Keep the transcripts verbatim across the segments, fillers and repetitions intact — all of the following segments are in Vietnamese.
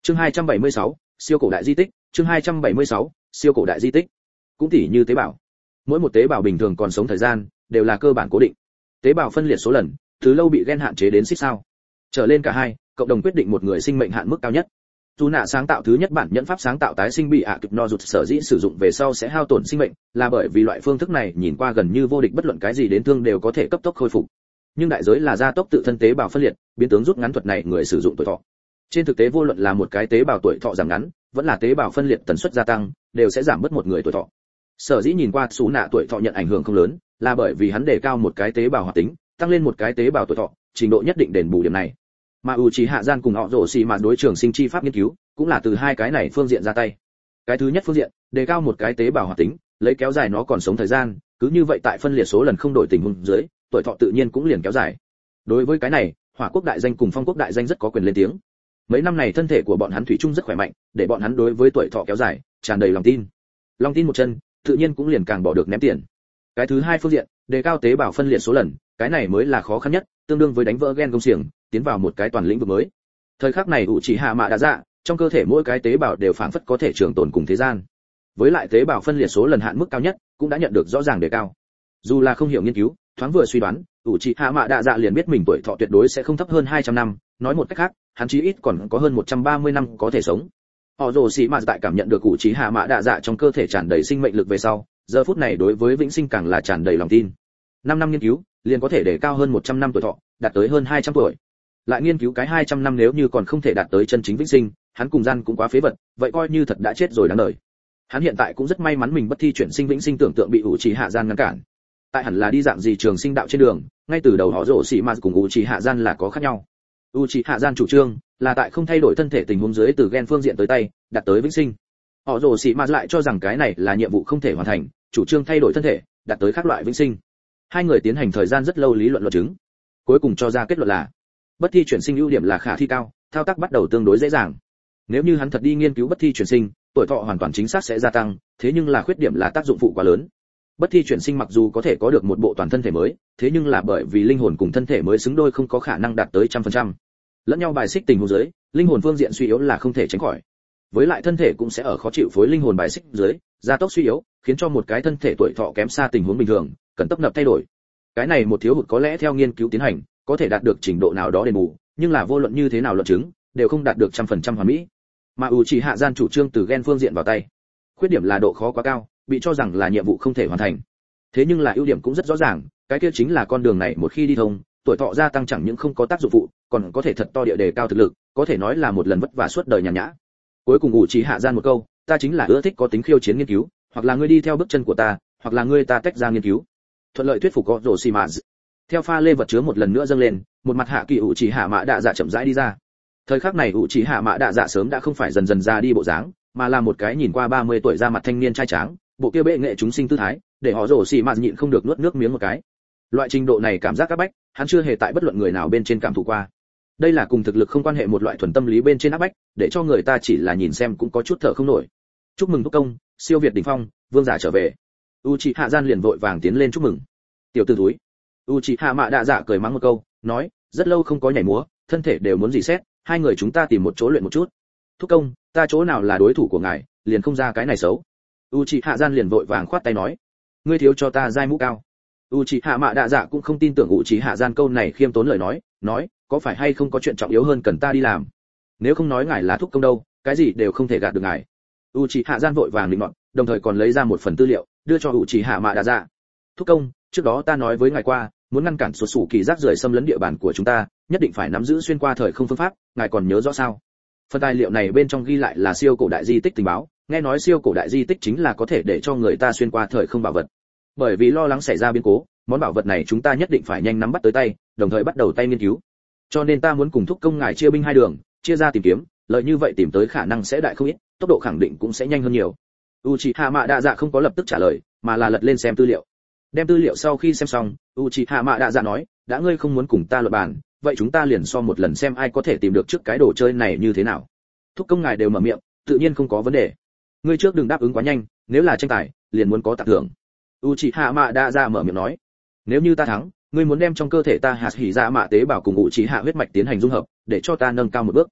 Chương hai trăm bảy mươi sáu, siêu cổ đại di tích, chương hai trăm bảy mươi sáu, siêu cổ đại di tích. Cũng tỉ như tế bào. Mỗi một tế bào bình thường còn sống thời gian đều là cơ bản cố định. Tế bào phân liệt số lần, từ lâu bị gen hạn chế đến xích sao. Trở lên cả hai, cộng đồng quyết định một người sinh mệnh hạn mức cao nhất. Dù nạ sáng tạo thứ nhất bản nhẫn pháp sáng tạo tái sinh bị ạ kịp no rụt sở dĩ sử dụng về sau sẽ hao tổn sinh mệnh, là bởi vì loại phương thức này nhìn qua gần như vô địch, bất luận cái gì đến thương đều có thể cấp tốc khôi phục. Nhưng đại giới là gia tốc tự thân tế bào phân liệt, biến tướng rút ngắn thuật này người sử dụng tuổi thọ. Trên thực tế vô luận là một cái tế bào tuổi thọ giảm ngắn, vẫn là tế bào phân liệt tần suất gia tăng, đều sẽ giảm bớt một người tuổi thọ. Sở dĩ nhìn qua Sú nạ tuổi thọ nhận ảnh hưởng không lớn, là bởi vì hắn đề cao một cái tế bào hoạt tính, tăng lên một cái tế bào tuổi thọ, trình độ nhất định đền bù điểm này. Mà Uchiha Gian cùng họ rồ xì mà đối trường sinh chi pháp nghiên cứu, cũng là từ hai cái này phương diện ra tay. Cái thứ nhất phương diện, đề cao một cái tế bào hoạt tính, lấy kéo dài nó còn sống thời gian, cứ như vậy tại phân liệt số lần không đổi tình huống dưới, tuổi thọ tự nhiên cũng liền kéo dài. Đối với cái này, Hỏa Quốc đại danh cùng Phong Quốc đại danh rất có quyền lên tiếng. Mấy năm này thân thể của bọn hắn thủy chung rất khỏe mạnh, để bọn hắn đối với tuổi thọ kéo dài tràn đầy lòng tin. Lòng tin một chân, tự nhiên cũng liền càng bỏ được ném tiền. Cái thứ hai phương diện, đề cao tế bào phân liệt số lần, cái này mới là khó khăn nhất, tương đương với đánh vỡ gen công xiềng, tiến vào một cái toàn lĩnh vực mới. Thời khắc này Uchiha Mạ đã dạ, trong cơ thể mỗi cái tế bào đều phảng phất có thể trường tồn cùng thế gian. Với lại tế bào phân liệt số lần hạn mức cao nhất, cũng đã nhận được rõ ràng đề cao. Dù là không hiểu nghiên cứu, thoáng vừa suy đoán, Uchiha Mạ đã dạ liền biết mình tuổi thọ tuyệt đối sẽ không thấp hơn hai trăm năm, nói một cách khác, hắn chí ít còn có hơn một trăm ba mươi năm có thể sống. Họ rồ xì mà tại cảm nhận được Uchiha Mạ đã dạ trong cơ thể tràn đầy sinh mệnh lực về sau, giờ phút này đối với vĩnh sinh càng là tràn đầy lòng tin. năm năm nghiên cứu, liền có thể để cao hơn một trăm năm tuổi thọ, đạt tới hơn hai trăm tuổi. Lại nghiên cứu cái hai trăm năm nếu như còn không thể đạt tới chân chính vĩnh sinh, hắn cùng Gian cũng quá phế vật, vậy coi như thật đã chết rồi đáng đời. Hắn hiện tại cũng rất may mắn mình bất thi chuyển sinh vĩnh sinh tưởng tượng bị Uchiha Gian ngăn cản. Tại hẳn là đi dạng gì trường sinh đạo trên đường, ngay từ đầu họ rồ xì mà cùng Uchiha Gian là có khác nhau. Uchiha Gian chủ trương là tại không thay đổi thân thể tình huống dưới từ gen phương diện tới tay, đạt tới vĩnh sinh. Họ rồ xì mà lại cho rằng cái này là nhiệm vụ không thể hoàn thành, chủ trương thay đổi thân thể, đạt tới các loại vĩnh sinh. Hai người tiến hành thời gian rất lâu lý luận luận chứng, cuối cùng cho ra kết luận là bất thi chuyển sinh ưu điểm là khả thi cao, thao tác bắt đầu tương đối dễ dàng. Nếu như hắn thật đi nghiên cứu bất thi chuyển sinh, tuổi thọ hoàn toàn chính xác sẽ gia tăng, thế nhưng là khuyết điểm là tác dụng phụ quá lớn. Bất thi chuyển sinh mặc dù có thể có được một bộ toàn thân thể mới, thế nhưng là bởi vì linh hồn cùng thân thể mới xứng đôi không có khả năng đạt tới trăm phần trăm. Lẫn nhau bài xích tình huống dưới, linh hồn phương diện suy yếu là không thể tránh khỏi. Với lại thân thể cũng sẽ ở khó chịu phối linh hồn bài xích dưới, gia tốc suy yếu, khiến cho một cái thân thể tuổi thọ kém xa tình huống bình thường, cần tấp nập thay đổi. Cái này một thiếu hụt có lẽ theo nghiên cứu tiến hành, có thể đạt được trình độ nào đó đền bù, nhưng là vô luận như thế nào luận chứng, đều không đạt được trăm phần trăm hoàn mỹ. Mà Uchiha Gian chủ trương từ gen phương diện vào tay. Khuyết điểm là độ khó quá cao, bị cho rằng là nhiệm vụ không thể hoàn thành. Thế nhưng là ưu điểm cũng rất rõ ràng, cái kia chính là con đường này một khi đi thông, tuổi thọ gia tăng chẳng những không có tác dụng phụ, còn có thể thật to địa đề cao thực lực, có thể nói là một lần vất vả suốt đời nhàn nhã. Cuối cùng Uchiha Gian một câu, ta chính là ưa thích có tính khiêu chiến nghiên cứu, hoặc là ngươi đi theo bước chân của ta, hoặc là ngươi ta tách ra nghiên cứu. Thuận lợi thuyết phục có rồ xì mà. Theo pha lê vật chứa một lần nữa dâng lên, một mặt hạ kỳ Uchiha Mạ Đạ Dạ chậm rãi đi ra. Thời khắc này Uchiha Mạ Đạ Dạ sớm đã không phải dần dần ra đi bộ dáng, mà là một cái nhìn qua ba mươi tuổi ra mặt thanh niên trai tráng, bộ kia bệ nghệ chúng sinh tư thái, để họ rồ xì mà nhịn không được nuốt nước miếng một cái. Loại trình độ này cảm giác các bách, hắn chưa hề tại bất luận người nào bên trên cảm thụ qua. Đây là cùng thực lực không quan hệ một loại thuần tâm lý bên trên áp bách, để cho người ta chỉ là nhìn xem cũng có chút thở không nổi. Chúc mừng thúc công, siêu việt đỉnh phong, vương giả trở về. Uchiha Gian liền vội vàng tiến lên chúc mừng. Tiểu tử thúi. Uchiha Mạ Đạ Dạ cười mắng một câu, nói, rất lâu không có nhảy múa, thân thể đều muốn dì xét, hai người chúng ta tìm một chỗ luyện một chút. Thúc công, ta chỗ nào là đối thủ của ngài, liền không ra cái này xấu. Uchiha Gian liền vội vàng khoát tay nói, ngươi thiếu cho ta giai mũ cao. Uchiha Mạ Đạ Dạ cũng không tin tưởng Uchiha Gian câu này khiêm tốn lời nói, nói, có phải hay không có chuyện trọng yếu hơn cần ta đi làm? Nếu không nói ngài là thúc công đâu, cái gì đều không thể gạt được ngài. Uchiha Gian vội vàng định nọt, đồng thời còn lấy ra một phần tư liệu, đưa cho Uchiha Mạ Đạ Dạ. Thúc công, trước đó ta nói với ngài qua, muốn ngăn cản sụt sủ kỳ rác rưởi xâm lấn địa bàn của chúng ta, nhất định phải nắm giữ xuyên qua thời không phương pháp, ngài còn nhớ rõ sao? Phần tài liệu này bên trong ghi lại là siêu cổ đại di tích tình báo, nghe nói siêu cổ đại di tích chính là có thể để cho người ta xuyên qua thời không bảo vật. Bởi vì lo lắng xảy ra biến cố, món bảo vật này chúng ta nhất định phải nhanh nắm bắt tới tay, đồng thời bắt đầu tay nghiên cứu. Cho nên ta muốn cùng thúc công ngài chia binh hai đường, chia ra tìm kiếm, lợi như vậy tìm tới khả năng sẽ đại không ít, tốc độ khẳng định cũng sẽ nhanh hơn nhiều. Uchiha Mạ Đạ Dạ không có lập tức trả lời, mà là lật lên xem tư liệu. Đem tư liệu sau khi xem xong, Uchiha Mạ Đạ Dạ nói, đã ngươi không muốn cùng ta luận bàn, vậy chúng ta liền so một lần xem ai có thể tìm được trước cái đồ chơi này như thế nào. Thúc công ngài đều mở miệng, tự nhiên không có vấn đề. Ngươi trước đừng đáp ứng quá nhanh, nếu là tranh tài, liền muốn có tặng thưởng. Uchiha Mạ Đạ Dạ mở miệng nói, nếu như ta thắng, ngươi muốn đem trong cơ thể ta hạt hỉ dạ mạ tế bào cùng Uchiha huyết mạch tiến hành dung hợp, để cho ta nâng cao một bước.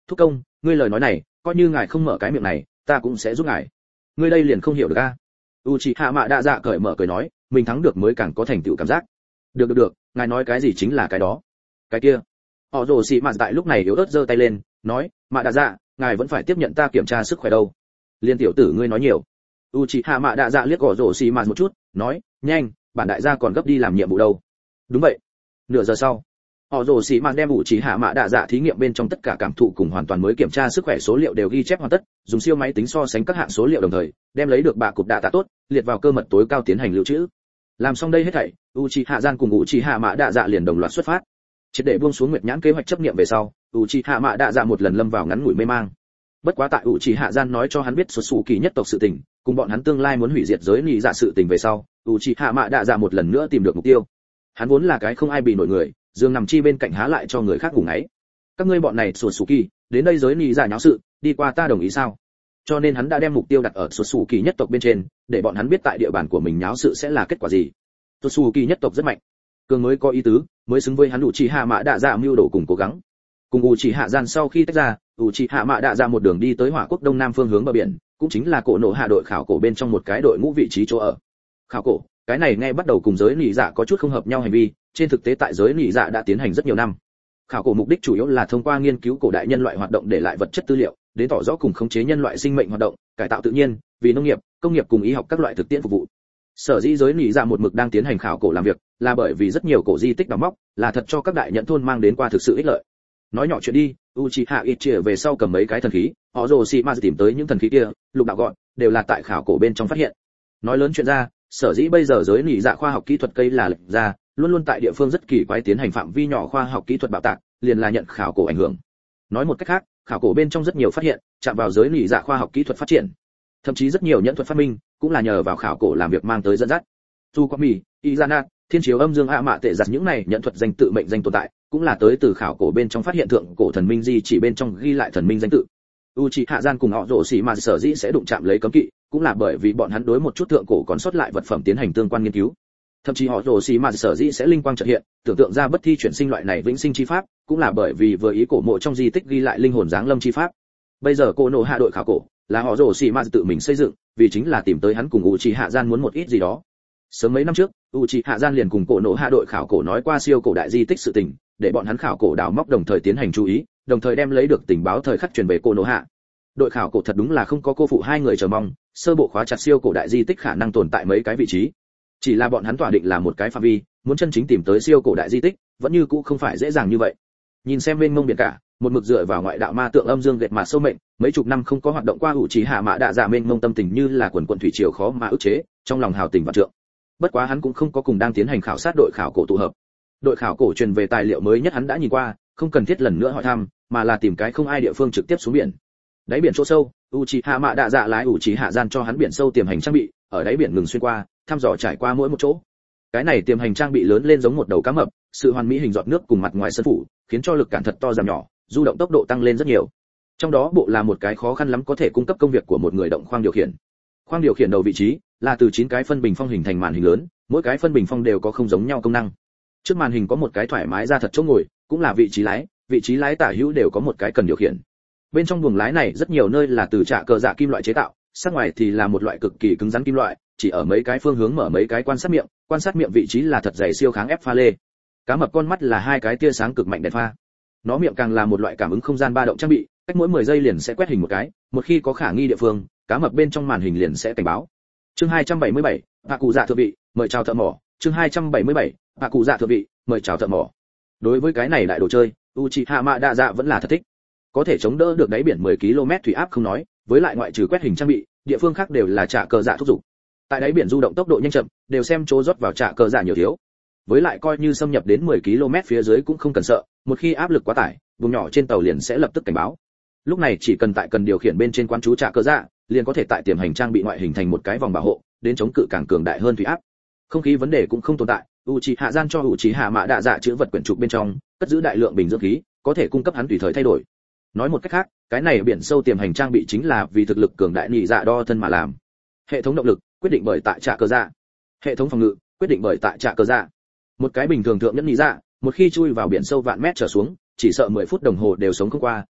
Thúc công, ngươi lời nói này, coi như ngài không mở cái miệng này, ta cũng sẽ giúp ngài. Ngươi đây liền không hiểu được a. Uchiha Mạ Đa Dạ cởi mở cười nói, mình thắng được mới càng có thành tựu cảm giác. Được được được, ngài nói cái gì chính là cái đó. Cái kia. Họ rồ xì mạt tại lúc này yếu ớt giơ tay lên, nói, Mạ Đa Dạ, ngài vẫn phải tiếp nhận ta kiểm tra sức khỏe đâu. Liên tiểu tử ngươi nói nhiều. Uchiha Mạ Đa Dạ liếc họ rồ xì mạt một chút, nói, nhanh, bản đại gia còn gấp đi làm nhiệm vụ đâu. Đúng vậy. Nửa giờ sau, họ rồ xì mạt đem Uchiha Mạ Đa Dạ thí nghiệm bên trong tất cả cảm thụ cùng hoàn toàn mới kiểm tra sức khỏe số liệu đều ghi chép hoàn tất, dùng siêu máy tính so sánh các hạng số liệu đồng thời, đem lấy được bạ cục đạ tạ tốt, liệt vào cơ mật tối cao tiến hành lưu trữ. Làm xong đây hết thảy, Uchiha Gian cùng Uchiha Mạ Đa Dạ liền đồng loạt xuất phát. Triệt để buông xuống Nguyệt Nhãn kế hoạch chấp niệm về sau, Uchiha Mạ Đa Dạ một lần lâm vào ngắn ngủi mê mang. Bất quá tại Uchiha Gian nói cho hắn biết xuất xù kỳ nhất tộc sự tình, cùng bọn hắn tương lai muốn hủy diệt giới nị dạ sự tình về sau, Uchiha Mạ Đa Dạ một lần nữa tìm được mục tiêu. Hắn vốn là cái không ai bị nổi người, giường nằm chi bên cạnh há lại cho người khác ngủ ngáy. Các ngươi bọn này xuất xù kỳ, đến đây giới nị dạ nháo sự, đi qua ta đồng ý sao? Cho nên hắn đã đem mục tiêu đặt ở xuất xù kỳ nhất tộc bên trên, để bọn hắn biết tại địa bàn của mình nháo sự sẽ là kết quả gì. Xuất xù kỳ nhất tộc rất mạnh, cường mới có ý tứ, mới xứng với hắn Uchiha Mạ Đa Dạ mưu đồ cùng cố gắng. Cùng Uchiha Gian sau khi tách ra, Uchiha Mạ Đa Dạ một đường đi tới Hỏa Quốc đông nam phương hướng bờ biển, cũng chính là cổ nổ hạ đội khảo cổ bên trong một cái đội ngũ vị trí chỗ ở. Khảo cổ, cái này nghe bắt đầu cùng giới nị dạ có chút không hợp nhau hành vi, trên thực tế tại giới nị dạ đã tiến hành rất nhiều năm. Khảo cổ mục đích chủ yếu là thông qua nghiên cứu cổ đại nhân loại hoạt động để lại vật chất tư liệu, đến tỏ rõ cùng khống chế nhân loại sinh mệnh hoạt động, cải tạo tự nhiên, vì nông nghiệp, công nghiệp cùng y học các loại thực tiễn phục vụ. Sở dĩ giới nị dạ một mực đang tiến hành khảo cổ làm việc, là bởi vì rất nhiều cổ di tích đào móc, là thật cho các đại nhẫn thôn mang đến qua thực sự ích lợi. Nói nhỏ chuyện đi, Uchiha Itchia về sau cầm mấy cái thần khí, họ rồ xì ma tìm tới những thần khí kia, lục đạo gọn, đều là tại khảo cổ bên trong phát hiện. Nói lớn chuyện ra, sở dĩ bây giờ giới nị dạ khoa học kỹ thuật cây là lệch ra, luôn luôn tại địa phương rất kỳ quái tiến hành phạm vi nhỏ khoa học kỹ thuật bạo tạc, liền là nhận khảo cổ ảnh hưởng. Nói một cách khác, khảo cổ bên trong rất nhiều phát hiện, chạm vào giới nị dạ khoa học kỹ thuật phát triển. Thậm chí rất nhiều nhẫn thuật phát minh, cũng là nhờ vào khảo cổ làm việc mang tới dẫn dắt. Chu Quang Mì, Izana, Thiên Chiếu Âm Dương A Mạ Tệ giặt những này nhẫn thuật danh tự mệnh danh tồn tại, cũng là tới từ khảo cổ bên trong phát hiện thượng cổ thần minh di chỉ bên trong ghi lại thần minh danh tự. Uchiha Gian cùng họ rồ xì mà sở dĩ sẽ đụng chạm lấy cấm kỵ, cũng là bởi vì bọn hắn đối một chút thượng cổ còn sót lại vật phẩm tiến hành tương quan nghiên cứu. Thậm chí họ rồ xì mà sở dĩ sẽ linh quang chợt hiện, tưởng tượng ra bất thi chuyển sinh loại này vĩnh sinh chi pháp, cũng là bởi vì vừa ý cổ mộ trong di tích ghi lại linh hồn giáng lâm chi pháp. Bây giờ cô nổ hạ đội khảo cổ là họ rồ xì mà tự mình xây dựng, vì chính là tìm tới hắn cùng Uchiha Gian muốn một ít gì đó. Sớm mấy năm trước, Uchiha Gian liền cùng cổ nổ hạ đội khảo cổ nói qua siêu cổ đại di tích sự tình, để bọn hắn khảo cổ đào móc đồng thời tiến hành chú ý, đồng thời đem lấy được tình báo thời khắc truyền về cổ nổ hạ. Đội khảo cổ thật đúng là không có cô phụ hai người chờ mong, sơ bộ khóa chặt siêu cổ đại di tích khả năng tồn tại mấy cái vị trí. Chỉ là bọn hắn tỏa định là một cái phạm vi, muốn chân chính tìm tới siêu cổ đại di tích, vẫn như cũ không phải dễ dàng như vậy. Nhìn xem bên mông biển cả, một mực dựa vào ngoại đạo ma tượng âm dương gệt mà sâu mệnh, mấy chục năm không có hoạt động qua Uchiha Mạ Đa Dạ mênh mông tâm tình như là quần quần thủy triều khó mà ức chế, trong lòng hào tình vạn trượng. Bất quá hắn cũng không có cùng đang tiến hành khảo sát đội khảo cổ tụ hợp. Đội khảo cổ truyền về tài liệu mới nhất hắn đã nhìn qua, không cần thiết lần nữa hỏi thăm, mà là tìm cái không ai địa phương trực tiếp xuống biển. Đáy biển chỗ sâu, Uchiha Mạ Đa Dạ lái Uchiha Gian cho hắn biển sâu tiềm hành trang bị, ở đáy biển ngừng xuyên qua, thăm dò trải qua mỗi một chỗ. Cái này tiềm hành trang bị lớn lên giống một đầu cá mập, sự hoàn mỹ hình giọt nước cùng mặt ngoài sân phủ, khiến cho lực cản thật to giảm nhỏ, du động tốc độ tăng lên rất nhiều. Trong đó bộ là một cái khó khăn lắm có thể cung cấp công việc của một người động khoang điều khiển. Khoang điều khiển đầu vị trí là từ chín cái phân bình phong hình thành màn hình lớn, mỗi cái phân bình phong đều có không giống nhau công năng. Trước màn hình có một cái thoải mái ra thật chỗ ngồi, cũng là vị trí lái, vị trí lái tả hữu đều có một cái cần điều khiển. Bên trong buồng lái này rất nhiều nơi là từ trạ cờ dạ kim loại chế tạo, sát ngoài thì là một loại cực kỳ cứng rắn kim loại, chỉ ở mấy cái phương hướng mở mấy cái quan sát miệng, quan sát miệng vị trí là thật dày siêu kháng ép pha lê. Cá mập con mắt là hai cái tia sáng cực mạnh đèn pha. Nó miệng càng là một loại cảm ứng không gian ba động trang bị, cách mỗi mười giây liền sẽ quét hình một cái, một khi có khả nghi địa phương, cá mập bên trong màn hình liền sẽ cảnh báo. Chương hai trăm bảy mươi bảy, Hạ cụ dạ thượng vị, mời chào thợ mỏ. Chương hai trăm bảy mươi bảy, Hạ cụ dạ thượng vị, mời chào thợ mỏ. Đối với cái này đại đồ chơi, Uchiha Mạ Đa Dạ vẫn là thật thích. Có thể chống đỡ được đáy biển mười ki lô mét thủy áp không nói, với lại ngoại trừ quét hình trang bị, địa phương khác đều là trả cờ dạ thúc dục. Tại đáy biển du động tốc độ nhanh chậm, đều xem chỗ rót vào trả cờ dạ nhiều thiếu. Với lại coi như xâm nhập đến mười ki lô mét phía dưới cũng không cần sợ, một khi áp lực quá tải, vùng nhỏ trên tàu liền sẽ lập tức cảnh báo. Lúc này chỉ cần tại cần điều khiển bên trên quan chú trả cờ dạ, liền có thể tại tiềm hành trang bị ngoại hình thành một cái vòng bảo hộ, đến chống cự càng cường đại hơn thủy áp. Không khí vấn đề cũng không tồn tại, Uchiha Gian cho Uchiha Mạ Đa Dạ chứa vật quyển trục bên trong, cất giữ đại lượng bình dưỡng khí, có thể cung cấp hắn tùy thời thay đổi. Nói một cách khác, cái này biển sâu tiềm hành trang bị chính là vì thực lực cường đại nhị dạ đo thân mà làm. Hệ thống động lực quyết định bởi tại trả cờ dạ, hệ thống phòng ngự quyết định bởi tại trả cờ dạ. Một cái bình thường thượng nhẫn nhị dạ, một khi chui vào biển sâu vạn mét trở xuống, chỉ sợ mười phút đồng hồ đều sống không qua,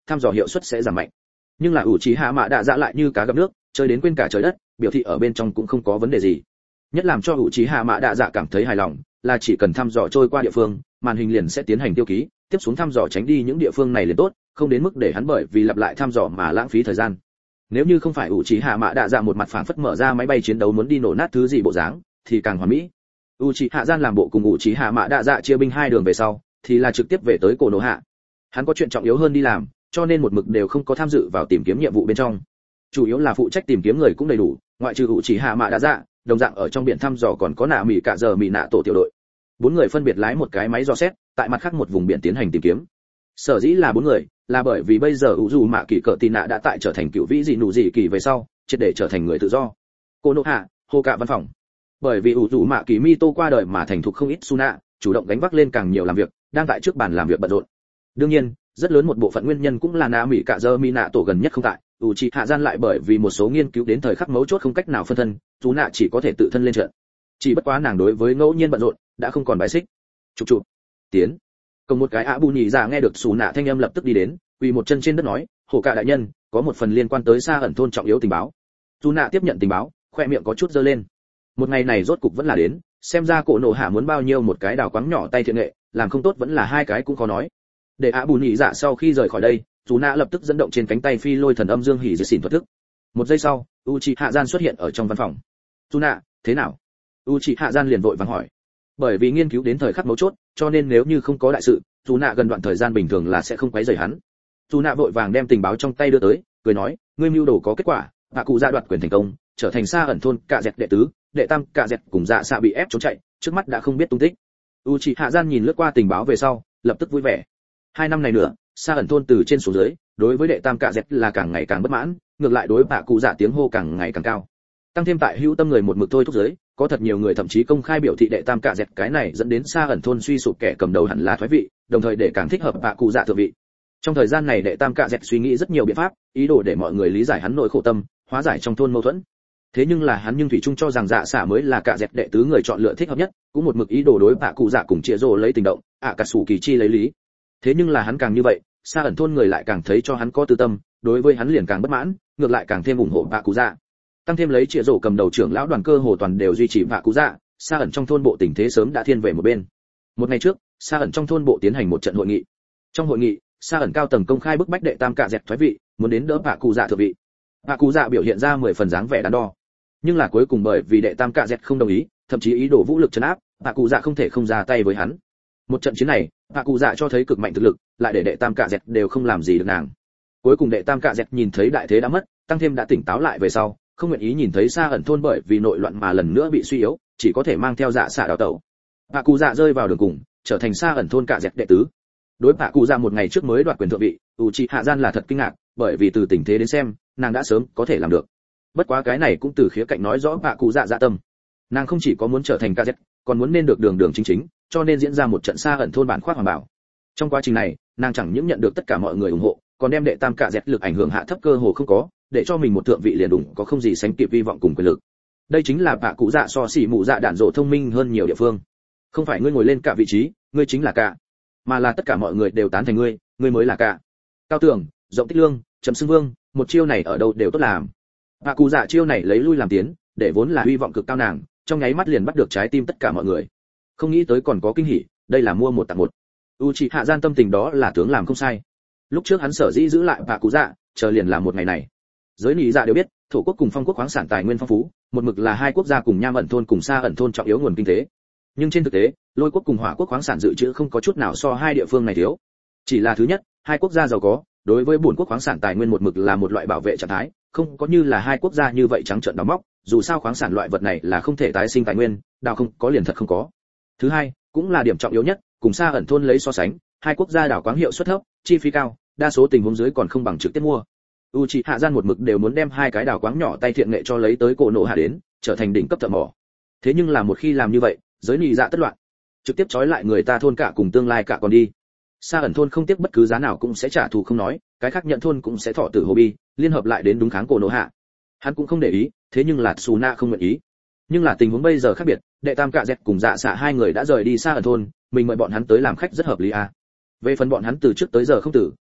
thăm dò hiệu suất sẽ giảm mạnh. Nhưng là ủ trí hạ mạ đạ dạ lại như cá gặp nước, chơi đến quên cả trời đất, biểu thị ở bên trong cũng không có vấn đề gì. Nhất làm cho ủ trí hạ mạ đạ dạ cảm thấy hài lòng là chỉ cần thăm dò trôi qua địa phương, màn hình liền sẽ tiến hành tiêu ký, tiếp xuống thăm dò tránh đi những địa phương này liền tốt, không đến mức để hắn bởi vì lặp lại thăm dò mà lãng phí thời gian. Nếu như không phải ủ trí hạ mạ đạ dạ một mặt phảng phất mở ra máy bay chiến đấu muốn đi nổ nát thứ gì bộ dáng, thì càng hoàn mỹ. U trí hạ gian làm bộ cùng ủ trí hạ mạ đạ dạ chia binh hai đường về sau, thì là trực tiếp về tới cổ nổ hạ. Hắn có chuyện trọng yếu hơn đi làm, cho nên một mực đều không có tham dự vào tìm kiếm nhiệm vụ bên trong. Chủ yếu là phụ trách tìm kiếm người cũng đầy đủ, ngoại trừ ủ trí hạ mạ đạ dạ, đồng dạng ở trong biển thăm dò còn có nạ mỉ cả giờ mỉ nạ tổ tiểu đội. Bốn người phân biệt lái một cái máy dò xét, tại mặt khác một vùng biển tiến hành tìm kiếm. Sở dĩ là bốn người, là bởi vì bây giờ ủ dù mạ kỳ cỡ tì nạ đã tại trở thành cựu vĩ dị nụ dị kỳ về sau, triệt để trở thành người tự do. Cô nô hạ, hồ cạ văn phòng. Bởi vì ủ dù mạ kỳ mito qua đời mà thành thục không ít Suna, chủ động gánh vác lên càng nhiều làm việc, đang tại trước bàn làm việc bận rộn. Đương nhiên, rất lớn một bộ phận nguyên nhân cũng là nạ mỉ cả giờ mỉ nạ tổ gần nhất không tại, ủ trì hạ gian lại bởi vì một số nghiên cứu đến thời khắc mấu chốt không cách nào phân thân, Suna chỉ có thể tự thân lên trận. Chỉ bất quá nàng đối với ngẫu nhiên bận rộn, đã không còn bài xích. Chụp chụp. Tiến. Cùng một cái ạ bù nhì già nghe được xù nạ thanh âm lập tức đi đến, quỳ một chân trên đất nói, hồ cạ đại nhân, có một phần liên quan tới xa ẩn thôn trọng yếu tình báo. Xù nạ tiếp nhận tình báo, khoe miệng có chút dơ lên. Một ngày này rốt cục vẫn là đến, xem ra cổ nổ hạ muốn bao nhiêu một cái đào quáng nhỏ tay thiện nghệ, làm không tốt vẫn là hai cái cũng khó nói. Để ạ bù nhì dạ sau khi rời khỏi đây, xù nạ lập tức dẫn động trên cánh tay phi lôi thần âm dương hỉ diệt xỉn thuật thức. Một giây sau, Uchiha gian xuất hiện ở trong văn phòng. Xù nạ, thế nào? Uchiha gian liền vội vàng hỏi. Bởi vì nghiên cứu đến thời khắc mấu chốt, cho nên nếu như không có đại sự, dù nạ gần đoạn thời gian bình thường là sẽ không quấy rầy hắn. Dù nạ vội vàng đem tình báo trong tay đưa tới, cười nói, ngươi mưu đồ có kết quả, hạ cụ gia đoạt quyền thành công, trở thành xa ẩn thôn cạ dẹt đệ tứ, đệ tam cạ dẹt cùng dạ xạ bị ép trốn chạy, trước mắt đã không biết tung tích. Uchiha gian nhìn lướt qua tình báo về sau, lập tức vui vẻ. Hai năm này nữa, xa ẩn thôn từ trên xuống dưới, đối với đệ tam cạ dẹt là càng ngày càng bất mãn, ngược lại đối hạ cụ dạ tiếng hô càng ngày càng cao. Tăng thêm tại hữu tâm người một mực thôi thúc giới, có thật nhiều người thậm chí công khai biểu thị đệ tam cạ dẹt cái này dẫn đến xa ẩn thôn suy sụp kẻ cầm đầu hẳn là thoái vị, đồng thời để càng thích hợp hạ cụ dạ thượng vị. Trong thời gian này đệ tam cạ dẹt suy nghĩ rất nhiều biện pháp, ý đồ để mọi người lý giải hắn nỗi khổ tâm, hóa giải trong thôn mâu thuẫn. Thế nhưng là hắn nhưng thủy chung cho rằng dạ xả mới là cạ dẹt đệ tứ người chọn lựa thích hợp nhất, cũng một mực ý đồ đối hạ cụ dạ cùng chia rồ lấy tình động, ạ cà sủ kỳ chi lấy lý. Thế nhưng là hắn càng như vậy, xa ẩn thôn người lại càng thấy cho hắn có tư tâm, đối với hắn liền càng bất mãn, ngược lại càng thêm ủng hộ hạ cụ dạ. Tăng thêm lấy chia rồ cầm đầu trưởng lão đoàn cơ hồ toàn đều duy trì hạ cụ dạ, xa ẩn trong thôn bộ tình thế sớm đã thiên về một bên. Một ngày trước, xa ẩn trong thôn bộ tiến hành một trận hội nghị. Trong hội nghị, xa ẩn cao tầng công khai bức bách đệ tam cạ dẹt thoái vị, muốn đến đỡ hạ cụ dạ thượng vị. Hạ cụ dạ biểu hiện ra mười phần dáng vẻ đắn đo, nhưng là cuối cùng bởi vì đệ tam cạ dẹt không đồng ý, thậm chí ý đồ vũ lực trấn áp, hạ cụ dạ không thể không ra tay với hắn. Một trận chiến này, hạ cụ dạ cho thấy cực mạnh thực lực, lại để đệ tam cạ dẹt đều không làm gì được nàng. Cuối cùng đệ tam cạ dẹt nhìn thấy đại thế đã mất, tăng thêm đã tỉnh táo lại về sau, không nguyện ý nhìn thấy xa ẩn thôn bởi vì nội loạn mà lần nữa bị suy yếu, chỉ có thể mang theo dạ xạ đào tẩu. Hạ cụ dạ rơi vào đường cùng, trở thành xa ẩn thôn cạ dẹt đệ tứ. Đối hạ cụ dạ một ngày trước mới đoạt quyền thượng vị, Uchiha gian là thật kinh ngạc, bởi vì từ tình thế đến xem, nàng đã sớm có thể làm được. Bất quá cái này cũng từ khía cạnh nói rõ hạ cụ dạ dạ tâm. Nàng không chỉ có muốn trở thành cạ dẹt, còn muốn nên được đường đường chính chính, cho nên diễn ra một trận xa ẩn thôn bản khoác hoàng bảo. Trong quá trình này, nàng chẳng những nhận được tất cả mọi người ủng hộ, còn đem đệ tam cạ dẹt lực ảnh hưởng hạ thấp cơ hồ không có, để cho mình một thượng vị liền đủng có không gì sánh kịp vi vọng cùng quyền lực. Đây chính là hạ cụ dạ so xỉ mụ dạ đạn dộ thông minh hơn nhiều địa phương. Không phải ngươi ngồi lên cả vị trí, ngươi chính là cả, mà là tất cả mọi người đều tán thành ngươi, ngươi mới là cả. Cao Tường, rộng tích lương, trầm xưng vương, một chiêu này ở đâu đều tốt làm. Hạ cụ dạ chiêu này lấy lui làm tiến, để vốn là hy vọng cực cao nàng, trong nháy mắt liền bắt được trái tim tất cả mọi người. Không nghĩ tới còn có kinh hỉ, đây là mua một tặng một. Uchiha gian tâm tình đó là tướng làm không sai. Lúc trước hắn sở dĩ giữ lại hạ cụ dạ, chờ liền là một ngày này. Giới nị dạ đều biết, thổ quốc cùng phong quốc khoáng sản tài nguyên phong phú, một mực là hai quốc gia cùng nham ẩn thôn cùng xa ẩn thôn trọng yếu nguồn kinh tế. Nhưng trên thực tế, lôi quốc cùng hỏa quốc khoáng sản dự trữ không có chút nào so hai địa phương này thiếu. Chỉ là thứ nhất, hai quốc gia giàu có, đối với bổn quốc khoáng sản tài nguyên một mực là một loại bảo vệ trạng thái, không có như là hai quốc gia như vậy trắng trợn đào móc, dù sao khoáng sản loại vật này là không thể tái sinh tài nguyên, đào không có liền thật không có. Thứ hai, cũng là điểm trọng yếu nhất, cùng xa ẩn thôn lấy so sánh, hai quốc gia đào quáng hiệu suất thấp, chi phí cao, đa số tình huống dưới còn không bằng trực tiếp mua. Uchiha gian một mực đều muốn đem hai cái đào quáng nhỏ tay thiện nghệ cho lấy tới cổ nổ hạ đến, trở thành đỉnh cấp thợ mỏ. Thế nhưng là một khi làm như vậy, giới nị dạ tất loạn, trực tiếp trói lại người ta thôn cả cùng tương lai cả còn đi. Xa ẩn thôn không tiếc bất cứ giá nào cũng sẽ trả thù không nói, cái khác nhận thôn cũng sẽ thọ tử hobby, liên hợp lại đến đúng kháng cổ nổ hạ. Hắn cũng không để ý, thế nhưng là Suna không nguyện ý. Nhưng là tình huống bây giờ khác biệt, đệ tam cạ dẹt cùng dạ xạ hai người đã rời đi xa ẩn thôn, mình mời bọn hắn tới làm khách rất hợp lý à. Về phần bọn hắn từ trước tới giờ không tử,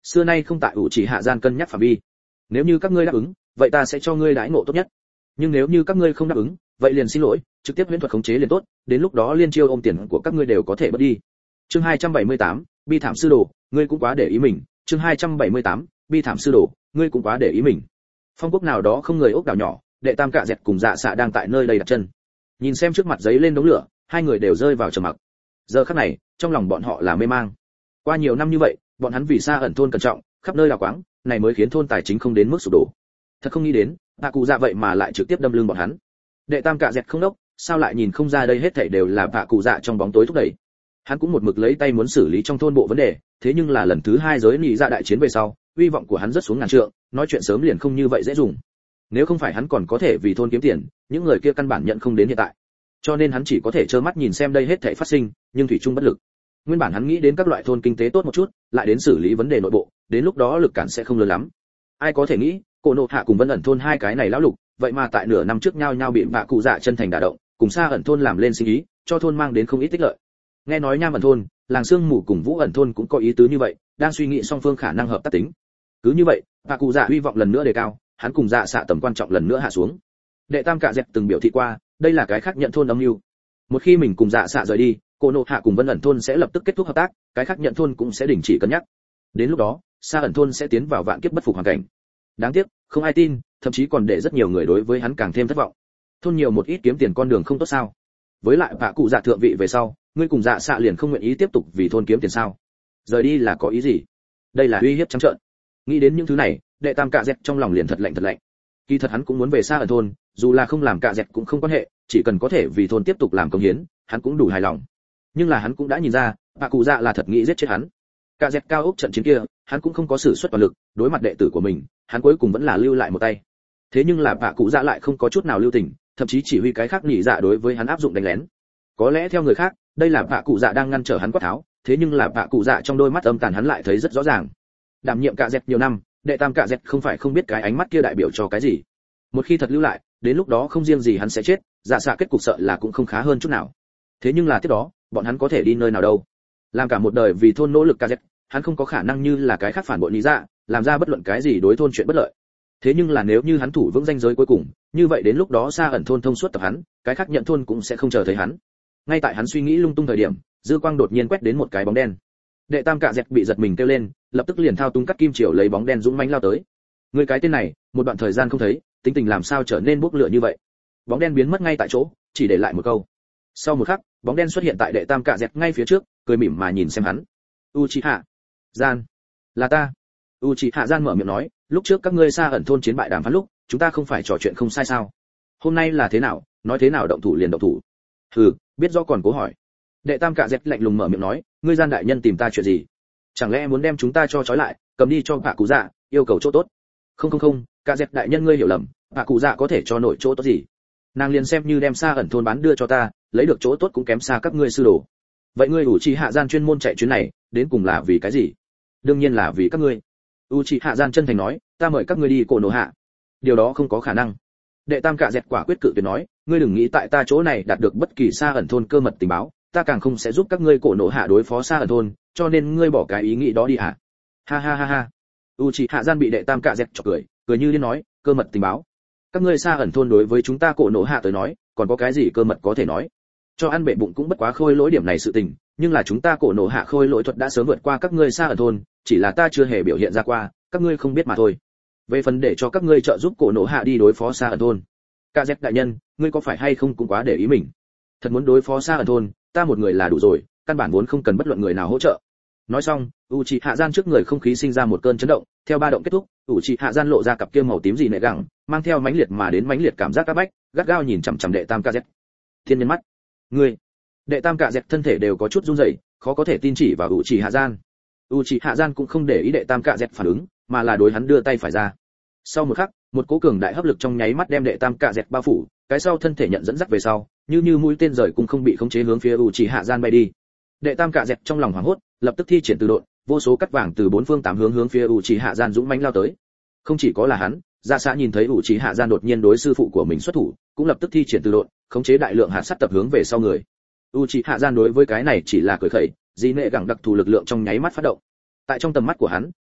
xưa nay không tại ủ chỉ hạ gian cân nhắc phạm vi. Nếu như các ngươi đáp ứng, vậy ta sẽ cho ngươi đãi ngộ tốt nhất. Nhưng nếu như các ngươi không đáp ứng, vậy liền xin lỗi, trực tiếp huyễn thuật khống chế liền tốt, đến lúc đó liên chiêu ôm tiền của các ngươi đều có thể bớt đi. Chương hai trăm bảy mươi tám, bi thảm sư đồ, ngươi cũng quá để ý mình. Chương hai trăm bảy mươi tám, bi thảm sư đồ, ngươi cũng quá để ý mình. Phong quốc nào đó không người ốc đảo nhỏ, đệ tam cạ dẹt cùng dạ xạ đang tại nơi đây đặt chân. Nhìn xem trước mặt giấy lên đống lửa, hai người đều rơi vào trầm mặc. Giờ khắc này, trong lòng bọn họ là mê mang. Qua nhiều năm như vậy, bọn hắn vì xa ẩn thôn cẩn trọng, khắp nơi đào quáng, này mới khiến thôn tài chính không đến mức sụp đổ. Thật không nghĩ đến, bà cụ dạ vậy mà lại trực tiếp đâm lưng bọn hắn. Đệ tam cạ dẹt không đốc, sao lại nhìn không ra đây hết thảy đều là bà cụ dạ trong bóng tối thúc đẩy. Hắn cũng một mực lấy tay muốn xử lý trong thôn bộ vấn đề, thế nhưng là lần thứ hai giới nhị dạ đại chiến về sau, uy vọng của hắn rất xuống ngàn trượng, nói chuyện sớm liền không như vậy dễ dùng. Nếu không phải hắn còn có thể vì thôn kiếm tiền, những người kia căn bản nhận không đến hiện tại. Cho nên hắn chỉ có thể trơ mắt nhìn xem đây hết thảy phát sinh, nhưng thủy chung bất lực. Nguyên bản hắn nghĩ đến các loại thôn kinh tế tốt một chút, lại đến xử lý vấn đề nội bộ, đến lúc đó lực cản sẽ không lớn lắm. Ai có thể nghĩ, Cổ Nộ Hạ cùng Vân ẩn thôn hai cái này lão lục, vậy mà tại nửa năm trước nhau nhau bị bạ cụ dạ chân thành đả động, cùng xa ẩn thôn làm lên sinh ý, cho thôn mang đến không ít tích lợi. Nghe nói Nham ẩn thôn, Làng Sương Mù cùng Vũ ẩn thôn cũng có ý tứ như vậy, đang suy nghĩ song phương khả năng hợp tác tính. Cứ như vậy, bạ cụ dạ hy vọng lần nữa đề cao, hắn cùng dạ xạ tầm quan trọng lần nữa hạ xuống. Đệ tam cạ dẹt từng biểu thị qua, đây là cái khác nhận thôn âm mưu. Một khi mình cùng dạ xạ rời đi, Cổ Nộ Hạ cùng Vân ẩn thôn sẽ lập tức kết thúc hợp tác, cái khác nhận thôn cũng sẽ đình chỉ cân nhắc. Đến lúc đó, xa ẩn thôn sẽ tiến vào vạn kiếp bất phục hoàn cảnh. Đáng tiếc, không ai tin, thậm chí còn để rất nhiều người đối với hắn càng thêm thất vọng. Thôn nhiều một ít kiếm tiền con đường không tốt sao? Với lại bạ cụ dạ thượng vị về sau, ngươi cùng dạ xạ liền không nguyện ý tiếp tục vì thôn kiếm tiền sao? Rời đi là có ý gì? Đây là uy hiếp trắng trợn. Nghĩ đến những thứ này, đệ tam cạ dẹt trong lòng liền thật lạnh thật lạnh. Kỳ thật hắn cũng muốn về xa ẩn thôn, dù là không làm cạ dẹt cũng không quan hệ, chỉ cần có thể vì thôn tiếp tục làm công hiến, hắn cũng đủ hài lòng. Nhưng là hắn cũng đã nhìn ra, bạ cụ dạ là thật nghĩ giết chết hắn. Cạ dẹt cao ốc trận chiến kia, hắn cũng không có sử xuất toàn lực, đối mặt đệ tử của mình, hắn cuối cùng vẫn là lưu lại một tay. Thế nhưng là bạ cụ dạ lại không có chút nào lưu tình, thậm chí chỉ huy cái khác nhị dạ đối với hắn áp dụng đánh lén. Có lẽ theo người khác, đây là bạ cụ dạ đang ngăn trở hắn quát tháo, thế nhưng là bạ cụ dạ trong đôi mắt âm tàn hắn lại thấy rất rõ ràng. Đảm nhiệm cạ dẹt nhiều năm, đệ tam cạ dẹt không phải không biết cái ánh mắt kia đại biểu cho cái gì. Một khi thật lưu lại, đến lúc đó không riêng gì hắn sẽ chết, dạ xạ kết cục sợ là cũng không khá hơn chút nào. Thế nhưng là tiếp đó, bọn hắn có thể đi nơi nào đâu? Làm cả một đời vì thôn nỗ lực cạ dẹt, hắn không có khả năng như là cái khác phản bội lý dạ, làm ra bất luận cái gì đối thôn chuyện bất lợi. Thế nhưng là nếu như hắn thủ vững danh giới cuối cùng, như vậy đến lúc đó xa ẩn thôn thông suốt tập hắn, cái khác nhận thôn cũng sẽ không chờ thấy hắn. Ngay tại hắn suy nghĩ lung tung thời điểm, dư quang đột nhiên quét đến một cái bóng đen. Đệ tam cạ dẹt bị giật mình kêu lên, lập tức liền thao túng cắt kim chiều lấy bóng đen dũng mãnh lao tới. Người cái tên này, một đoạn thời gian không thấy, tính tình làm sao trở nên bốc lửa như vậy? Bóng đen biến mất ngay tại chỗ, chỉ để lại một câu. Sau một khắc, bóng đen xuất hiện tại đệ tam cạ dẹt ngay phía trước, cười mỉm mà nhìn xem hắn. Uchiha, gian, là ta. Uchiha gian mở miệng nói, lúc trước các ngươi xa ẩn thôn chiến bại đàm phán lúc, chúng ta không phải trò chuyện không sai sao? Hôm nay là thế nào, nói thế nào động thủ liền động thủ. Hừ, biết rõ còn cố hỏi. Đệ tam cạ dẹt lạnh lùng mở miệng nói, ngươi gian đại nhân tìm ta chuyện gì? Chẳng lẽ muốn đem chúng ta cho trói lại, cầm đi cho bạ cụ dạ, yêu cầu chỗ tốt? Không không không, cạ dẹt đại nhân ngươi hiểu lầm, bạ cụ dạ có thể cho nổi chỗ tốt gì? Nàng liền xem như đem xa ẩn thôn bán đưa cho ta, lấy được chỗ tốt cũng kém xa các ngươi sư đồ. Vậy ngươi Uchiha gian chuyên môn chạy chuyến này, đến cùng là vì cái gì? Đương nhiên là vì các ngươi. Uchiha gian chân thành nói, ta mời các ngươi đi Cổ Nộ Hạ. Điều đó không có khả năng. Đệ tam cạ dẹt quả quyết cự tuyệt nói, ngươi đừng nghĩ tại ta chỗ này đạt được bất kỳ xa ẩn thôn cơ mật tình báo, ta càng không sẽ giúp các ngươi Cổ Nộ Hạ đối phó xa ẩn thôn, cho nên ngươi bỏ cái ý nghĩ đó đi hả? Ha ha ha ha. Uchiha gian bị đệ tam cạ dẹt chọc cười, cười như điên nói, cơ mật tình báo. Các ngươi xa ẩn thôn đối với chúng ta Cổ Nộ Hạ tới nói, còn có cái gì cơ mật có thể nói? Cho ăn bệ bụng cũng bất quá khôi lỗi điểm này sự tình, nhưng là chúng ta Cổ Nộ Hạ khôi lỗi thuật đã sớm vượt qua các ngươi xa ẩn thôn, chỉ là ta chưa hề biểu hiện ra qua, các ngươi không biết mà thôi. Về phần để cho các ngươi trợ giúp Cổ Nộ Hạ đi đối phó xa ẩn thôn, cạ dẹt đại nhân, ngươi có phải hay không cũng quá để ý mình? Thật muốn đối phó xa ẩn thôn, ta một người là đủ rồi, căn bản vốn không cần bất luận người nào hỗ trợ. Nói xong, Uchiha gian trước người không khí sinh ra một cơn chấn động, theo ba động kết thúc, Uchiha gian lộ ra cặp kia màu tím gì nệ gẳng, mang theo mãnh liệt mà đến mãnh liệt cảm giác áp bách, gắt gao nhìn chằm chằm đệ tam cạ dẹt. Thiên nhân mắt, ngươi! Đệ tam cạ dẹt thân thể đều có chút run rẩy, khó có thể tin chỉ vào Uchiha gian. Uchiha gian cũng không để ý đệ tam cạ dẹt phản ứng, mà là đối hắn đưa tay phải ra. Sau một khắc, một cỗ cường đại hấp lực trong nháy mắt đem đệ tam cạ dẹt bao phủ, cái sau thân thể nhận dẫn dắt về sau, như như mũi tên rời cũng không bị khống chế hướng phía Uchiha gian bay đi. Đệ tam cạ dẹt trong lòng hoảng hốt, lập tức thi triển từ độn, vô số cắt vàng từ bốn phương tám hướng hướng phía Uchiha gian dũng mãnh lao tới. Không chỉ có là hắn, Dạ Xã nhìn thấy Uchiha gian đột nhiên đối sư phụ của mình xuất thủ, cũng lập tức thi triển từ độn, khống chế đại lượng hạt sắt tập hướng về sau người. Uchiha gian đối với cái này chỉ là cười khẩy, dị nệ gẳng đặc thù lực lượng trong nháy mắt phát động. Tại trong tầm mắt của hắn,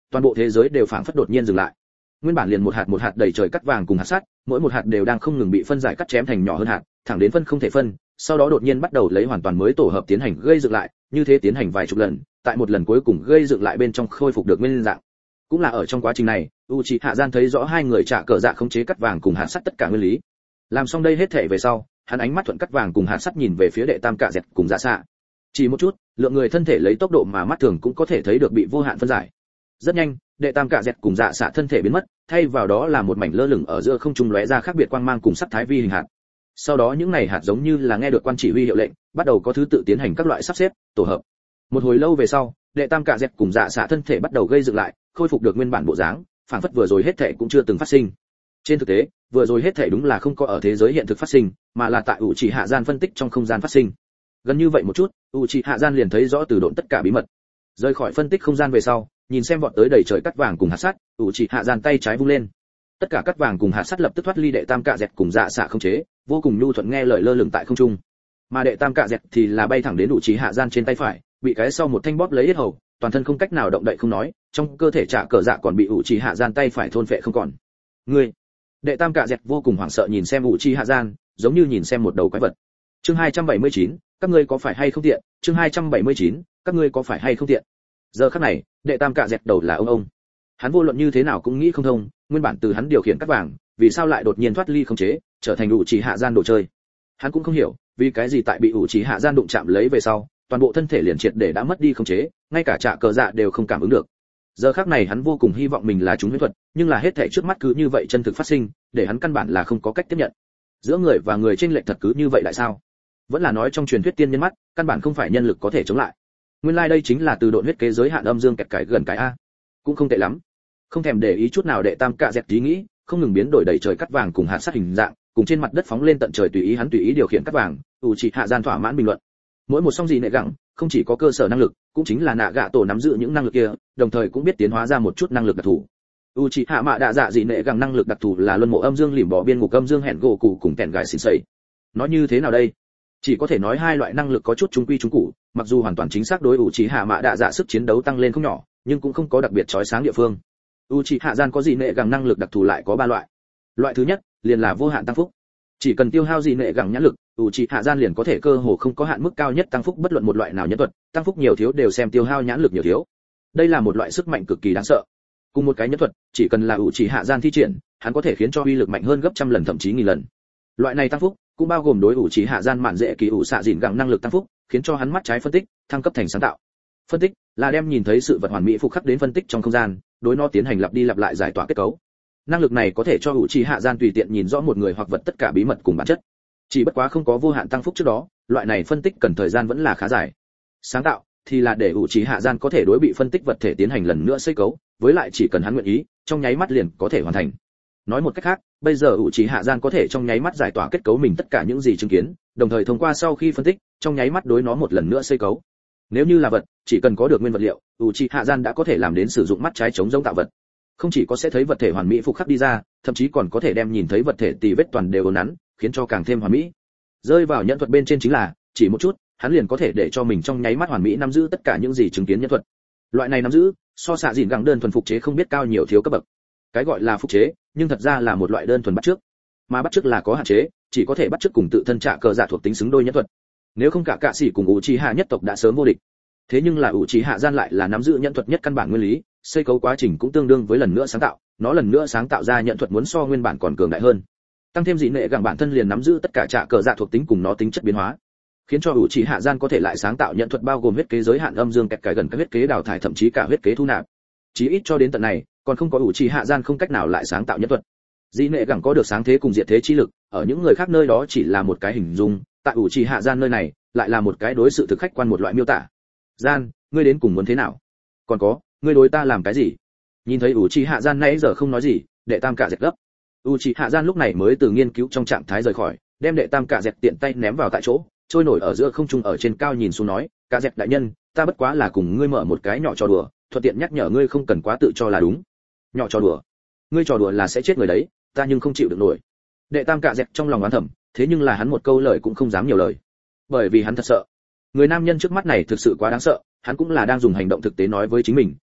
toàn bộ thế giới đều phảng phất đột nhiên dừng lại. Nguyên bản liền một hạt một hạt đầy trời cắt vàng cùng hạt sắt, mỗi một hạt đều đang không ngừng bị phân giải cắt chém thành nhỏ hơn hạt, thẳng đến phân không thể phân, sau đó đột nhiên bắt đầu lấy hoàn toàn mới tổ hợp tiến hành gây dựng lại, như thế tiến hành vài chục lần, tại một lần cuối cùng gây dựng lại bên trong khôi phục được nguyên dạng. Cũng là ở trong quá trình này, Uchiha Gian thấy rõ hai người trả cờ dạ khống chế cắt vàng cùng hạt sắt tất cả nguyên lý. Làm xong đây hết thảy về sau, hắn ánh mắt thuận cắt vàng cùng hạt sắt nhìn về phía đệ tam cạ dẹt cùng dạ xạ. Chỉ một chút, lượng người thân thể lấy tốc độ mà mắt thường cũng có thể thấy được bị vô hạn phân giải. Rất nhanh, đệ tam cạ dẹt cùng dạ xạ thân thể biến mất, thay vào đó là một mảnh lơ lửng ở giữa không trung lóe ra khác biệt quang mang cùng sắc thái vi hình hạt. Sau đó những này hạt giống như là nghe được quan chỉ huy hiệu lệnh, bắt đầu có thứ tự tiến hành các loại sắp xếp, tổ hợp. Một hồi lâu về sau, đệ tam cạ dẹt cùng dạ xạ thân thể bắt đầu gây dựng lại, khôi phục được nguyên bản bộ dáng, phản phất vừa rồi hết thảy cũng chưa từng phát sinh. Trên thực tế, vừa rồi hết thảy đúng là không có ở thế giới hiện thực phát sinh, mà là tại Uchiha Gian phân tích trong không gian phát sinh. Gần như vậy một chút, Uchiha Gian liền thấy rõ từ độn tất cả bí mật. Rời khỏi phân tích không gian về sau, nhìn xem vọt tới đầy trời cắt vàng cùng hạt sắt, Uchiha Gian tay trái vung lên. Tất cả cắt vàng cùng hạt sắt lập tức thoát ly đệ tam cạ dẹt cùng dạ xạ không chế, vô cùng nhu thuận nghe lời lơ lửng tại không trung. Mà đệ tam cạ dẹt thì là bay thẳng đến Uchiha Gian trên tay phải, bị cái sau một thanh bóp lấy yết hầu, toàn thân không cách nào động đậy không nói, trong cơ thể trả cờ dạ còn bị Uchiha Gian tay phải thôn phệ không còn. Ngươi! Đệ tam cạ dẹt vô cùng hoảng sợ nhìn xem Uchiha Gian, giống như nhìn xem một đầu quái vật. Chương hai trăm bảy mươi chín, các ngươi có phải hay không tiện? Chương hai trăm bảy mươi chín, các ngươi có phải hay không tiện? Giờ khắc này, đệ tam cạ dẹt đầu là ông ông. Hắn vô luận như thế nào cũng nghĩ không thông, nguyên bản từ hắn điều khiển cắt vàng, vì sao lại đột nhiên thoát ly không chế, trở thành Uchiha Gian đồ chơi. Hắn cũng không hiểu, vì cái gì tại bị Uchiha Gian đụng chạm lấy về sau, toàn bộ thân thể liền triệt để đã mất đi không chế, ngay cả trả cờ dạ đều không cảm ứng được. Giờ khắc này hắn vô cùng hy vọng mình là chúng huyễn thuật, nhưng là hết thảy trước mắt cứ như vậy chân thực phát sinh, để hắn căn bản là không có cách tiếp nhận. Giữa người và người chênh lệch thật cứ như vậy lại sao? Vẫn là nói trong truyền thuyết tiên nhân mắt, căn bản không phải nhân lực có thể chống lại. Nguyên lai like đây chính là từ độ huyết kế giới hạn âm dương kẹt cái gần cái a. Cũng không tệ lắm. Không thèm để ý chút nào đệ tam cạ dẹt ý nghĩ, không ngừng biến đổi đầy trời cắt vàng cùng hạt sắt hình dạng, cùng trên mặt đất phóng lên tận trời tùy ý hắn tùy ý điều khiển cắt vàng, Uchiha Gian thỏa mãn bình luận. Mỗi một song gì nệ gặng, không chỉ có cơ sở năng lực, cũng chính là nạ gạ tổ nắm giữ những năng lực kia, đồng thời cũng biết tiến hóa ra một chút năng lực đặc thù. Uchiha Mạ Đạ Dạ dị nệ gặng năng lực đặc thù là luân mộ âm dương lìm bỏ biên ngục âm dương hẹn gỗ cụ cùng kẹn gài xỉn sẩy. Nói như thế nào đây? Chỉ có thể nói hai loại năng lực có chút trung quy trung cụ, mặc dù hoàn toàn chính xác đối Uchiha Mạ Đạ Dạ sức chiến đấu tăng lên không nhỏ, nhưng cũng không có đặc biệt chói sáng địa phương. Uchiha Gian có dị nệ gặng năng lực đặc thù lại có ba loại. Loại thứ nhất, liền là vô hạn tăng phúc. Chỉ cần tiêu hao dị nệ gặng nhãn lực, Uchiha Gian liền có thể cơ hồ không có hạn mức cao nhất tăng phúc bất luận một loại nào nhân thuật, tăng phúc nhiều thiếu đều xem tiêu hao nhãn lực nhiều thiếu. Đây là một loại sức mạnh cực kỳ đáng sợ. Cùng một cái nhân thuật, chỉ cần là Uchiha Gian thi triển, hắn có thể khiến cho uy lực mạnh hơn gấp trăm lần thậm chí nghìn lần. Loại này tăng phúc cũng bao gồm đối Uchiha Gian mạn dễ kỳ ủ xạ dịn gặng năng lực tăng phúc, khiến cho hắn mắt trái phân tích, thăng cấp thành sáng tạo. Phân tích là đem nhìn thấy sự vật hoàn mỹ phục khắc đến phân tích trong không gian, đối nó tiến hành lặp đi lặp lại giải tỏa kết cấu. Năng lực này có thể cho Uchiha Gian tùy tiện nhìn rõ một người hoặc vật tất cả bí mật cùng bản chất. Chỉ bất quá không có vô hạn tăng phúc trước đó, loại này phân tích cần thời gian vẫn là khá dài. Sáng tạo thì là để Uchiha Gian có thể đối bị phân tích vật thể tiến hành lần nữa xây cấu, với lại chỉ cần hắn nguyện ý, trong nháy mắt liền có thể hoàn thành. Nói một cách khác, bây giờ Uchiha Gian có thể trong nháy mắt giải tỏa kết cấu mình tất cả những gì chứng kiến, đồng thời thông qua sau khi phân tích, trong nháy mắt đối nó một lần nữa xây cấu. Nếu như là vật, chỉ cần có được nguyên vật liệu, Uchiha Gian đã có thể làm đến sử dụng mắt trái chống giống tạo vật. Không chỉ có sẽ thấy vật thể hoàn mỹ phục khắc đi ra, thậm chí còn có thể đem nhìn thấy vật thể tì vết toàn đều uốn nắn, khiến cho càng thêm hoàn mỹ. Rơi vào nhận thuật bên trên chính là, chỉ một chút, hắn liền có thể để cho mình trong nháy mắt hoàn mỹ nắm giữ tất cả những gì chứng kiến nhân thuật. Loại này nắm giữ, so xạ dịn gặng đơn thuần phục chế không biết cao nhiều thiếu cấp bậc. Cái gọi là phục chế, nhưng thật ra là một loại đơn thuần bắt chước. Mà bắt chước là có hạn chế, chỉ có thể bắt chước cùng tự thân trả cờ giả thuộc tính xứng đôi nhân thuật. Nếu không cả cạ sĩ cùng Uchiha nhất tộc đã sớm vô địch. Thế nhưng là Uchiha Gian lại là nắm giữ nhân thuật nhất căn bản nguyên lý, xây cấu quá trình cũng tương đương với lần nữa sáng tạo, nó lần nữa sáng tạo ra nhận thuật muốn so nguyên bản còn cường đại hơn. Tăng thêm dị nệ gặng bản thân liền nắm giữ tất cả trả cờ dạ thuộc tính cùng nó tính chất biến hóa, khiến cho Uchiha Gian có thể lại sáng tạo nhận thuật bao gồm huyết kế giới hạn âm dương kẹt cái gần các huyết kế đào thải thậm chí cả huyết kế thu nạp. Chí ít cho đến tận này, còn không có Uchiha Gian không cách nào lại sáng tạo nhận thuật. Dị nệ gặng có được sáng thế cùng diệt thế chi lực, ở những người khác nơi đó chỉ là một cái hình dung, tại Uchiha Gian nơi này, lại là một cái đối sự thực khách quan một loại miêu tả. Gian, ngươi đến cùng muốn thế nào? Còn có, ngươi đối ta làm cái gì? Nhìn thấy Uchiha Gian nãy giờ không nói gì, đệ tam cạ dẹt gấp. Uchiha Gian lúc này mới từ nghiên cứu trong trạng thái rời khỏi, đem đệ tam cạ dẹt tiện tay ném vào tại chỗ, trôi nổi ở giữa không trung ở trên cao nhìn xuống nói, cạ dẹt đại nhân, ta bất quá là cùng ngươi mở một cái nhỏ trò đùa, thuận tiện nhắc nhở ngươi không cần quá tự cho là đúng. Nhỏ trò đùa? Ngươi trò đùa là sẽ chết người đấy, ta nhưng không chịu được nổi. Đệ tam cạ dẹt trong lòng oán thầm, thế nhưng là hắn một câu lời cũng không dám nhiều lời, bởi vì hắn thật sợ. Người nam nhân trước mắt này thực sự quá đáng sợ, hắn cũng là đang dùng hành động thực tế nói với chính mình,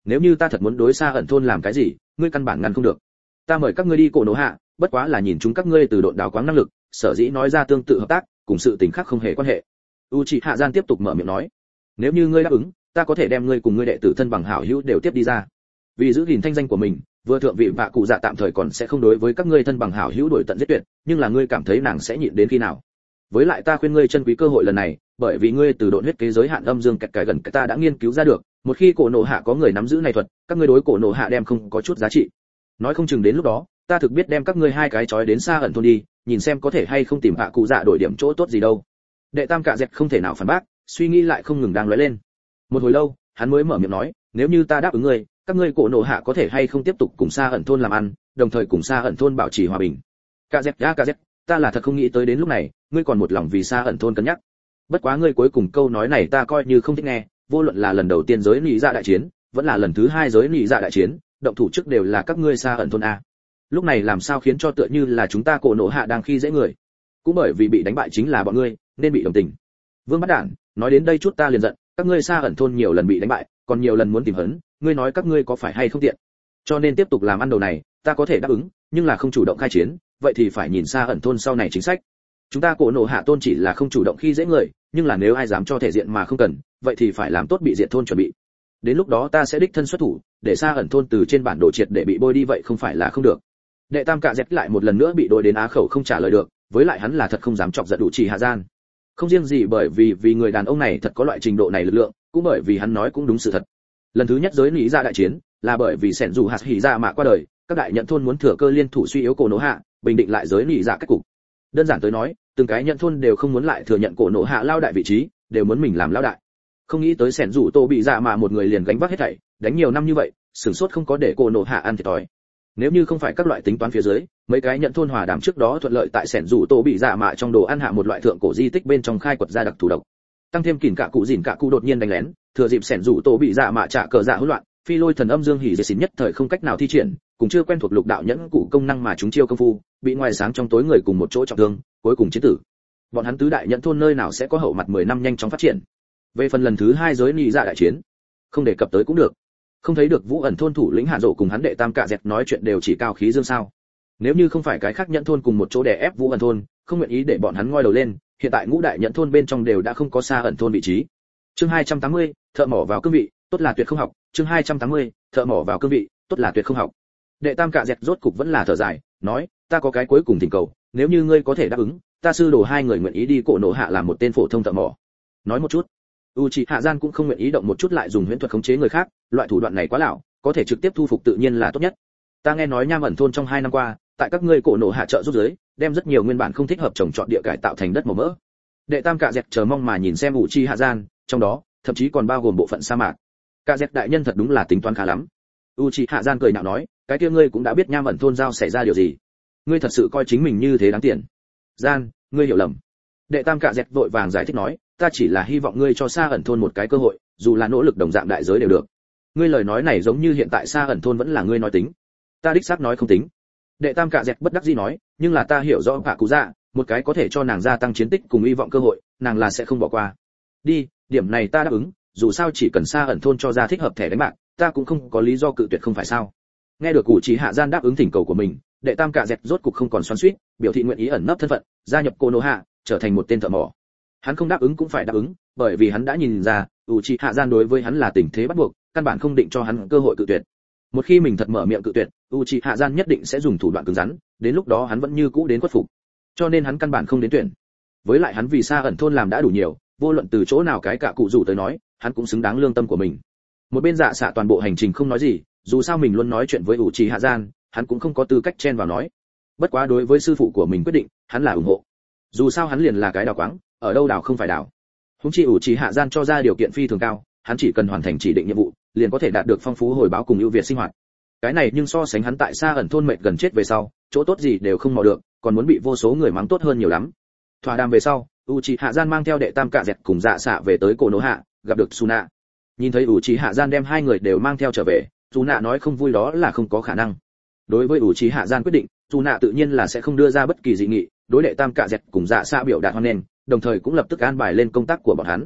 nếu như ta thật muốn đối xa ẩn thôn làm cái gì, ngươi căn bản ngăn không được. Ta mời các ngươi đi cổ nổ hạ, bất quá là nhìn chúng các ngươi từ độn đào quáng năng lực, sở dĩ nói ra tương tự hợp tác, cùng sự tình khác không hề quan hệ. Uchiha Gian tiếp tục mở miệng nói, nếu như ngươi đáp ứng, ta có thể đem ngươi cùng ngươi đệ tử thân bằng hảo hữu đều tiếp đi ra. Vì giữ gìn thanh danh của mình, vừa thượng vị vạ cụ dạ tạm thời còn sẽ không đối với các ngươi thân bằng hảo hữu đổi tận giết tuyệt, nhưng là ngươi cảm thấy nàng sẽ nhịn đến khi nào? Với lại ta khuyên ngươi chân quý cơ hội lần này, bởi vì ngươi từ độn huyết kế giới hạn âm dương kẹt cái gần cái ta đã nghiên cứu ra được, một khi cổ nổ hạ có người nắm giữ này thuật, các ngươi đối cổ nổ hạ đem không có chút giá trị. Nói không chừng đến lúc đó, ta thực biết đem các ngươi hai cái chói đến xa ẩn thôn đi, nhìn xem có thể hay không tìm vạ cụ dạ đổi điểm chỗ tốt gì đâu. Đệ tam cạ dẹt không thể nào phản bác, suy nghĩ lại không ngừng đang lóe lên. Một hồi lâu, hắn mới mở miệng nói, nếu như ta đáp ứng ngươi, các ngươi cổ nổ hạ có thể hay không tiếp tục cùng xa ẩn thôn làm ăn, đồng thời cùng xa ẩn thôn bảo trì hòa bình. Cạ dẹt ya cạ dẹt, ta là thật không nghĩ tới đến lúc này, ngươi còn một lòng vì xa ẩn thôn cân nhắc. Bất quá ngươi cuối cùng câu nói này ta coi như không thích nghe, vô luận là lần đầu tiên giới nị dạ đại chiến, vẫn là lần thứ hai giới nị dạ đại chiến, động thủ trước đều là các ngươi xa ẩn thôn a. Lúc này làm sao khiến cho tựa như là chúng ta cổ nổ hạ đang khi dễ người. Cũng bởi vì bị đánh bại chính là bọn ngươi, nên bị đồng tình. Vương Bắt Đản, nói đến đây chút ta liền giận, các ngươi xa ẩn thôn nhiều lần bị đánh bại, còn nhiều lần muốn tìm hấn, ngươi nói các ngươi có phải hay không tiện. Cho nên tiếp tục làm ăn đầu này, ta có thể đáp ứng, nhưng là không chủ động khai chiến, vậy thì phải nhìn xa ẩn thôn sau này chính sách. Chúng ta cổ nổ hạ tôn chỉ là không chủ động khi dễ người, nhưng là nếu ai dám cho thể diện mà không cần, vậy thì phải làm tốt bị diệt thôn chuẩn bị. Đến lúc đó ta sẽ đích thân xuất thủ, để xa ẩn thôn từ trên bản đồ triệt để bị bôi đi vậy không phải là không được. Đệ tam cạ dẹt lại một lần nữa bị đối đến á khẩu không trả lời được, với lại hắn là thật không dám chọc giận đủ chỉ hạ gian. Không riêng gì bởi vì vì người đàn ông này thật có loại trình độ này lực lượng, cũng bởi vì hắn nói cũng đúng sự thật. Lần thứ nhất giới lý ra đại chiến, là bởi vì sẻn dù hạt hỉ ra mà qua đời, các đại nhận thôn muốn thừa cơ liên thủ suy yếu cổ nổ hạ, bình định lại giới lý ra cách cục. Đơn giản tới nói, từng cái nhận thôn đều không muốn lại thừa nhận cổ nổ hạ lao đại vị trí, đều muốn mình làm lao đại. Không nghĩ tới sẻn dù tô bị dạ mà một người liền gánh vác hết thảy, đánh nhiều năm như vậy, sửng sốt không có để cổ nổ hạ ăn thiệt thòi. Nếu như không phải các loại tính toán phía dưới, mấy cái nhận thôn hòa đàm trước đó thuận lợi tại sẻn dù tô bị dạ mạ trong đồ ăn hạ một loại thượng cổ di tích bên trong khai quật ra đặc thù độc. Tăng thêm kỉn cả cụ dỉn cả cụ đột nhiên đánh lén, thừa dịp sẻn dù tô bị dạ mạ trả cờ dạ hỗn loạn, phi lôi thần âm dương hỉ dệt xỉn nhất thời không cách nào thi triển, cũng chưa quen thuộc lục đạo nhẫn cụ công năng mà chúng chiêu công phu, bị ngoài sáng trong tối người cùng một chỗ trọng thương, cuối cùng chiến tử. Bọn hắn tứ đại nhận thôn nơi nào sẽ có hậu mặt mười năm nhanh chóng phát triển. Về phần lần thứ hai giới nhị dạ đại chiến, không đề cập tới cũng được. Không thấy được Vũ ẩn thôn thủ lĩnh Hạ Dụ cùng hắn đệ tam cạ dẹt nói chuyện đều chỉ cao khí dương sao? Nếu như không phải cái khác nhận thôn cùng một chỗ đè ép Vũ ẩn thôn, không nguyện ý để bọn hắn ngoi đầu lên, hiện tại ngũ đại nhận thôn bên trong đều đã không có xa ẩn thôn vị trí. Chương hai trăm tám mươi, thợ mỏ vào cương vị, tốt là tuyệt không học. Chương hai trăm tám mươi, thợ mỏ vào cương vị, tốt là tuyệt không học. Đệ tam cạ dẹt rốt cục vẫn là thở dài, nói, ta có cái cuối cùng thỉnh cầu, nếu như ngươi có thể đáp ứng, ta sư đồ hai người nguyện ý đi cổ nổ hạ làm một tên phổ thông thợ mỏ. Nói một chút. Uchiha Gian cũng không nguyện ý động một chút lại dùng huyễn thuật khống chế người khác, loại thủ đoạn này quá lão, có thể trực tiếp thu phục tự nhiên là tốt nhất. Ta nghe nói Nham ẩn thôn trong hai năm qua, tại các ngươi cổ nổ hạ trợ giúp giới, đem rất nhiều nguyên bản không thích hợp trồng trọt địa cải tạo thành đất màu mỡ. Đệ tam cạ dẹt chờ mong mà nhìn xem Uchiha Gian, trong đó, thậm chí còn bao gồm bộ phận sa mạc. Cạ dẹt đại nhân thật đúng là tính toán khá lắm. Uchiha Gian cười nhạo nói, cái kia ngươi cũng đã biết Nham ẩn thôn giao xảy ra điều gì. Ngươi thật sự coi chính mình như thế đáng tiền. Gian, ngươi hiểu lầm. Đệ tam cạ dẹt vội vàng giải thích nói, ta chỉ là hy vọng ngươi cho xa ẩn thôn một cái cơ hội, dù là nỗ lực đồng dạng đại giới đều được. Ngươi lời nói này giống như hiện tại xa ẩn thôn vẫn là ngươi nói tính. Ta đích xác nói không tính. Đệ tam cạ dẹt bất đắc dĩ nói, nhưng là ta hiểu rõ Hạ Cụ Dạ, một cái có thể cho nàng gia tăng chiến tích cùng hy vọng cơ hội, nàng là sẽ không bỏ qua. Đi, điểm này ta đáp ứng, dù sao chỉ cần xa ẩn thôn cho ra thích hợp thẻ đánh bạc, ta cũng không có lý do cự tuyệt không phải sao? Nghe được Cụ Chỉ Hạ Gian đáp ứng thỉnh cầu của mình, đệ tam cạ dẹt rốt cục không còn xoắn xuýt, biểu thị nguyện ý ẩn nấp thân phận, gia nhập Cô Nô Hạ, trở thành một tên thợ mỏ. Hắn không đáp ứng cũng phải đáp ứng, bởi vì hắn đã nhìn ra, Uchiha Gian đối với hắn là tình thế bắt buộc, căn bản không định cho hắn cơ hội cự tuyệt. Một khi mình thật mở miệng cự tuyệt, Uchiha Gian nhất định sẽ dùng thủ đoạn cứng rắn, đến lúc đó hắn vẫn như cũ đến khuất phục. Cho nên hắn căn bản không đến tuyển. Với lại hắn vì xa ẩn thôn làm đã đủ nhiều, vô luận từ chỗ nào cái cả cụ rủ tới nói, hắn cũng xứng đáng lương tâm của mình. Một bên dạ xạ toàn bộ hành trình không nói gì, dù sao mình luôn nói chuyện với Uchiha Gian, hắn cũng không có tư cách chen vào nói. Bất quá đối với sư phụ của mình quyết định, hắn là ủng hộ. Dù sao hắn liền là cái đào quáng, ở đâu đào không phải đào. Húng chi Uchiha Gian cho ra điều kiện phi thường cao, hắn chỉ cần hoàn thành chỉ định nhiệm vụ, liền có thể đạt được phong phú hồi báo cùng ưu việt sinh hoạt. Cái này nhưng so sánh hắn tại xa ẩn thôn mệt gần chết về sau, chỗ tốt gì đều không mò được, còn muốn bị vô số người mắng tốt hơn nhiều lắm. Thỏa đàm về sau, Uchiha Gian mang theo đệ tam cạ dẹt cùng dạ xạ về tới cổ nổ hạ, gặp được Suna. Nhìn thấy Uchiha Gian đem hai người đều mang theo trở về, Suna nói không vui đó là không có khả năng. Đối với Uchiha Gian quyết định, Suna tự nhiên là sẽ không đưa ra bất kỳ dị nghị, đối đệ tam cạ dẹt cùng dạ xạ biểu đạt hoan nghênh, đồng thời cũng lập tức an bài lên công tác của bọn hắn.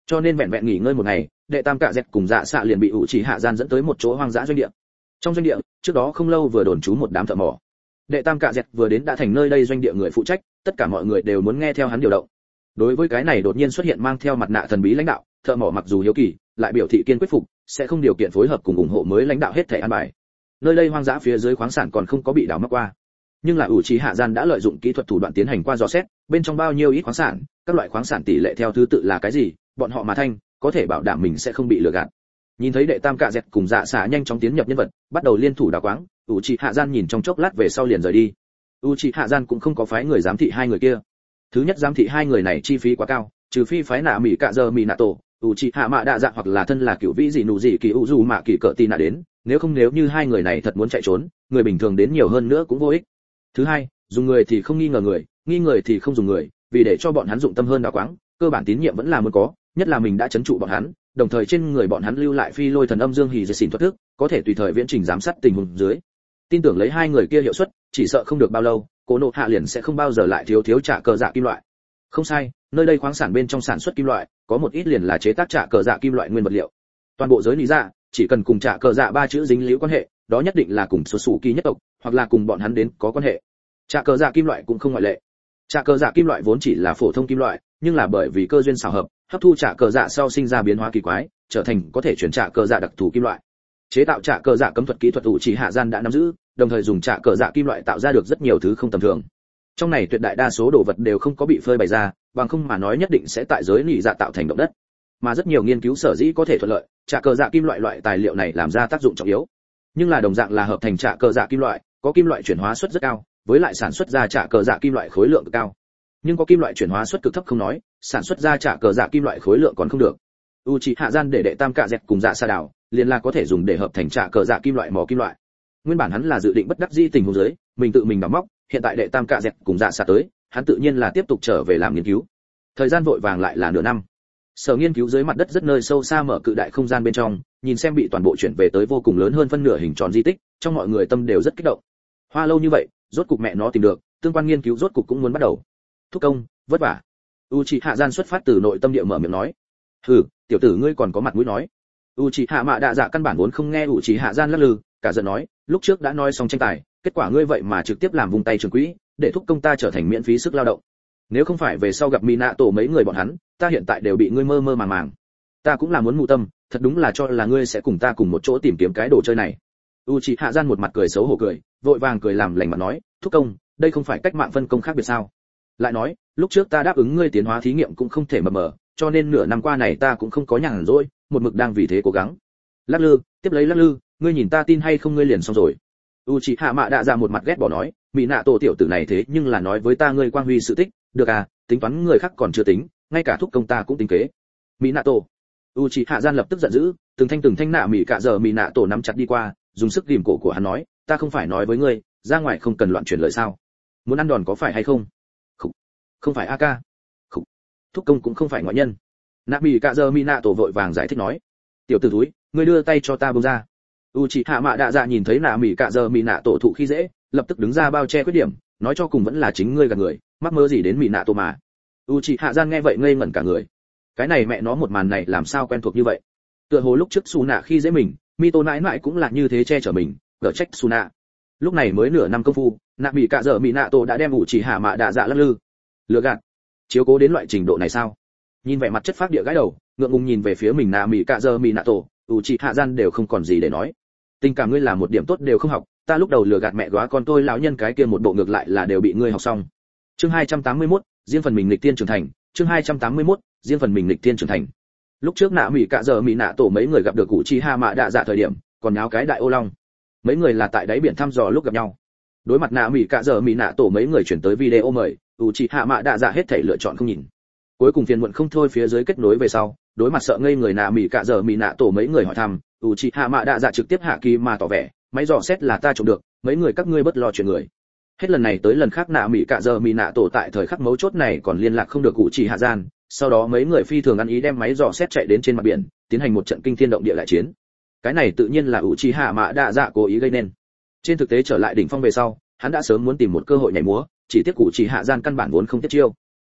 Cho nên vẹn vẹn nghỉ ngơi một ngày, đệ tam cạ dẹt cùng dạ xạ liền bị ủ trì hạ gian dẫn tới một chỗ hoang dã doanh địa. Trong doanh địa, trước đó không lâu vừa đồn trú một đám thợ mỏ. Đệ tam cạ dẹt vừa đến đã thành nơi đây doanh địa người phụ trách, tất cả mọi người đều muốn nghe theo hắn điều động. Đối với cái này đột nhiên xuất hiện mang theo mặt nạ thần bí lãnh đạo, thợ mỏ mặc dù hiếu kỳ, lại biểu thị kiên quyết phục, sẽ không điều kiện phối hợp cùng ủng hộ mới lãnh đạo hết thảy an bài. Nơi đây hoang dã phía dưới khoáng sản còn không có bị đào móc qua, nhưng là ủ trì hạ gian đã lợi dụng kỹ thuật thủ đoạn tiến hành qua dò xét, bên trong bao nhiêu ít khoáng sản, các loại khoáng sản tỷ lệ theo thứ tự là cái gì, bọn họ mà thanh, có thể bảo đảm mình sẽ không bị lừa gạt. Nhìn thấy đệ tam cạ dẹt cùng dạ xạ nhanh chóng tiến nhập nhân vật, bắt đầu liên thủ đào quáng, ủ trì hạ gian nhìn trong chốc lát về sau liền rời đi. ủ trì hạ gian cũng không có phái người giám thị hai người kia. Thứ nhất, giám thị hai người này chi phí quá cao, trừ phi phái nạ mỹ cạ giờ mỹ nạ tổ, ủ trì hạ mạ đa dạ hoặc là thân là cựu vĩ gì nụ gì kỳ ủ dù mạ kỳ cỡ tì nạ đến, nếu không nếu như hai người này thật muốn chạy trốn, người bình thường đến nhiều hơn nữa cũng vô ích. Thứ hai, dùng người thì không nghi ngờ người, nghi người thì không dùng người, vì để cho bọn hắn dụng tâm hơn đào quáng, cơ bản tín nhiệm vẫn là muốn có, nhất là mình đã trấn trụ bọn hắn, đồng thời trên người bọn hắn lưu lại phi lôi thần âm dương hỉ dệt xỉn thuật thức, có thể tùy thời viễn trình giám sát tình huống dưới. Tin tưởng lấy hai người kia hiệu suất, chỉ sợ không được bao lâu, Cố Nộ Hạ liền sẽ không bao giờ lại thiếu thiếu trả cờ dạ kim loại. Không sai, nơi đây khoáng sản bên trong sản xuất kim loại, có một ít liền là chế tác trả cờ dạ kim loại nguyên vật liệu. Toàn bộ giới lý dạ, chỉ cần cùng trả cờ dạ ba chữ dính líu quan hệ, đó nhất định là cùng số sủ kỳ nhất tộc, hoặc là cùng bọn hắn đến có quan hệ. Trả cờ dạ kim loại cũng không ngoại lệ. Trả cờ dạ kim loại vốn chỉ là phổ thông kim loại, nhưng là bởi vì cơ duyên xảo hợp, hấp thu trả cờ dạ sau sinh ra biến hóa kỳ quái, trở thành có thể chuyển trả cờ dạ đặc thù kim loại. Chế tạo trả cờ dạ cấm thuật kỹ thuật ủ trì hạ gian đã nắm giữ, đồng thời dùng trả cờ dạ kim loại tạo ra được rất nhiều thứ không tầm thường. Trong này tuyệt đại đa số đồ vật đều không có bị phơi bày ra, bằng không mà nói nhất định sẽ tại giới nỉ dạ tạo thành động đất. Mà rất nhiều nghiên cứu sở dĩ có thể thuận lợi, trả cờ dạ kim loại loại tài liệu này làm ra tác dụng trọng yếu. Nhưng là đồng dạng là hợp thành trả cờ dạ kim loại, có kim loại chuyển hóa suất rất cao, với lại sản xuất ra trả cờ dạ kim loại khối lượng cực cao. Nhưng có kim loại chuyển hóa suất cực thấp không nói, sản xuất ra trả cờ dạ kim loại khối lượng còn không được. Uchiha gian để đệ tam cạ dẹt cùng dạ sa đảo, liền là có thể dùng để hợp thành trả cờ dạ kim loại mỏ kim loại. Nguyên bản hắn là dự định bất đắc dĩ tình huống dưới, mình tự mình đào móc, hiện tại đệ tam cạ dẹt cùng dạ sa tới, hắn tự nhiên là tiếp tục trở về làm nghiên cứu. Thời gian vội vàng lại là nửa năm. Sở nghiên cứu dưới mặt đất rất nơi sâu xa mở cự đại không gian bên trong, nhìn xem bị toàn bộ chuyển về tới vô cùng lớn hơn phân nửa hình tròn di tích, trong mọi người tâm đều rất kích động. Hoa lâu như vậy, rốt cục mẹ nó tìm được, tương quan nghiên cứu rốt cục cũng muốn bắt đầu. Thúc công, vất vả. Uchiha gian xuất phát từ nội tâm địa mở miệng nói. Hừ, tiểu tử ngươi còn có mặt mũi nói. Uchiha mạ đạ dạ căn bản vốn không nghe Uchiha gian lắc lư, cả giận nói, lúc trước đã nói xong tranh tài, kết quả ngươi vậy mà trực tiếp làm vùng tay trường quỹ, để thúc công ta trở thành miễn phí sức lao động. Nếu không phải về sau gặp Minato mấy người bọn hắn, ta hiện tại đều bị ngươi mơ mơ màng màng. Ta cũng là muốn mù tâm, thật đúng là cho là ngươi sẽ cùng ta cùng một chỗ tìm kiếm cái đồ chơi này. Uchiha gian một mặt cười xấu hổ cười, vội vàng cười làm lành mặt nói, thúc công, đây không phải cách mạng phân công khác biệt sao? Lại nói, lúc trước ta đáp ứng ngươi tiến hóa thí nghiệm cũng không thể mờ mờ, cho nên nửa năm qua này ta cũng không có nhàn rỗi, một mực đang vì thế cố gắng. Lắc lư, tiếp lấy lắc lư, ngươi nhìn ta tin hay không ngươi liền xong rồi. Uchiha mạ đạ ra một mặt ghét bỏ nói, mỹ nạ tổ tiểu tử này thế nhưng là nói với ta ngươi quang huy sự tích, được à, tính toán người khác còn chưa tính, ngay cả thúc công ta cũng tính kế. Mỹ nạ tổ. Uchiha gian lập tức giận dữ, từng thanh từng thanh nạ mỹ cả giờ mỹ nạ tổ nắm chặt đi qua, dùng sức ghim cổ của hắn nói, ta không phải nói với ngươi, ra ngoài không cần loạn truyền lời sao? Muốn ăn đòn có phải hay không? Không, không phải a ca. Không, thúc công cũng không phải ngoại nhân. Nạ mỹ cả giờ mỹ nạ tổ vội vàng giải thích nói, tiểu tử túi, ngươi đưa tay cho ta buông ra. Uchiha mạ đạ dạ nhìn thấy nạ mỹ cả giờ mỹ nạ tổ thụ khi dễ, lập tức đứng ra bao che khuyết điểm, nói cho cùng vẫn là chính ngươi gạt người, mắc mơ gì đến mỹ nạ tổ mà. Uchiha gian nghe vậy ngây ngẩn cả người. Cái này mẹ nó một màn này làm sao quen thuộc như vậy? Tựa hồ lúc trước Suna khi dễ mình, Mito nãi nãi cũng là như thế che chở mình, gỡ trách Suna. Lúc này mới nửa năm công phu, nạ mỹ cả giờ mỹ nạ tổ đã đem Uchiha mạ đạ dạ lắc lư. Lừa gạt. Chiếu cố đến loại trình độ này sao? Nhìn vẻ mặt chất phác địa gãi đầu, ngượng ngùng nhìn về phía mình nạ mỹ cả giờ mỹ nạ tổ, Uchiha gian đều không còn gì để nói. Tình cảm ngươi là một điểm tốt đều không học, ta lúc đầu lừa gạt mẹ góa con tôi lão nhân cái kia một bộ ngược lại là đều bị ngươi học xong. Chương hai trăm tám mươi mốt, riêng phần mình lịch tiên trưởng thành, chương hai trăm tám mươi mốt, riêng phần mình lịch tiên trưởng thành. Lúc trước nạ mỹ cả giờ mỹ nạ tổ mấy người gặp được Uchiha mạ đạ dạ thời điểm, còn nháo cái đại ô long. Mấy người là tại đáy biển thăm dò lúc gặp nhau. Đối mặt nạ mỹ cả giờ mỹ nạ tổ mấy người chuyển tới video mời, Uchiha mạ đạ dạ hết thảy lựa chọn không nhìn. Cuối cùng phiền muộn không thôi phía dưới kết nối về sau, đối mặt sợ ngây người nạ mỹ cả giờ mỹ nạ tổ mấy người hỏi thăm, Uchiha mạ đạ dạ trực tiếp hạ kỳ mà tỏ vẻ, máy dò xét là ta trộm được, mấy người các ngươi bất lo chuyện người. Hết lần này tới lần khác nạ mỹ cả giờ mỹ nạ tổ tại thời khắc mấu chốt này còn liên lạc không được Uchiha gian, sau đó mấy người phi thường ăn ý đem máy dò xét chạy đến trên mặt biển, tiến hành một trận kinh thiên động địa đại chiến. Cái này tự nhiên là Uchiha mạ đạ dạ cố ý gây nên. Trên thực tế trở lại đỉnh phong về sau, hắn đã sớm muốn tìm một cơ hội nhảy múa, chỉ tiếc Uchiha gian căn bản vốn không tiết chiêu.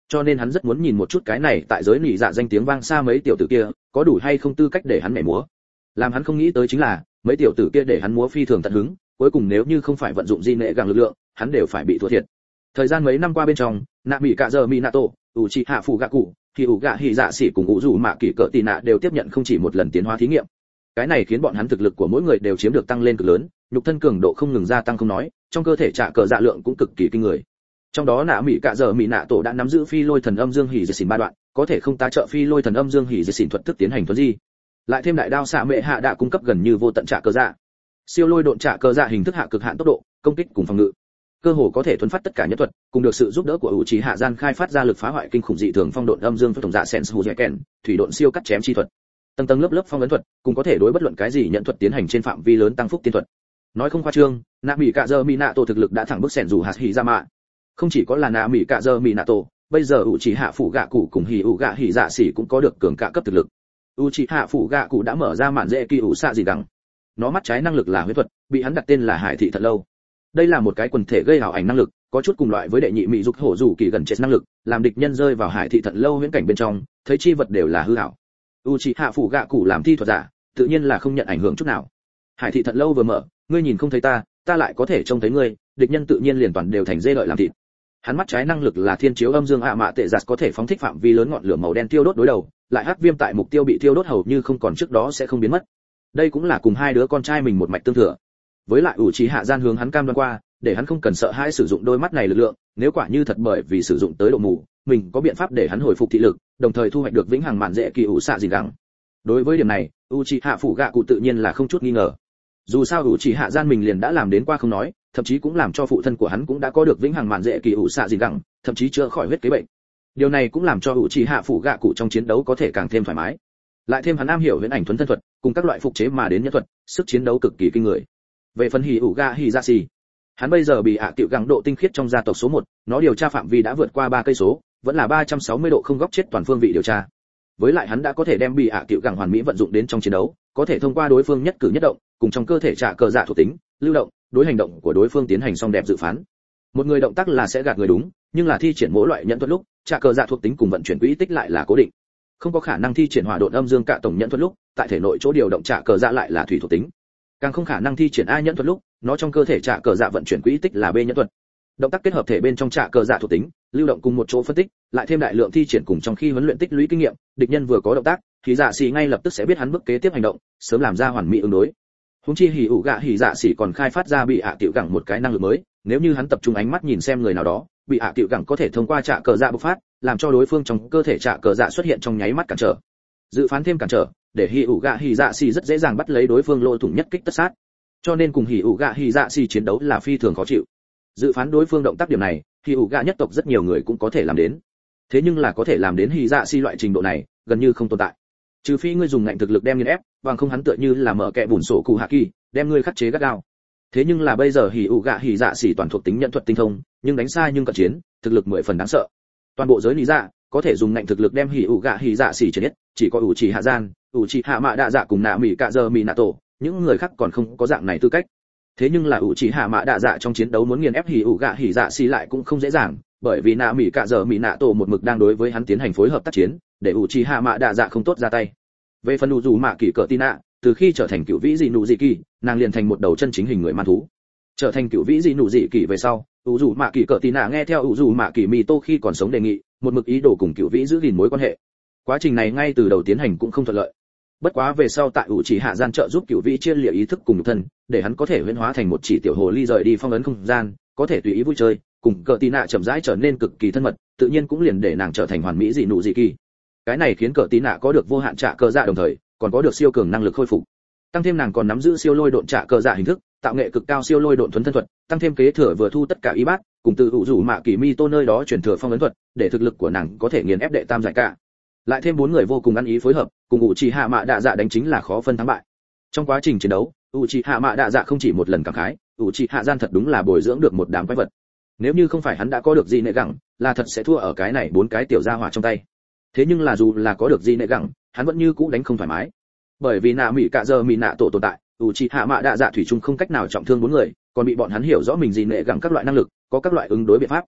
cho nên hắn rất muốn nhìn một chút cái này tại giới nỉ dạ danh tiếng vang xa mấy tiểu tử kia có đủ hay không tư cách để hắn nhảy múa. Làm hắn không nghĩ tới chính là mấy tiểu tử kia để hắn múa phi thường tận hứng, cuối cùng nếu như không phải vận dụng di nệ gàng lực lượng, hắn đều phải bị thua thiệt. Thời gian mấy năm qua bên trong, nạ mỹ cạ giờ minato, Uchiha Fugaku, thì ủ gạ hỉ dạ sĩ cùng ngũ dù mạ kỷ cỡ tì nạ đều tiếp nhận không chỉ một lần tiến hóa thí nghiệm. Cái này khiến bọn hắn thực lực của mỗi người đều chiếm được tăng lên cực lớn, nhục thân cường độ không ngừng gia tăng không nói, trong cơ thể trả cờ dạ lượng cũng cực kỳ kinh người. Trong đó nạ mỹ cạ giờ mỹ nạ tổ đã nắm giữ phi lôi thần âm dương hỉ dị xỉn ba đoạn, có thể không tá trợ phi lôi thần âm dương hỉ dị xỉn thuật thức tiến hành thuần di. Lại thêm đại đao xạ mệ hạ đã cung cấp gần như vô tận trả cờ dạ. Siêu lôi độn trả cờ dạ hình thức hạ cực hạn tốc độ, công kích cùng phòng ngự. Cơ hồ có thể thuần phát tất cả nhất thuật, cùng được sự giúp đỡ của Uchiha Gian khai phát ra lực phá hoại kinh khủng dị thường phong độn âm dương với tổng dạ Sensu Ken, thủy độn siêu cắt chém chi thuật. Tầng tầng lớp lớp phong ấn thuật, cùng có thể đối bất luận cái gì nhận thuật tiến hành trên phạm vi lớn tăng phúc tiên thuật. Nói không khoa trương, nạ mỹ cạ giờ mỹ nạ tổ thực lực đã thẳng bước sẻn dù hạt hỉ ra mạ. Không chỉ có là nạ mỹ cạ giờ mỹ nạ tổ, bây giờ Uchiha phụ gạ cụ cùng hỉ ủ gạ hỉ dạ xỉ cũng có được cường cạ cấp thực lực. Uchiha phụ gạ cụ đã mở ra mạn dễ kỳ ủ xạ gì đằng. Nó mắt trái năng lực là huyết thuật, bị hắn đặt tên là Hải thị thật lâu. Đây là một cái quần thể gây ảo ảnh năng lực, có chút cùng loại với đệ nhị mỹ dục hổ rủ kỳ gần chết năng lực, làm địch nhân rơi vào hải thị thận lâu huyễn cảnh bên trong, thấy chi vật đều là hư ảo. Uchiha phụ gạ cụ làm thi thuật giả, tự nhiên là không nhận ảnh hưởng chút nào. Hải thị thận lâu vừa mở, ngươi nhìn không thấy ta, ta lại có thể trông thấy ngươi, địch nhân tự nhiên liền toàn đều thành dê đợi làm thịt. Hắn mắt trái năng lực là thiên chiếu âm dương ạ mạ tệ giặt, có thể phóng thích phạm vi lớn ngọn lửa màu đen tiêu đốt đối đầu, lại hắc viêm tại mục tiêu bị tiêu đốt hầu như không còn trước đó sẽ không biến mất. Đây cũng là cùng hai đứa con trai mình một mạch tương thừa. Với lại Uchiha Gian hướng hắn cam đoan qua, để hắn không cần sợ hãi sử dụng đôi mắt này lực lượng, nếu quả như thật bởi vì sử dụng tới độ mù, mình có biện pháp để hắn hồi phục thị lực, đồng thời thu hoạch được vĩnh hằng mạn dễ kỳ ủ xạ gì gắng. Đối với điểm này, Uchiha phụ gạ cụ tự nhiên là không chút nghi ngờ. Dù sao Uchiha Gian mình liền đã làm đến qua không nói, thậm chí cũng làm cho phụ thân của hắn cũng đã có được vĩnh hằng mạn dễ kỳ ủ xạ gì gắng, thậm chí chữa khỏi huyết kế bệnh. Điều này cũng làm cho Uchiha phụ gạ cụ trong chiến đấu có thể càng thêm thoải mái. Lại thêm hắn am hiểu huyễn ảnh thuần thân thuật, cùng các loại phục chế mà đến nhân thuật, sức chiến đấu cực kỳ kinh người. Về phần hỉ ủ gạ hỉ dạ xỉ, hắn bây giờ bị ạ tiểu gắng độ tinh khiết trong gia tộc số một, nó điều tra phạm vi đã vượt qua ba cây số, vẫn là ba trăm sáu mươi độ không góc chết toàn phương vị điều tra. Với lại hắn đã có thể đem bị ạ tiểu gắng hoàn mỹ vận dụng đến trong chiến đấu, có thể thông qua đối phương nhất cử nhất động, cùng trong cơ thể trả cờ dạ thuộc tính, lưu động, đối hành động của đối phương tiến hành song đẹp dự phán. Một người động tác là sẽ gạt người đúng, nhưng là thi triển mỗi loại nhận thuật lúc, trả cờ dạ thuộc tính cùng vận chuyển quỹ tích lại là cố định. Không có khả năng thi triển hỏa độn âm dương cả tổng nhận thuật lúc, tại thể nội chỗ điều động trả cờ dạ lại là thủy thuộc tính. Càng không khả năng thi triển A nhẫn thuật lúc, nó trong cơ thể trả cờ dạ vận chuyển quỹ tích là B nhẫn thuật. Động tác kết hợp thể bên trong trả cờ dạ thuộc tính, lưu động cùng một chỗ phân tích, lại thêm đại lượng thi triển cùng trong khi huấn luyện tích lũy kinh nghiệm, địch nhân vừa có động tác, thì dạ sĩ ngay lập tức sẽ biết hắn bước kế tiếp hành động, sớm làm ra hoàn mỹ ứng đối. Huống chi hỉ ủ gạ hỉ dạ sĩ còn khai phát ra bị ạ tiểu gẳng một cái năng lực mới, nếu như hắn tập trung ánh mắt nhìn xem người nào đó, bị ạ tiểu gẳng có thể thông qua trả cờ dạ bộc phát, làm cho đối phương trong cơ thể trả cờ dạ xuất hiện trong nháy mắt cản trở. Dự phán thêm cản trở, để hỉ ủ gạ hỉ dạ xì rất dễ dàng bắt lấy đối phương lỗ thủng nhất kích tất sát, cho nên cùng hỉ ủ gạ hỉ dạ xì chiến đấu là phi thường khó chịu. Dự phán đối phương động tác điểm này, hỉ ủ gạ nhất tộc rất nhiều người cũng có thể làm đến, thế nhưng là có thể làm đến hỉ dạ xì loại trình độ này gần như không tồn tại, trừ phi ngươi dùng ngạnh thực lực đem nghiền ép, bằng không hắn tựa như là mở kẹ bùn sổ cụ hạ kỳ, đem ngươi khắc chế gắt gao. Thế nhưng là bây giờ hỉ ủ gạ hỉ dạ xì toàn thuộc tính nhận thuật tinh thông, nhưng đánh xa nhưng cận chiến, thực lực mười phần đáng sợ. Toàn bộ giới lý dạ có thể dùng ngạnh thực lực đem hỉ ủ gạ hỉ dạ xì chiến nhất, chỉ có Uchiha Gian, Uchiha Mạ Đạ Dạ cùng nạ mỹ cạ giờ mỹ nạ tổ, những người khác còn không có dạng này tư cách. Thế nhưng là Uchiha Mạ Đạ Dạ trong chiến đấu muốn nghiền ép hỉ ủ gạ hỉ dạ xì lại cũng không dễ dàng, bởi vì nạ mỹ cạ giờ mỹ nạ tổ một mực đang đối với hắn tiến hành phối hợp tác chiến, để Uchiha Mạ Đạ Dạ không tốt ra tay. Về phần dù mạ kỳ cỡ tina, từ khi trở thành cựu vĩ dị nụ dị kỳ, nàng liền thành một đầu chân chính hình người man thú. Trở thành cựu vĩ dị nụ dị kỳ về sau, dù mạ kỳ cỡ tina nghe theo dù mạ kỳ mito khi còn sống đề nghị, một mực ý đồ cùng cựu vĩ giữ gìn mối quan hệ. Quá trình này ngay từ đầu tiến hành cũng không thuận lợi. Bất quá về sau tại Uchiha Gian trợ giúp cựu vĩ chia liệt ý thức cùng nhục thân, để hắn có thể huyễn hóa thành một chỉ tiểu hồ ly rời đi phong ấn không gian, có thể tùy ý vui chơi, cùng cỡ tina chậm rãi trở nên cực kỳ thân mật, tự nhiên cũng liền để nàng trở thành hoàn mỹ dị nụ dị kỳ. Cái này khiến cỡ tina có được vô hạn trả cờ dạ, đồng thời còn có được siêu cường năng lực khôi phục. Tăng thêm nàng còn nắm giữ siêu lôi độn trả cờ dạ hình thức, tạo nghệ cực cao siêu lôi độn thuần thân thuật, tăng thêm kế thừa vừa thu tất cả y bát, cùng từ hữu rủ mạ kỳ mi tô nơi đó chuyển thừa phong ấn thuật, để thực lực của nàng có thể nghiền ép đệ tam giải cả. Lại thêm bốn người vô cùng ăn ý phối hợp, cùng Uchiha Mạ Đạ Dạ đánh chính là khó phân thắng bại. Trong quá trình chiến đấu, Uchiha Mạ Đạ Dạ không chỉ một lần cảm khái, Uchiha Gian thật đúng là bồi dưỡng được một đám quái vật. Nếu như không phải hắn đã có được gì nệ gẳng, là thật sẽ thua ở cái này bốn cái tiểu gia hỏa trong tay. Thế nhưng là dù là có được gì nệ gẳng, hắn vẫn như cũ đánh không thoải mái. Bởi vì nạ mỹ cạ giờ mỹ nạ tổ tồn tại, Uchiha Mạ Đạ Dạ thủy chung không cách nào trọng thương bốn người, còn bị bọn hắn hiểu rõ mình gì nệ gẳng các loại năng lực, có các loại ứng đối biện pháp.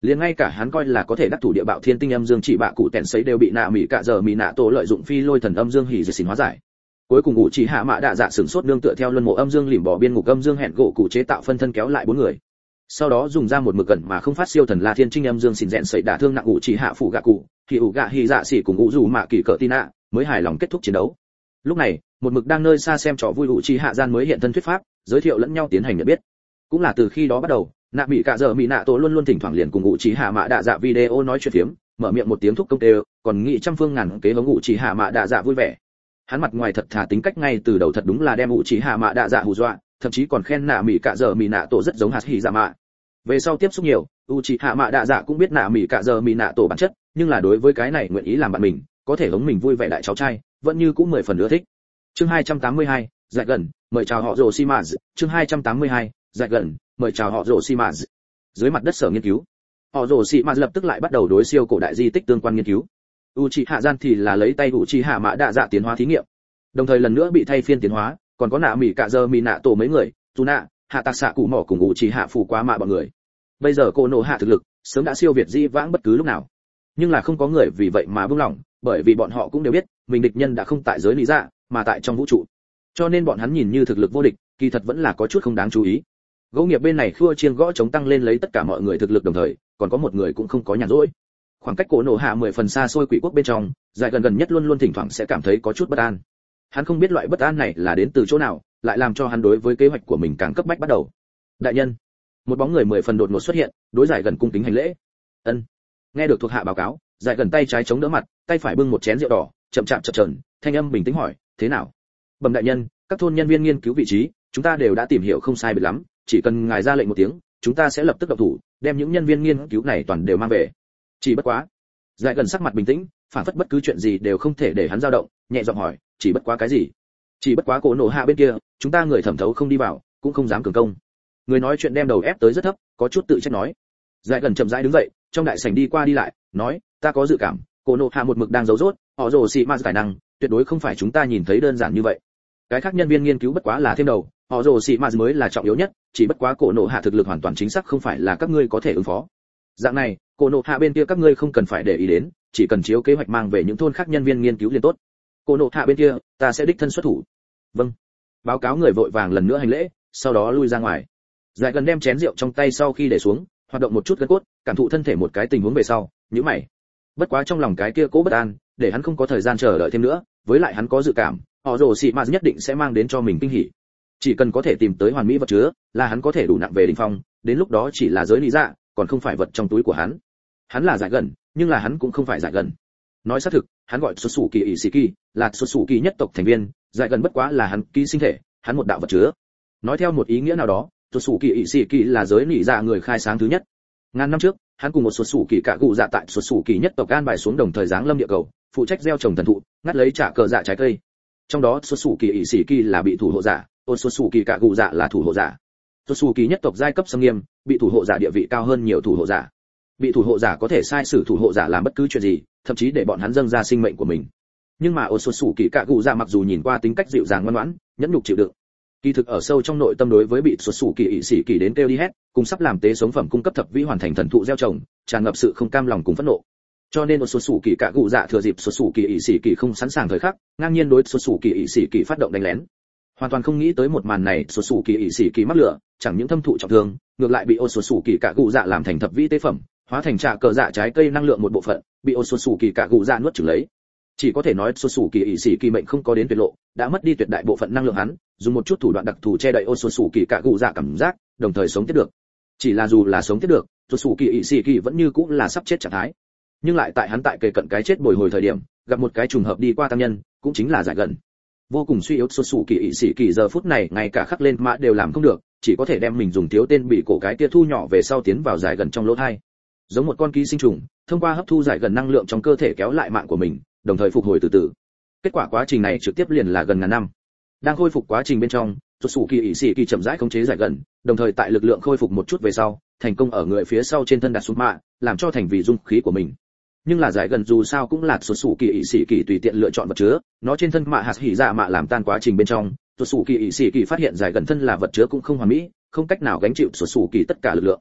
liền ngay cả hắn coi là có thể đắc thủ địa bạo thiên tinh âm dương chỉ bạ cụ tẹn sấy đều bị nạ mỹ cạ giờ mỹ nạ tổ lợi dụng phi lôi thần âm dương hỉ diệt xin hóa giải. Cuối cùng ngụ chỉ hạ mạ đạ dạ sửng sốt nương tựa theo luân mộ âm dương lìm bỏ biên ngục âm dương hẹn gỗ cụ chế tạo phân thân kéo lại bốn người. Sau đó dùng ra một mực gần mà không phát siêu thần la thiên trinh âm dương xỉn rèn sấy đả thương nặng ngụ chỉ hạ phủ gạ cụ, thì ủ gạ hỉ dạ xỉ cùng ngụ dù mạ kỳ cỡ tina mới hài lòng kết thúc chiến đấu. Lúc này, một mực đang nơi xa xem trò vui ngụ chỉ hạ gian mới hiện thân thuyết pháp, giới thiệu lẫn nhau tiến hành nhận biết. Cũng là từ khi đó bắt đầu, nạ mỹ cạ giờ mỹ nạ tổ luôn luôn thỉnh thoảng liền cùng ngụ chỉ hạ mạ đạ dạ video nói chuyện phiếm, mở miệng một tiếng thúc công tê, còn nghĩ trăm phương ngàn kế hướng ngụ chỉ hạ mạ đạ dạ vui vẻ. Hắn mặt ngoài thật thà tính cách ngay từ đầu thật đúng là đem ngụ chỉ hạ mạ đạ dạ hù dọa, thậm chí còn khen nạ mỹ cạ giờ mỹ nạ tổ rất giống hạt hỉ dạ mạ. Về sau tiếp xúc nhiều, u chỉ hạ mạ đạ dạ cũng biết nạ mỹ cạ giờ mỹ nạ tổ bản chất, nhưng là đối với cái này nguyện ý làm bạn mình, có thể hống mình vui vẻ đại cháu trai, vẫn như cũng mười phần ưa thích. Chương hai trăm tám mươi hai, dạy gần, mời chào họ rồ xi mã. Chương hai trăm tám mươi hai, dạy gần, mời chào họ rồ xi mã. Dưới mặt đất sở nghiên cứu, họ rồ xi mã lập tức lại bắt đầu đối siêu cổ đại di tích tương quan nghiên cứu. Uchiha gian thì là lấy tay Uchiha mã đạ dạ tiến hóa thí nghiệm, đồng thời lần nữa bị thay phiên tiến hóa, còn có nạ mỹ cạ giờ mỹ nạ tổ mấy người, Tuna, hạ tạc xạ cụ mỏ cùng Uchiha phù quá mạ bọn người. Bây giờ cô nộ hạ thực lực sớm đã siêu việt di vãng bất cứ lúc nào, nhưng là không có người vì vậy mà buông lỏng, bởi vì bọn họ cũng đều biết mình địch nhân đã không tại giới lý dạ mà tại trong vũ trụ, cho nên bọn hắn nhìn như thực lực vô địch, kỳ thật vẫn là có chút không đáng chú ý. Gỗ nghiệp bên này khua chiên gõ chống tăng lên lấy tất cả mọi người thực lực đồng thời, còn có một người cũng không có nhàn rỗi. Khoảng cách cổ nổ hạ mười phần xa xôi quỷ quốc bên trong, dài gần gần nhất luôn luôn thỉnh thoảng sẽ cảm thấy có chút bất an. Hắn không biết loại bất an này là đến từ chỗ nào, lại làm cho hắn đối với kế hoạch của mình càng cấp bách bắt đầu. Đại nhân, một bóng người mười phần đột ngột xuất hiện, đối dài gần cung kính hành lễ. Ân. Nghe được thuộc hạ báo cáo, dài gần tay trái chống đỡ mặt, tay phải bưng một chén rượu đỏ, chậm chạp chập chờn, thanh âm bình tĩnh hỏi, thế nào? Bẩm đại nhân, các thôn nhân viên nghiên cứu vị trí, chúng ta đều đã tìm hiểu không sai biệt lắm, chỉ cần ngài ra lệnh một tiếng, chúng ta sẽ lập tức động thủ, đem những nhân viên nghiên cứu này toàn đều mang về. Chỉ bất quá, dài gần sắc mặt bình tĩnh, phản phất bất cứ chuyện gì đều không thể để hắn dao động, nhẹ giọng hỏi, chỉ bất quá cái gì? Chỉ bất quá cổ nổ hạ bên kia, chúng ta người thẩm thấu không đi vào, cũng không dám cường công. Người nói chuyện đem đầu ép tới rất thấp, có chút tự trách nói. Dài gần chậm rãi đứng dậy, trong đại sảnh đi qua đi lại, nói, ta có dự cảm, cổ nổ hạ một mực đang giấu rốt, họ rồ xì ma tài năng, tuyệt đối không phải chúng ta nhìn thấy đơn giản như vậy. Cái khác nhân viên nghiên cứu bất quá là thêm đầu, họ rồ xì ma mới là trọng yếu nhất, chỉ bất quá cổ nổ hạ thực lực hoàn toàn chính xác không phải là các ngươi có thể ứng phó. Dạng này, cổ nổ hạ bên kia các ngươi không cần phải để ý đến, chỉ cần chiếu kế hoạch mang về những thôn khác nhân viên nghiên cứu liền tốt. Cổ nổ hạ bên kia, ta sẽ đích thân xuất thủ. Vâng. Báo cáo người vội vàng lần nữa hành lễ, sau đó lui ra ngoài. Dài gần đem chén rượu trong tay sau khi để xuống, hoạt động một chút gân cốt, cảm thụ thân thể một cái tình huống về sau, nhíu mày. Bất quá trong lòng cái kia cố bất an, để hắn không có thời gian chờ đợi thêm nữa, với lại hắn có dự cảm, họ rồ xì ma nhất định sẽ mang đến cho mình kinh hỉ. Chỉ cần có thể tìm tới hoàn mỹ vật chứa, là hắn có thể đủ nặng về đỉnh phong, đến lúc đó chỉ là giới lý dạ, còn không phải vật trong túi của hắn. Hắn là giải gần, nhưng là hắn cũng không phải giải gần. Nói xác thực, hắn gọi xuất xù kỳ ỷ sĩ kỳ, là xuất xù kỳ nhất tộc thành viên, giải gần bất quá là hắn ký sinh thể, hắn một đạo vật chứa. Nói theo một ý nghĩa nào đó, xuất xù kỳ ỷ sĩ kỳ là giới lý dạ người khai sáng thứ nhất. Ngàn năm trước, hắn cùng một xuất xù kỳ cả cụ dạ tại xuất xù kỳ nhất tộc an bài xuống đồng thời giáng lâm địa cầu, phụ trách gieo trồng thần thụ, ngắt lấy trả cờ dạ trái cây. Trong đó xuất xù kỳ ỷ sĩ kỳ là bị thủ hộ giả, ôn xuất xù kỳ cả cụ dạ là thủ hộ giả. Xuất xù kỳ nhất tộc giai cấp xâm nghiêm, bị thủ hộ giả địa vị cao hơn nhiều thủ hộ giả. Bị thủ hộ giả có thể sai sử thủ hộ giả làm bất cứ chuyện gì, thậm chí để bọn hắn dâng ra sinh mệnh của mình. Nhưng mà ôn xuất xù kỳ cả cụ dạ mặc dù nhìn qua tính cách dịu dàng ngoan ngoãn, nhẫn nhục chịu đựng, kỳ thực ở sâu trong nội tâm đối với bị xuất xù kỳ ỷ sĩ kỳ đến kêu đi hết, cùng sắp làm tế sống phẩm cung cấp thập vĩ hoàn thành thần thụ gieo trồng, tràn ngập sự không cam lòng cùng phẫn nộ. Cho nên một xuất xù kỳ cả cụ dạ thừa dịp xuất xù kỳ ỷ sĩ kỳ không sẵn sàng thời khắc, ngang nhiên đối xuất xù kỳ ỷ sĩ kỳ phát động đánh lén. Hoàn toàn không nghĩ tới một màn này, xuất xù kỳ ỷ sĩ kỳ mắc lửa, chẳng những thâm thụ trọng thương, ngược lại bị ô xuất xù kỳ cả cụ dạ làm thành thập vĩ tế phẩm, hóa thành trà cờ dạ trái cây năng lượng một bộ phận, bị ô xuất xù kỳ cả cụ dạ nuốt chửng lấy. Chỉ có thể nói xuất xù kỳ ỷ sĩ kỳ mệnh không có đến tuyệt lộ, đã mất đi tuyệt đại bộ phận năng lượng hắn, dùng một chút thủ đoạn đặc thù che đậy ô xuất xù kỳ cả cụ dạ cảm giác, đồng thời sống tiếp được. Chỉ là dù là sống tiếp được, xuất xù kỳ ỷ sĩ kỳ vẫn như cũng là sắp chết trạng thái. Nhưng lại tại hắn tại kề cận cái chết bồi hồi thời điểm, gặp một cái trùng hợp đi qua tăng nhân, cũng chính là giải gần. Vô cùng suy yếu xuất xù kỳ ỷ sĩ kỳ giờ phút này ngay cả khắc lên mã đều làm không được, chỉ có thể đem mình dùng thiếu tên bị cổ cái tia thu nhỏ về sau tiến vào giải gần trong lỗ thai, giống một con ký sinh trùng, thông qua hấp thu giải gần năng lượng trong cơ thể kéo lại mạng của mình, đồng thời phục hồi từ từ. Kết quả quá trình này trực tiếp liền là gần ngàn năm. Đang khôi phục quá trình bên trong, xuất xù kỳ ỷ sĩ kỳ chậm rãi khống chế giải gần, đồng thời tại lực lượng khôi phục một chút về sau, thành công ở người phía sau trên thân đặt xuống mạ, làm cho thành vì dung khí của mình. Nhưng là giải gần dù sao cũng là xuất xù kỳ ỷ sĩ kỳ tùy tiện lựa chọn vật chứa, nó trên thân mạ hạt hỉ dạ mạ làm tan quá trình bên trong, xuất xù kỳ ỷ sĩ kỳ phát hiện giải gần thân là vật chứa cũng không hoàn mỹ, không cách nào gánh chịu xuất xù kỳ tất cả lực lượng.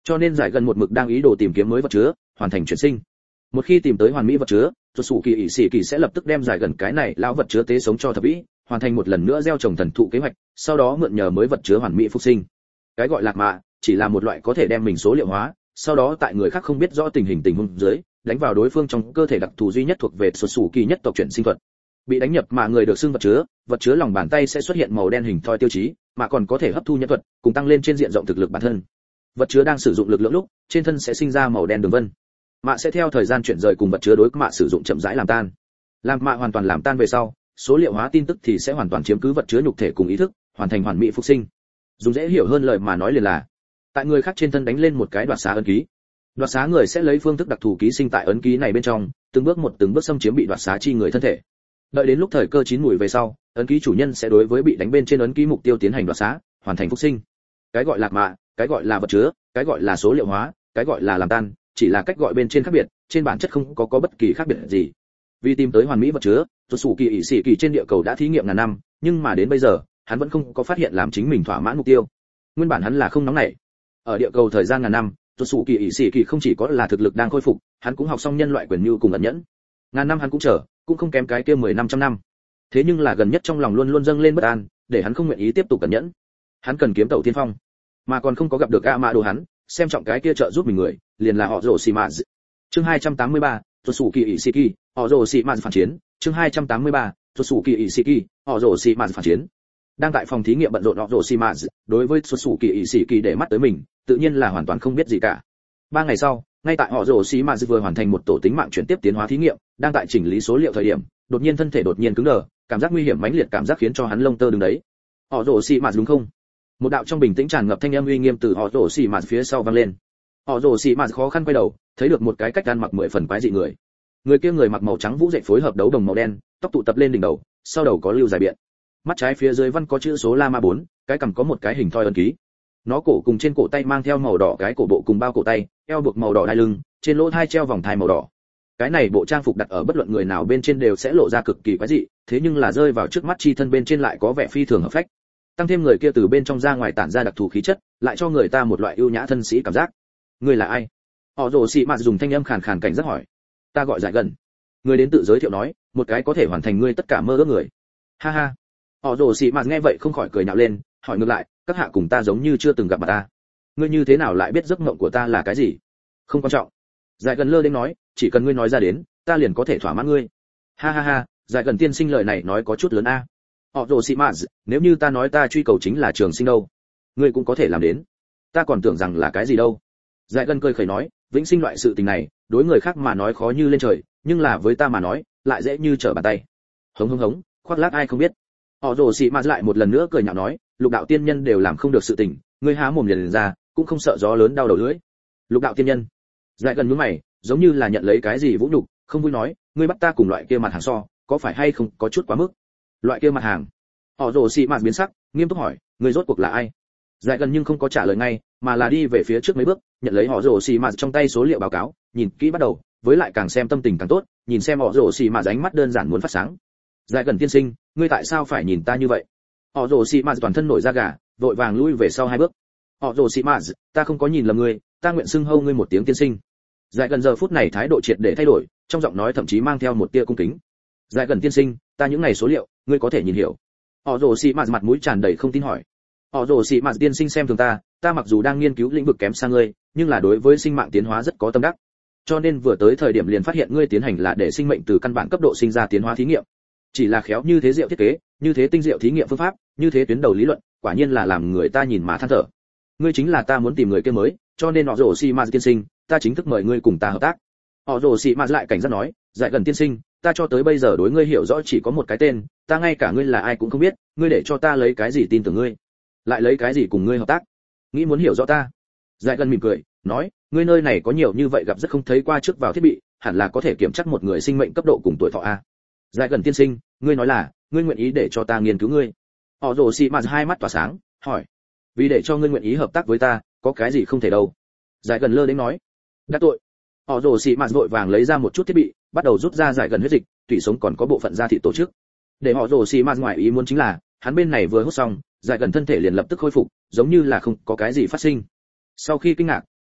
Cho nên giải gần một mực đang ý đồ tìm kiếm mới vật chứa, hoàn thành chuyển sinh. Một khi tìm tới hoàn mỹ vật chứa, rốt sủ kỳ ỷ sĩ kỳ sẽ lập tức đem giải gần cái này lão vật chứa tế sống cho thập vĩ, hoàn thành một lần nữa gieo trồng thần thụ kế hoạch, sau đó mượn nhờ mới vật chứa hoàn mỹ phục sinh. Cái gọi lạc mạ chỉ là một loại có thể đem mình số liệu hóa, sau đó tại người khác không biết rõ tình hình tình huống dưới, đánh vào đối phương trong cơ thể đặc thù duy nhất thuộc về rốt sủ kỳ nhất tộc chuyển sinh thuật. Bị đánh nhập mà người được xưng vật chứa, vật chứa lòng bàn tay sẽ xuất hiện màu đen hình thoi tiêu chí, mà còn có thể hấp thu nhân thuật, cùng tăng lên trên diện rộng thực lực bản thân. Vật chứa đang sử dụng lực lượng lúc, trên thân sẽ sinh ra màu đen đường vân. Mạ sẽ theo thời gian chuyển rời cùng vật chứa đối mạ sử dụng chậm rãi làm tan. Làm mạ hoàn toàn làm tan về sau, số liệu hóa tin tức thì sẽ hoàn toàn chiếm cứ vật chứa nhục thể cùng ý thức, hoàn thành hoàn mỹ phục sinh. Dùng dễ hiểu hơn lời mà nói liền là, tại người khác trên thân đánh lên một cái đoạt xá ấn ký. Đoạt xá người sẽ lấy phương thức đặc thù ký sinh tại ấn ký này bên trong, từng bước một từng bước xâm chiếm bị đoạt xá chi người thân thể. Đợi đến lúc thời cơ chín mùi về sau, ấn ký chủ nhân sẽ đối với bị đánh bên trên ấn ký mục tiêu tiến hành đoạt xá, hoàn thành phục sinh. Cái gọi là mạ, cái gọi là vật chứa, cái gọi là số liệu hóa, cái gọi là làm tan, chỉ là cách gọi bên trên khác biệt, trên bản chất không có có bất kỳ khác biệt gì. Vì tìm tới hoàn mỹ vật chứa, rốt sủ kỳ ỷ sĩ kỳ trên địa cầu đã thí nghiệm ngàn năm, nhưng mà đến bây giờ, hắn vẫn không có phát hiện làm chính mình thỏa mãn mục tiêu. Nguyên bản hắn là không nóng nảy. Ở địa cầu thời gian ngàn năm, rốt sủ kỳ ỷ sĩ kỳ không chỉ có là thực lực đang khôi phục, hắn cũng học xong nhân loại quyền nhu cùng ẩn nhẫn. Ngàn năm hắn cũng chờ, cũng không kém cái kia mười năm trăm năm. Thế nhưng là gần nhất trong lòng luôn luôn dâng lên bất an, để hắn không nguyện ý tiếp tục cẩn nhẫn. Hắn cần kiếm tẩu tiên phong, mà còn không có gặp được a mã đồ hắn, xem trọng cái kia trợ giúp mình người, liền là họ rồ xì mạt. Chương hai trăm tám mươi ba, rốt sủ kỳ ỷ sĩ kỳ, họ rồ xì mạt phản chiến. Chương hai trăm tám mươi ba, rốt sủ kỳ ỷ sĩ kỳ, họ rồ xì mạt phản chiến. Đang tại phòng thí nghiệm bận rộn họ rồ xì mạt, đối với rốt sủ kỳ ỷ sĩ kỳ để mắt tới mình, tự nhiên là hoàn toàn không biết gì cả. Ba ngày sau, ngay tại họ rồ xì mạt vừa hoàn thành một tổ tính mạng chuyển tiếp tiến hóa thí nghiệm, đang tại chỉnh lý số liệu thời điểm, đột nhiên thân thể đột nhiên cứng đờ, cảm giác nguy hiểm mãnh liệt cảm giác khiến cho hắn lông tơ đứng đấy. Họ rồ xì mạt đúng không? Một đạo trong bình tĩnh tràn ngập thanh âm uy nghiêm từ họ rồ xì mạt phía sau vang lên. Họ rồ xì mạt khó khăn quay đầu, thấy được một cái cách ăn mặc mười phần quái dị người. Người kia người mặc màu trắng vũ dệt phối hợp đấu đồng màu đen, tóc tụ tập lên đỉnh đầu, sau đầu có lưu dài biện. Mắt trái phía dưới văn có chữ số Lama bốn, cái cằm có một cái hình thoi ấn ký. Nó cổ cùng trên cổ tay mang theo màu đỏ cái cổ bộ cùng bao cổ tay, eo buộc màu đỏ đai lưng, trên lỗ thai treo vòng thai màu đỏ. Cái này bộ trang phục đặt ở bất luận người nào bên trên đều sẽ lộ ra cực kỳ quái dị, thế nhưng là rơi vào trước mắt chi thân bên trên lại có vẻ phi thường hợp phách. Tăng thêm người kia từ bên trong ra ngoài tản ra đặc thù khí chất, lại cho người ta một loại ưu nhã thân sĩ cảm giác. Người là ai? Họ rồ xì mạt dùng thanh âm khàn khàn cảnh giác hỏi. Ta gọi Giải Gần. Người đến tự giới thiệu nói, một cái có thể hoàn thành ngươi tất cả mơ ước người. Ha ha. Họ rồ xì mạt nghe vậy không khỏi cười nhạo lên, hỏi ngược lại, các hạ cùng ta giống như chưa từng gặp mặt ta. Ngươi như thế nào lại biết giấc mộng của ta là cái gì? Không quan trọng. Giải Gần lơ đến nói, chỉ cần ngươi nói ra đến, ta liền có thể thỏa mãn ngươi. Ha ha ha, Giải Gần tiên sinh lời này nói có chút lớn a. Họ rồ xì mạt, nếu như ta nói ta truy cầu chính là trường sinh đâu, ngươi cũng có thể làm đến. Ta còn tưởng rằng là cái gì đâu. Giải Gần cười khẩy nói, vĩnh sinh loại sự tình này, đối người khác mà nói khó như lên trời, nhưng là với ta mà nói, lại dễ như trở bàn tay. Hống hống hống, khoác lác ai không biết. Họ rồ xì mạt lại một lần nữa cười nhạo nói, lục đạo tiên nhân đều làm không được sự tình, ngươi há mồm liền, liền ra, cũng không sợ gió lớn đau đầu lưỡi. Lục đạo tiên nhân. Giải Gần nhướng mày, giống như là nhận lấy cái gì vũ nhục, không vui nói, ngươi bắt ta cùng loại kia mặt hàng so, có phải hay không có chút quá mức. Loại kia mặt hàng. Họ rồ xì mạt biến sắc, nghiêm túc hỏi, ngươi rốt cuộc là ai? Giải Gần nhưng không có trả lời ngay, mà là đi về phía trước mấy bước, nhận lấy họ rồ xì mạt trong tay số liệu báo cáo, nhìn kỹ bắt đầu, với lại càng xem tâm tình càng tốt, nhìn xem họ rồ xì mạt ánh mắt đơn giản muốn phát sáng. Giải Gần tiên sinh, ngươi tại sao phải nhìn ta như vậy? Họ rồ xì mạt toàn thân nổi da gà, vội vàng lui về sau hai bước. Họ rồ xì mạt, ta không có nhìn lầm ngươi, ta nguyện xưng hô ngươi một tiếng tiên sinh. Giải Gần giờ phút này thái độ triệt để thay đổi, trong giọng nói thậm chí mang theo một tia cung kính. Giải Gần tiên sinh, ta những ngày số liệu, ngươi có thể nhìn hiểu. Họ rồ xì mạt mặt mũi tràn đầy không tin hỏi. Họ rồ xì mạt tiên sinh xem thường ta, ta mặc dù đang nghiên cứu lĩnh vực kém xa ngươi, nhưng là đối với sinh mạng tiến hóa rất có tâm đắc. Cho nên vừa tới thời điểm liền phát hiện ngươi tiến hành là để sinh mệnh từ căn bản cấp độ sinh ra tiến hóa thí nghiệm. Chỉ là khéo như thế diệu thiết kế, như thế tinh diệu thí nghiệm phương pháp, như thế tuyến đầu lý luận, quả nhiên là làm người ta nhìn mà than thở. Ngươi chính là ta muốn tìm người kia mới, cho nên họ rồ xì mạt tiên sinh, ta chính thức mời ngươi cùng ta hợp tác. Họ rồ xì mạt lại cảnh giác nói, Giải Gần tiên sinh, ta cho tới bây giờ đối ngươi hiểu rõ chỉ có một cái tên, ta ngay cả ngươi là ai cũng không biết, ngươi để cho ta lấy cái gì tin tưởng ngươi, lại lấy cái gì cùng ngươi hợp tác? Nghĩ muốn hiểu rõ ta? Giải Gần mỉm cười, nói, ngươi nơi này có nhiều như vậy gặp rất không thấy qua trước vào thiết bị, hẳn là có thể kiểm tra một người sinh mệnh cấp độ cùng tuổi thọ a. Giải Gần tiên sinh, ngươi nói là, ngươi nguyện ý để cho ta nghiên cứu ngươi? Họ rồ xì mạt hai mắt tỏa sáng, hỏi, vì để cho ngươi nguyện ý hợp tác với ta, có cái gì không thể đâu? Giải Gần lơ đến nói, đắc tội. Họ rồ xì mạt vội vàng lấy ra một chút thiết bị, bắt đầu rút ra Giải Gần huyết dịch, tủy sống còn có bộ phận da thịt tổ chức. Để họ rồ xì mạt ngoài ý muốn chính là, hắn bên này vừa hút xong, Giải Gần thân thể liền lập tức khôi phục, giống như là không có cái gì phát sinh. Sau khi kinh ngạc,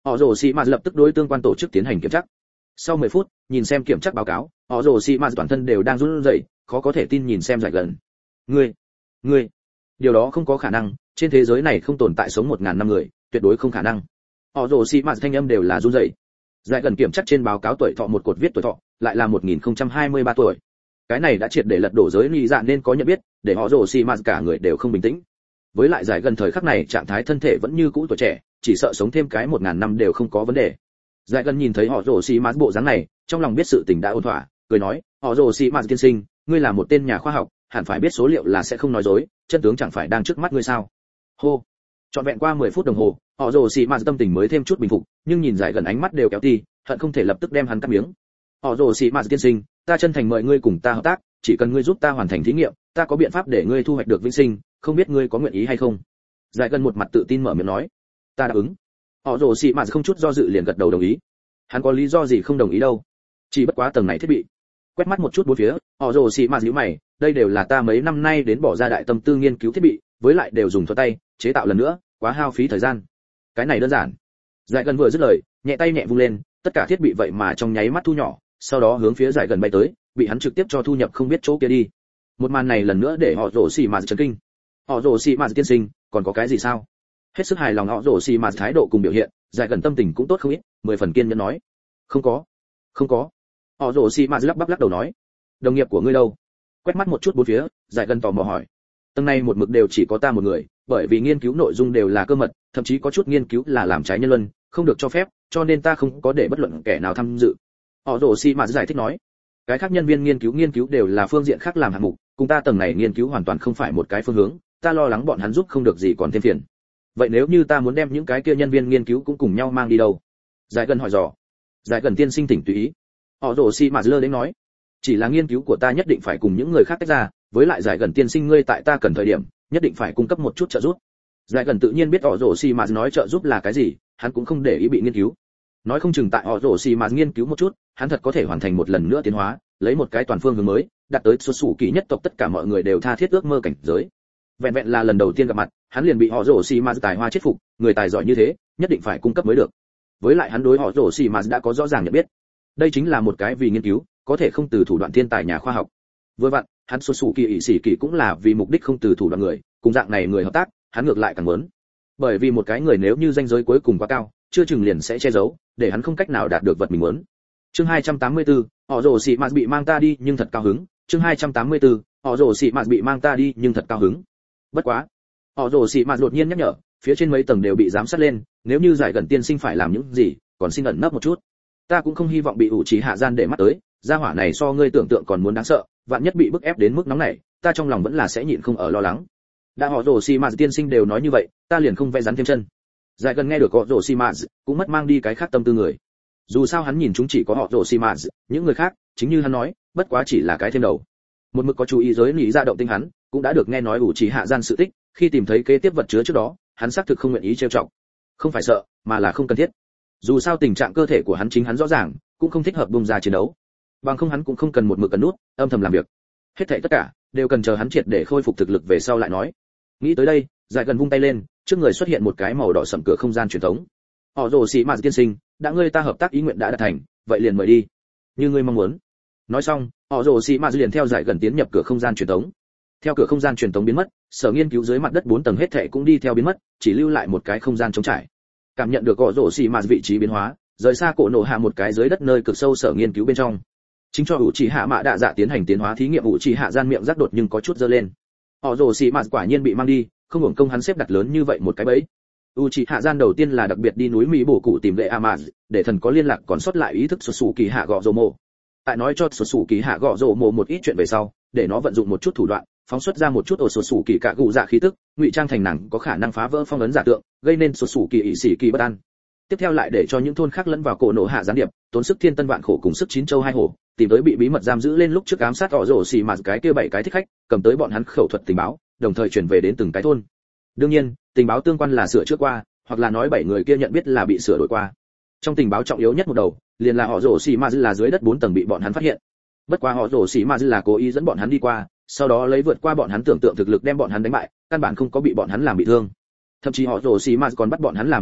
họ rồ xì mà lập tức đối tương quan tổ chức tiến hành kiểm tra. Sau mười phút, nhìn xem kiểm tra báo cáo, họ rồ xì mà toàn thân đều đang run rẩy, khó có thể tin nhìn xem Giải Gần. Ngươi, ngươi, điều đó không có khả năng, trên thế giới này không tồn tại sống một ngàn năm người, tuyệt đối không khả năng. Họ rồ xì mà thanh âm đều là run rẩy. Giải Gần kiểm tra trên báo cáo tuổi thọ một cột viết tuổi thọ, lại là một nghìn không trăm hai mươi ba tuổi. Cái này đã triệt để lật đổ giới lý dạ nên có nhận biết, để họ rồ xì mà cả người đều không bình tĩnh. Với lại Giải Gần thời khắc này trạng thái thân thể vẫn như cũ tuổi trẻ, chỉ sợ sống thêm cái một ngàn năm đều không có vấn đề. Giải Gần nhìn thấy họ rồ xì mà bộ dáng này, trong lòng biết sự tình đã ổn thỏa, cười nói, họ rồ xì mà tiên sinh, ngươi là một tên nhà khoa học, hẳn phải biết số liệu là sẽ không nói dối, chân tướng chẳng phải đang trước mắt ngươi sao? Hô. Trọn vẹn qua mười phút đồng hồ, họ rồ xì mà tâm tình mới thêm chút bình phục, nhưng nhìn Giải Gần ánh mắt đều kéo ti, hận không thể lập tức đem hắn cắt miếng. Họ rồ xì mà tiên sinh, ta chân thành mời ngươi cùng ta hợp tác, chỉ cần ngươi giúp ta hoàn thành thí nghiệm, ta có biện pháp để ngươi thu hoạch được vĩnh sinh, không biết ngươi có nguyện ý hay không? Giải Gần một mặt tự tin mở miệng nói, ta đáp ứng. Họ rồ xì mà không chút do dự liền gật đầu đồng ý. Hắn có lý do gì không đồng ý đâu? Chỉ bất quá tầng này thiết bị. Quét mắt một chút bốn phía, họ rồ xì mà nhíu mày, đây đều là ta mấy năm nay đến bỏ ra đại tâm tư nghiên cứu thiết bị, với lại đều dùng thuật tay chế tạo lần nữa, quá hao phí thời gian. Cái này đơn giản. Giải Gần vừa dứt lời, nhẹ tay nhẹ vung lên, tất cả thiết bị vậy mà trong nháy mắt thu nhỏ, sau đó hướng phía Giải Gần bay tới, bị hắn trực tiếp cho thu nhập không biết chỗ kia đi. Một màn này lần nữa để họ rồ xì mà chấn kinh. Họ rồ xì mà tiên sinh, còn có cái gì sao? Hết sức hài lòng họ rồ xì mà thái độ cùng biểu hiện, Giải Gần tâm tình cũng tốt không ít, mười phần kiên nhẫn nói, không có, không có. Họ rồ xì mà lắp bắp lắc đầu nói, đồng nghiệp của ngươi đâu? Quét mắt một chút bốn phía, Giải Gần tò mò hỏi. Tầng này một mực đều chỉ có ta một người, bởi vì nghiên cứu nội dung đều là cơ mật, thậm chí có chút nghiên cứu là làm trái nhân luân, không được cho phép, cho nên ta không có để bất luận kẻ nào tham dự. Họ rồ xì mà giải thích nói, cái khác nhân viên nghiên cứu nghiên cứu đều là phương diện khác làm hạng mục, cùng ta tầng này nghiên cứu hoàn toàn không phải một cái phương hướng, ta lo lắng bọn hắn giúp không được gì còn thêm phiền. Vậy nếu như ta muốn đem những cái kia nhân viên nghiên cứu cũng cùng nhau mang đi đâu? Giải Gần hỏi dò. Giải Gần tiên sinh tỉnh tùy ý. Họ rồ xì mà lơ đến nói, chỉ là nghiên cứu của ta nhất định phải cùng những người khác tách ra, với lại Giải Gần tiên sinh ngươi tại ta cần thời điểm nhất định phải cung cấp một chút trợ giúp. Giải Gần tự nhiên biết họ rồ xì mà nói trợ giúp là cái gì, hắn cũng không để ý bị nghiên cứu. Nói không chừng tại họ rồ xì mà nghiên cứu một chút, hắn thật có thể hoàn thành một lần nữa tiến hóa, lấy một cái toàn phương hướng mới, đạt tới xuất xù kỳ nhất tộc tất cả mọi người đều tha thiết ước mơ cảnh giới. Vẹn vẹn là lần đầu tiên gặp mặt, hắn liền bị họ rồ xì mà tài hoa chết phục, người tài giỏi như thế, nhất định phải cung cấp mới được. Với lại hắn đối họ rồ xì mà đã có rõ ràng nhận biết. Đây chính là một cái vì nghiên cứu, có thể không từ thủ đoạn thiên tài nhà khoa học. Vừa vặn, hắn xuất xù kỳ ỷ sĩ kỳ cũng là vì mục đích không từ thủ đoạn người, cùng dạng này người hợp tác, hắn ngược lại càng muốn. Bởi vì một cái người nếu như danh giới cuối cùng quá cao, chưa chừng liền sẽ che giấu, để hắn không cách nào đạt được vật mình muốn. Chương hai trăm tám mươi tư, họ rồ xì mà bị mang ta đi nhưng thật cao hứng. Chương hai trăm tám mươi tư, họ rồ xì mà bị mang ta đi nhưng thật cao hứng. Bất quá, họ rồ xì mà đột nhiên nhắc nhở, phía trên mấy tầng đều bị giám sát lên, nếu như Giải Gần tiên sinh phải làm những gì, còn xin ẩn nấp một chút. Ta cũng không hy vọng bị ủ trí hạ gian để mắt tới, gia hỏa này so ngươi tưởng tượng còn muốn đáng sợ, vạn nhất bị bức ép đến mức nóng này, ta trong lòng vẫn là sẽ nhịn không ở lo lắng. Đã họ rồ xì mà tiên sinh đều nói như vậy, ta liền không vẽ rắn thêm chân. Giải Gần nghe được họ rồ xì mà cũng mất mang đi cái khác tâm tư người. Dù sao hắn nhìn chúng chỉ có họ rồ xì mà, những người khác, chính như hắn nói, bất quá chỉ là cái thêm đầu. Một mực có chú ý giới lý ra động tinh hắn, cũng đã được nghe nói ủ trí hạ gian sự tích, khi tìm thấy kế tiếp vật chứa trước đó, hắn xác thực không nguyện ý trêu chọc. Không phải sợ, mà là không cần thiết. Dù sao tình trạng cơ thể của hắn chính hắn rõ ràng, cũng không thích hợp bung ra chiến đấu. Bằng không hắn cũng không cần một mực cần nút, âm thầm làm việc. Hết thảy tất cả đều cần chờ hắn triệt để khôi phục thực lực về sau lại nói. Nghĩ tới đây, Giải Gần vung tay lên, trước người xuất hiện một cái màu đỏ sẫm cửa không gian truyền thống. Họ rồ xì mà tiên sinh, đã ngươi ta hợp tác ý nguyện đã đạt thành, vậy liền mời đi. Như ngươi mong muốn. Nói xong, họ rồ xì mà liền theo Giải Gần tiến nhập cửa không gian truyền thống. Theo cửa không gian truyền thống biến mất, sở nghiên cứu dưới mặt đất bốn tầng hết thảy cũng đi theo biến mất, chỉ lưu lại một cái không gian trống trải. Cảm nhận được họ rồ xì mà vị trí biến hóa, rời xa cổ nổ hạ một cái dưới đất nơi cực sâu sở nghiên cứu bên trong. Chính cho ủ trì hạ mạ đạ dạ tiến hành tiến hóa thí nghiệm, ủ trì hạ gian miệng rắc đột nhưng có chút dơ lên. Họ rồ xì mà quả nhiên bị mang đi, không hưởng công hắn xếp đặt lớn như vậy một cái bẫy. U trì hạ gian đầu tiên là đặc biệt đi núi Mỹ bổ cụ tìm vệ Amaz, để thần có liên lạc còn sót lại ý thức xuất xù kỳ hạ gọ rồ mồ. Tại nói cho xuất xù kỳ hạ gọ rồ mồ một ít chuyện về sau, để nó vận dụng một chút thủ đoạn, phóng xuất ra một chút ổ xuất xù kỳ cạ gù dạ khí tức, ngụy trang thành nàng có khả năng phá vỡ phong ấn giả tượng, gây nên xuất xù kỳ ỷ sĩ kỳ bất an. Tiếp theo lại để cho những thôn khác lẫn vào cổ nổ hạ gián điệp, tốn sức thiên tân vạn khổ cùng sức chín châu hai hổ, tìm tới bị bí mật giam giữ lên lúc trước ám sát họ rồ xì mà cái kia bảy cái thích khách, cầm tới bọn hắn khẩu thuật tình báo, đồng thời chuyển về đến từng cái thôn. Đương nhiên, tình báo tương quan là sửa chữa qua, hoặc là nói bảy người kia nhận biết là bị sửa đổi qua. Trong tình báo trọng yếu nhất một đầu, liền là họ rồ xì mà là dưới đất bốn tầng bị bọn hắn phát hiện. Bất quá họ rồ xì mà là cố ý dẫn bọn hắn đi qua, sau đó lấy vượt qua bọn hắn tưởng tượng thực lực đem bọn hắn đánh bại, căn bản không có bị bọn hắn làm bị thương. Thậm chí họ rồ xì mà còn bắt bọn hắn làm thí nghiệm,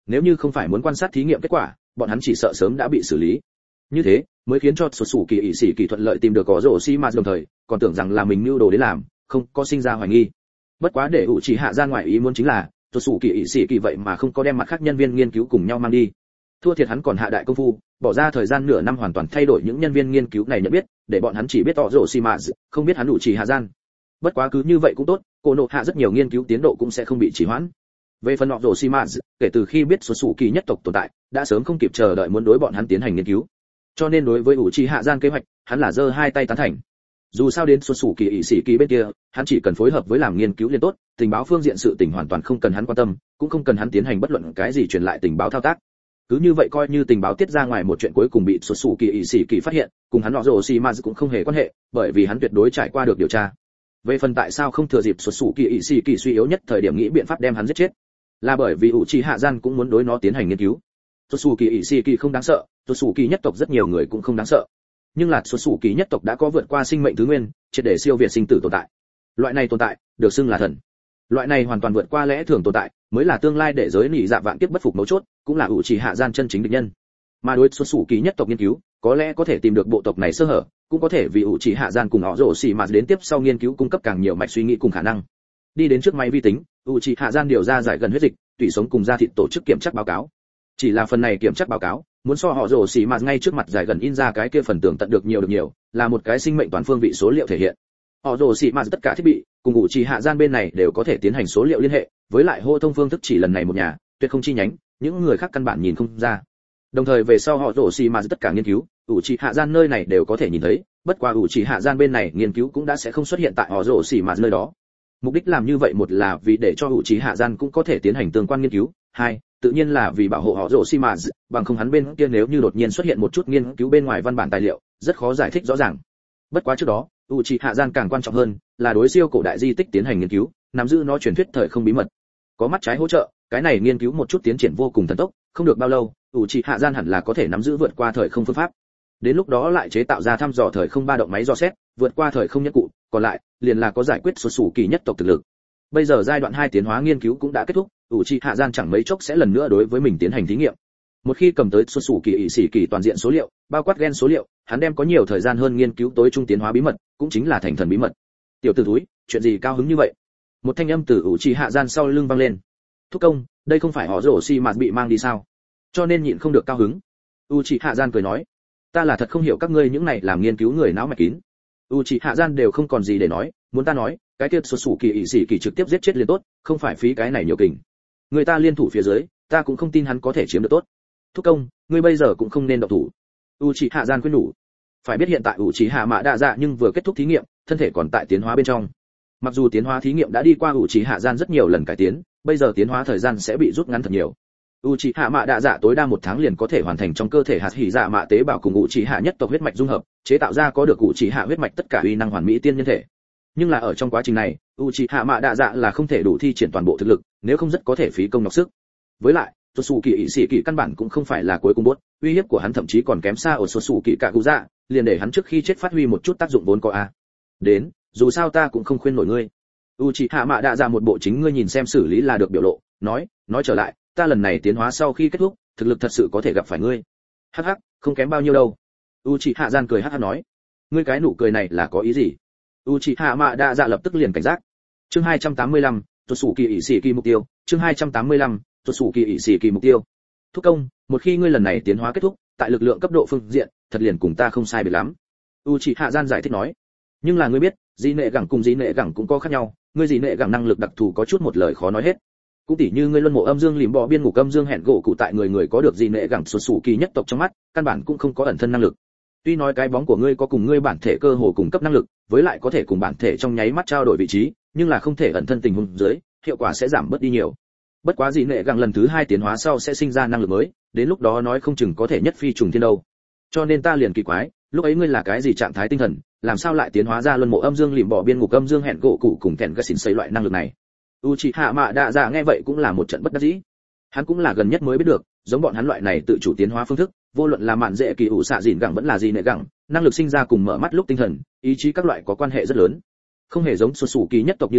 nếu như không phải muốn quan sát thí nghiệm kết quả, bọn hắn chỉ sợ sớm đã bị xử lý. Như thế mới khiến cho xuất xù kỳ ỷ sĩ kỳ thuận lợi tìm được có rổ xi mà đồng thời còn tưởng rằng là mình mưu đồ để làm, không có sinh ra hoài nghi. Bất quá để ủ chỉ hạ ra ngoài ý muốn chính là xuất xù kỳ ỷ sĩ kỳ vậy mà không có đem mặt khác nhân viên nghiên cứu cùng nhau mang đi. Thua thiệt hắn còn hạ đại công phu, bỏ ra thời gian nửa năm hoàn toàn thay đổi những nhân viên nghiên cứu này nhận biết, để bọn hắn chỉ biết tỏ rổ xi mà, không biết hắn ủ chỉ hạ gian. Bất quá cứ như vậy cũng tốt, cô nộ hạ rất nhiều nghiên cứu tiến độ cũng sẽ không bị trì hoãn. Về phần họ rổ xi mà, kể từ khi biết xuất xù kỳ nhất tộc tồn tại, đã sớm không kịp chờ đợi muốn đối bọn hắn tiến hành nghiên cứu. Cho nên đối với ủ trì hạ gian kế hoạch, hắn là giơ hai tay tán thành. Dù sao đến xuất xù kỳ ỷ sĩ kỳ bên kia, hắn chỉ cần phối hợp với làm nghiên cứu liền tốt, tình báo phương diện sự tình hoàn toàn không cần hắn quan tâm, cũng không cần hắn tiến hành bất luận cái gì truyền lại tình báo thao tác. Cứ như vậy coi như tình báo tiết ra ngoài một chuyện cuối cùng bị xuất xù kỳ ỷ sĩ kỳ phát hiện, cùng hắn họ rổ xi mà cũng không hề quan hệ, bởi vì hắn tuyệt đối trải qua được điều tra. Về phần tại sao không thừa dịp xuất xù kỳ ỷ sĩ kỳ suy yếu nhất thời điểm nghĩ biện pháp đem hắn giết chết, là bởi vì ủ trì hạ gian cũng muốn đối nó tiến hành nghiên cứu. Xuất xù kỳ ỷ sĩ kỳ không đáng sợ, xuất xù kỳ nhất tộc rất nhiều người cũng không đáng sợ, nhưng là xuất xù kỳ nhất tộc đã có vượt qua sinh mệnh thứ nguyên, triệt để siêu việt sinh tử tồn tại. Loại này tồn tại được xưng là thần. Loại này hoàn toàn vượt qua lẽ thường tồn tại, mới là tương lai để giới nỉ dạ vạn kiếp bất phục mấu chốt, cũng là ủ trì hạ gian chân chính địch nhân. Mà đối xuất xù kỳ nhất tộc nghiên cứu, có lẽ có thể tìm được bộ tộc này sơ hở, cũng có thể vì ủ trì hạ gian cùng họ rổ xì mà đến tiếp sau nghiên cứu cung cấp càng nhiều mạch suy nghĩ cùng khả năng. Đi đến trước máy vi tính, ủ trì hạ gian điều ra giải gần huyết dịch, tủy sống cùng da thịt tổ chức kiểm tra báo cáo. Chỉ là phần này kiểm tra báo cáo, muốn so họ rổ xì mà ngay trước mặt giải gần in ra cái kia phần tường tận được nhiều được nhiều, là một cái sinh mệnh toàn phương vị số liệu thể hiện. Họ rổ xì mà tất cả thiết bị cùng ủ trì hạ gian bên này đều có thể tiến hành số liệu liên hệ, với lại hô thông phương thức chỉ lần này một nhà, tuyệt không chi nhánh, những người khác căn bản nhìn không ra. Đồng thời về sau họ rổ xì mà tất cả nghiên cứu, ủ trì hạ gian nơi này đều có thể nhìn thấy, bất quá ủ trì hạ gian bên này nghiên cứu cũng đã sẽ không xuất hiện tại họ rổ xì mà nơi đó. Mục đích làm như vậy một là vì để cho ủ trì hạ gian cũng có thể tiến hành tương quan nghiên cứu, hai, tự nhiên là vì bảo hộ họ rổ xì mà, bằng không hắn bên kia nếu như đột nhiên xuất hiện một chút nghiên cứu bên ngoài văn bản tài liệu, rất khó giải thích rõ ràng. Bất quá trước đó, ủ trì hạ gian càng quan trọng hơn là đối siêu cổ đại di tích tiến hành nghiên cứu, nắm giữ nó truyền thuyết thời không bí mật. Có mắt trái hỗ trợ, cái này nghiên cứu một chút tiến triển vô cùng thần tốc, không được bao lâu, ủ trì hạ gian hẳn là có thể nắm giữ vượt qua thời không phương pháp. Đến lúc đó lại chế tạo ra thăm dò thời không ba động máy dò xét, vượt qua thời không nhất cụ, còn lại liền là có giải quyết xuất xù kỳ nhất tộc thực lực. Bây giờ giai đoạn hai tiến hóa nghiên cứu cũng đã kết thúc, ủ trì hạ gian chẳng mấy chốc sẽ lần nữa đối với mình tiến hành thí nghiệm. Một khi cầm tới xuất xù kỳ ỷ sĩ kỳ toàn diện số liệu, bao quát gen số liệu, hắn đem có nhiều thời gian hơn nghiên cứu tối trung tiến hóa bí mật, cũng chính là thành thần bí mật. Tiểu tử túi, chuyện gì cao hứng như vậy? Một thanh âm từ ủ trì hạ gian sau lưng vang lên. Thúc công, đây không phải họ rổ xi mạt bị mang đi sao? Cho nên nhịn không được cao hứng. U trì hạ gian cười nói, ta là thật không hiểu các ngươi những này làm nghiên cứu người não mạch kín. U trì hạ gian đều không còn gì để nói, muốn ta nói, cái kia xuất xù kỳ ỷ sĩ kỳ trực tiếp giết chết liền tốt, không phải phí cái này nhiều kình. Người ta liên thủ phía dưới, ta cũng không tin hắn có thể chiếm được tốt. Thúc công, ngươi bây giờ cũng không nên động thủ. U trì hạ gian khuyên nhủ. Phải biết hiện tại U trì hạ mã đa dạ nhưng vừa kết thúc thí nghiệm, thân thể còn tại tiến hóa bên trong. Mặc dù tiến hóa thí nghiệm đã đi qua U trì hạ gian rất nhiều lần cải tiến, bây giờ tiến hóa thời gian sẽ bị rút ngắn thật nhiều. U trì hạ mã đa dạ tối đa một tháng liền có thể hoàn thành trong cơ thể hạt hỉ dạ mã tế bào cùng U trì hạ nhất tộc huyết mạch dung hợp, chế tạo ra có được U trì hạ huyết mạch tất cả uy năng hoàn mỹ tiên nhân thể. Nhưng là ở trong quá trình này, u trì hạ mã đa dạ là không thể đủ thi triển toàn bộ thực lực, nếu không rất có thể phí công nhọc sức. Với lại xuất xù kỳ ỷ sĩ kỳ căn bản cũng không phải là cuối cùng bốt, uy hiếp của hắn thậm chí còn kém xa ở xuất xù kỳ cả cụ dạ, liền để hắn trước khi chết phát huy một chút tác dụng vốn có a. Đến, dù sao ta cũng không khuyên nổi ngươi. U trì hạ mã đa dạ một bộ chính ngươi nhìn xem xử lý là được biểu lộ, nói, nói trở lại, ta lần này tiến hóa sau khi kết thúc, thực lực thật sự có thể gặp phải ngươi. Hắc hắc, không kém bao nhiêu đâu. U trì hạ gian cười hắc hắc nói, ngươi cái nụ cười này là có ý gì? Uchiha Mạ Đa Dạ lập tức liền cảnh giác. Chương hai trăm tám mươi lăm, tuột sủ kỳ ỷ sĩ kỳ mục tiêu. Chương hai trăm tám mươi lăm, tuột sủ kỳ ỷ sĩ kỳ mục tiêu. Thúc công, một khi ngươi lần này tiến hóa kết thúc, tại lực lượng cấp độ phương diện, thật liền cùng ta không sai biệt lắm. Uchiha Gian giải thích nói. Nhưng là ngươi biết, dị nệ gẳng cùng dị nệ gẳng cũng có khác nhau, ngươi dị nệ gẳng năng lực đặc thù có chút một lời khó nói hết. Cũng tỉ như ngươi luân mộ âm dương lìm bò biên ngục âm dương hẹn gỗ cụ tại người người có được dị nệ gẳng tuột sủ kỳ nhất tộc trong mắt, căn bản cũng không có ẩn thân năng lực. Tuy nói cái bóng của ngươi có cùng ngươi bản thể cơ hồ cùng cấp năng lực, với lại có thể cùng bản thể trong nháy mắt trao đổi vị trí, nhưng là không thể ẩn thân tình huống dưới, hiệu quả sẽ giảm bớt đi nhiều. Bất quá dị nệ gẳng lần thứ hai tiến hóa sau sẽ sinh ra năng lực mới, đến lúc đó nói không chừng có thể nhất phi trùng thiên đâu. Cho nên ta liền kỳ quái, lúc ấy ngươi là cái gì trạng thái tinh thần, làm sao lại tiến hóa ra luân mộ âm dương lìm bỏ biên ngục âm dương hẹn gỗ cụ cùng kèn gà xỉn xây loại năng lực này? Uchiha Mạ Đa Dạ nghe vậy cũng là một trận bất đắc dĩ. Hắn cũng là gần nhất mới biết được, giống bọn hắn loại này tự chủ tiến hóa phương thức, vô luận là mạn dễ kỳ ủ xạ dìn gẳng vẫn là gì nệ gẳng, năng lực sinh ra cùng mở mắt lúc tinh thần, ý chí các loại có quan hệ rất lớn. Không hề giống xuất xù kỳ nhất tộc như thế,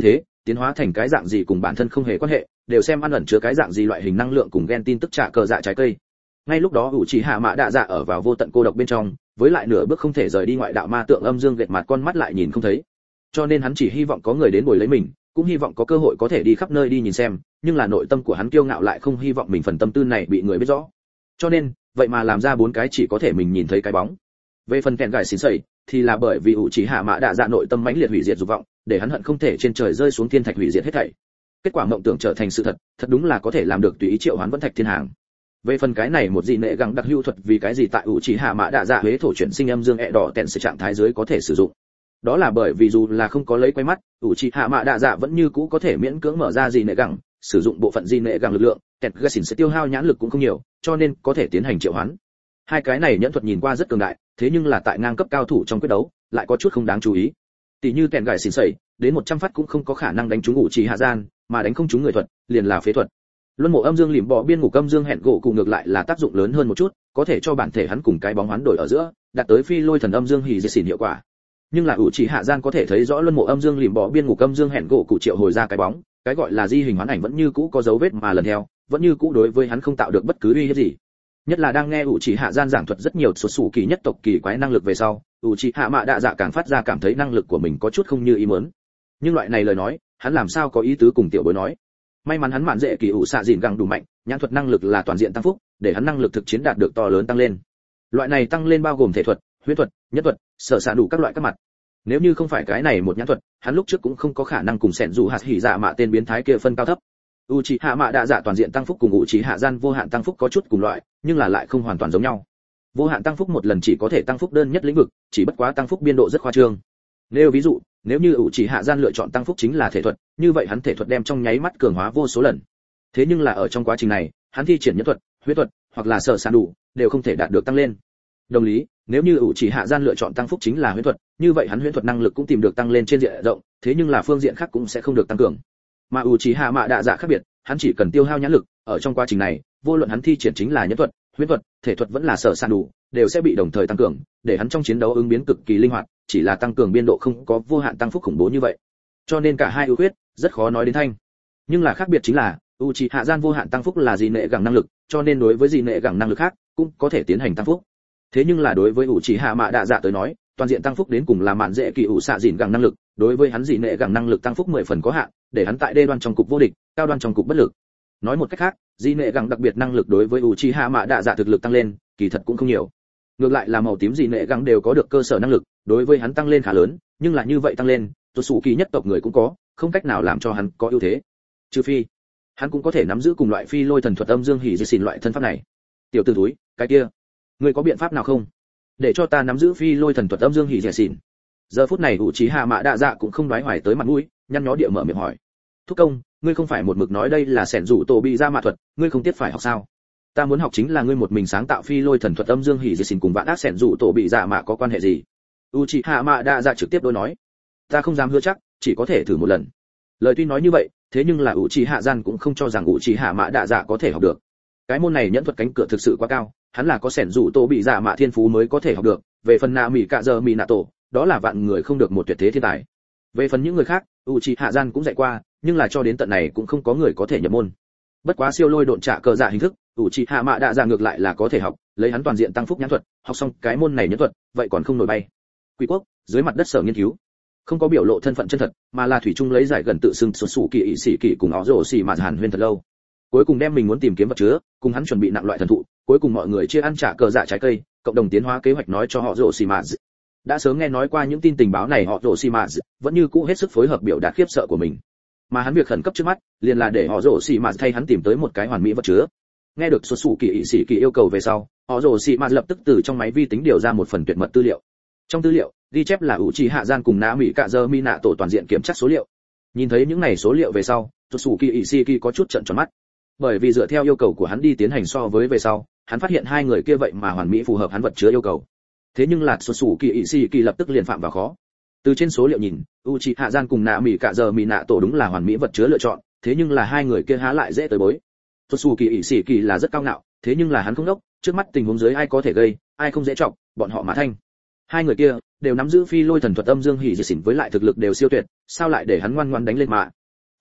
tiến hóa thành cái dạng gì cùng bản thân không hề quan hệ, đều xem ăn ẩn chứa cái dạng gì loại hình năng lượng cùng gen tin tức trả cờ dạ trái cây. Ngay lúc đó ủ trì hạ mã đạ dạ ở vào vô tận cô độc bên trong, với lại nửa bước không thể rời đi ngoại đạo ma tượng âm dương gệt mặt con mắt lại nhìn không thấy. Cho nên hắn chỉ hy vọng có người đến bồi lấy mình, cũng hy vọng có cơ hội có thể đi khắp nơi đi nhìn xem, nhưng là nội tâm của hắn kiêu ngạo lại không hy vọng mình phần tâm tư này bị người biết rõ. Cho nên, vậy mà làm ra bốn cái chỉ có thể mình nhìn thấy cái bóng. Về phần kèn gài xỉn sẩy, thì là bởi vì ủ trì hạ mã đạ dạ nội tâm mãnh liệt hủy diệt dục vọng, để hắn hận không thể trên trời rơi xuống thiên thạch hủy diệt hết thảy. Kết quả mộng tưởng trở thành sự thật, thật đúng là có thể làm được tùy ý triệu hoán vẫn thạch thiên hàng. Về phần cái này một dị nệ gẳng đặc hữu thuật vì cái gì tại ủ trì hạ mã đạ dạ huế thổ chuyển sinh âm dương ẹ đỏ tẹn sự trạng thái dưới có thể sử dụng. Đó là bởi vì dù là không có lấy quay mắt, ủ trì hạ mã đạ dạ vẫn như cũ có thể miễn cưỡng mở ra dị nệ gẳng, sử dụng bộ phận dị nệ gẳng lực lượng, kẹt gassin sẽ tiêu hao nhãn lực cũng không nhiều, cho nên có thể tiến hành triệu hoán. Hai cái này nhẫn thuật nhìn qua rất cường đại, thế nhưng là tại ngang cấp cao thủ trong quyết đấu, lại có chút không đáng chú ý. Tỷ như kẹn gài xỉn sẩy, đến một trăm phát cũng không có khả năng đánh trúng ủ trì hạ gian, mà đánh không trúng người thuật, liền là phế thuật. Luân mộ âm dương lìm bỏ biên ngục âm dương hẹn gỗ cụ ngược lại là tác dụng lớn hơn một chút, có thể cho bản thể hắn cùng cái bóng hoán đổi ở giữa, đạt tới phi lôi thần âm dương hỉ diệt xỉn hiệu quả. Nhưng là ủ trì hạ gian có thể thấy rõ luân mộ âm dương lìm bỏ biên ngục âm dương hẹn gỗ cụ triệu hồi ra cái bóng, cái gọi là di hình hoán ảnh vẫn như cũ có dấu vết mà lần theo, vẫn như cũ đối với hắn không tạo được bất cứ uy hiếp gì. Nhất là đang nghe ủ trì hạ gian giảng thuật rất nhiều số sủ kỳ nhất tộc kỳ quái năng lực về sau, ủ trì hạ mạ đạ dạ càng phát ra cảm thấy năng lực của mình có chút không như ý muốn. Nhưng loại này lời nói, hắn làm sao có ý tứ cùng tiểu bối nói. May mắn hắn mạn dễ kỳ ủ xạ dìn găng đủ mạnh, nhãn thuật năng lực là toàn diện tăng phúc, để hắn năng lực thực chiến đạt được to lớn tăng lên. Loại này tăng lên bao gồm thể thuật, huyễn thuật, nhất thuật, sở xạ đủ các loại các mặt. Nếu như không phải cái này một nhãn thuật, hắn lúc trước cũng không có khả năng cùng sẹn dù hạt hỉ dạ mạ tên biến thái kia phân cao thấp. Uchiha Mạ Đạ Dạ toàn diện tăng phúc cùng Uchiha Gian vô hạn tăng phúc có chút cùng loại, nhưng là lại không hoàn toàn giống nhau. Vô hạn tăng phúc một lần chỉ có thể tăng phúc đơn nhất lĩnh vực, chỉ bất quá tăng phúc biên độ rất khoa trương. Nếu ví dụ, nếu như Uchiha Gian lựa chọn tăng phúc chính là thể thuật, như vậy hắn thể thuật đem trong nháy mắt cường hóa vô số lần. Thế nhưng là ở trong quá trình này, hắn thi triển nhất thuật, huyết thuật hoặc là sở sản đủ đều không thể đạt được tăng lên. Đồng lý, nếu như Uchiha Gian lựa chọn tăng phúc chính là huyễn thuật, như vậy hắn huyễn thuật năng lực cũng tìm được tăng lên trên diện rộng, thế nhưng là phương diện khác cũng sẽ không được tăng cường. Mà Uchiha Mạ Đạ Dạ khác biệt, hắn chỉ cần tiêu hao nhãn lực, ở trong quá trình này, vô luận hắn thi triển chính là nhẫn thuật, huyễn thuật, thể thuật vẫn là sở sản đủ, đều sẽ bị đồng thời tăng cường, để hắn trong chiến đấu ứng biến cực kỳ linh hoạt, chỉ là tăng cường biên độ không có vô hạn tăng phúc khủng bố như vậy. Cho nên cả hai ưu khuyết rất khó nói đến thanh. Nhưng là khác biệt chính là, Uchiha Gian vô hạn tăng phúc là dị nệ gẳng năng lực, cho nên đối với dị nệ gẳng năng lực khác cũng có thể tiến hành tăng phúc. Thế nhưng là đối với Uchiha Mạ Đạ Dạ tới nói, toàn diện tăng phúc đến cùng là mạn dễ kỳ ủ xạ dìn gẳng năng lực, đối với hắn dị nệ gẳng năng lực tăng phúc mười phần có hạn, để hắn tại đê đoan trong cục vô địch, cao đoan trong cục bất lực. Nói một cách khác, dị nệ gẳng đặc biệt năng lực đối với Uchiha Mạ Đạ Dạ thực lực tăng lên, kỳ thật cũng không nhiều. Ngược lại là màu tím dị nệ gẳng đều có được cơ sở năng lực, đối với hắn tăng lên khá lớn, nhưng là như vậy tăng lên, tuột sủ kỳ nhất tộc người cũng có, không cách nào làm cho hắn có ưu thế. Trừ phi, hắn cũng có thể nắm giữ cùng loại phi lôi thần thuật âm dương hỉ diệt xỉn loại thân pháp này. Tiểu tử túi, cái kia, ngươi có biện pháp nào không? Để cho ta nắm giữ phi lôi thần thuật âm dương hỉ diệt xỉn. Giờ phút này Uchiha Mạ Đạ Dạ cũng không đoái hoài tới mặt mũi, nhăn nhó địa mở miệng hỏi. Thúc công, ngươi không phải một mực nói đây là sẻn rủ tổ bị ra mạ thuật, ngươi không tiếc phải học sao? Ta muốn học chính là ngươi một mình sáng tạo phi lôi thần thuật âm dương hỉ diệt xỉn cùng vạn ác sẻn rủ tổ bị dạ mạ có quan hệ gì? Uchiha Mạ Đạ Dạ trực tiếp đối nói. Ta không dám hứa chắc, chỉ có thể thử một lần. Lời tuy nói như vậy, thế nhưng là Uchiha Gian cũng không cho rằng Uchiha Mạ Đạ Dạ có thể học được. Cái môn này nhẫn thuật cánh cửa thực sự quá cao, hắn là có sẻn rủ tổ bị dạ mạ thiên phú mới có thể học được. Về phần Na Mị Cạ Giờ Mị Nạ Tổ, đó là vạn người không được một tuyệt thế thiên tài. Về phần những người khác, Uchiha Gian cũng dạy qua, nhưng là cho đến tận này cũng không có người có thể nhập môn. Bất quá siêu lôi độn trả cờ dạ hình thức, Uchiha Mạ Đạ Dạ ngược lại là có thể học, lấy hắn toàn diện tăng phúc nhãn thuật, học xong cái môn này nhẫn thuật, vậy còn không nổi bay. Quỷ quốc, dưới mặt đất sở nghiên cứu, không có biểu lộ thân phận chân thật, mà là thủy chung lấy giải gần tự xưng xuất sủ kỳ ỷ sĩ kỳ cùng họ rồ xì mà hàn huyên thật lâu. Cuối cùng đem mình muốn tìm kiếm vật chứa, cùng hắn chuẩn bị nặng loại thần thụ, cuối cùng mọi người chia ăn trả cờ dạ trái cây, cộng đồng tiến hóa kế hoạch nói cho họ rồ xì mà. Đã sớm nghe nói qua những tin tình báo này họ rồ xì mà vẫn như cũ hết sức phối hợp biểu đạt khiếp sợ của mình. Mà hắn việc khẩn cấp trước mắt, liền là để họ rồ xì mà thay hắn tìm tới một cái hoàn mỹ vật chứa. Nghe được xuất sủ kỳ ỷ sĩ kỳ yêu cầu về sau, họ rồ xì mà lập tức từ trong máy vi tính điều ra một phần tuyệt mật tư liệu. Trong tư liệu, ghi chép là Uchiha Gian cùng Na Mị Cạ Giờ Mị Nạ Tổ toàn diện kiểm tra số liệu. Nhìn thấy những này số liệu về sau, Tsuki Ishiki có chút trợn tròn mắt. Bởi vì dựa theo yêu cầu của hắn đi tiến hành so với về sau, hắn phát hiện hai người kia vậy mà hoàn mỹ phù hợp hắn vật chứa yêu cầu. Thế nhưng là Tsuki Ishiki lập tức liền phạm vào khó. Từ trên số liệu nhìn, Uchiha Gian cùng Na Mị Cạ Giờ Mị Nạ Tổ đúng là hoàn mỹ vật chứa lựa chọn, thế nhưng là hai người kia há lại dễ tới bối. Tsuki Ishiki là rất cao ngạo, thế nhưng là hắn không đốc, trước mắt tình huống dưới ai có thể gây, ai không dễ trọng, bọn họ mà thanh. Hai người kia đều nắm giữ phi lôi thần thuật âm dương hỉ diệt xỉn với lại thực lực đều siêu tuyệt, sao lại để hắn ngoan ngoãn đánh lên mà?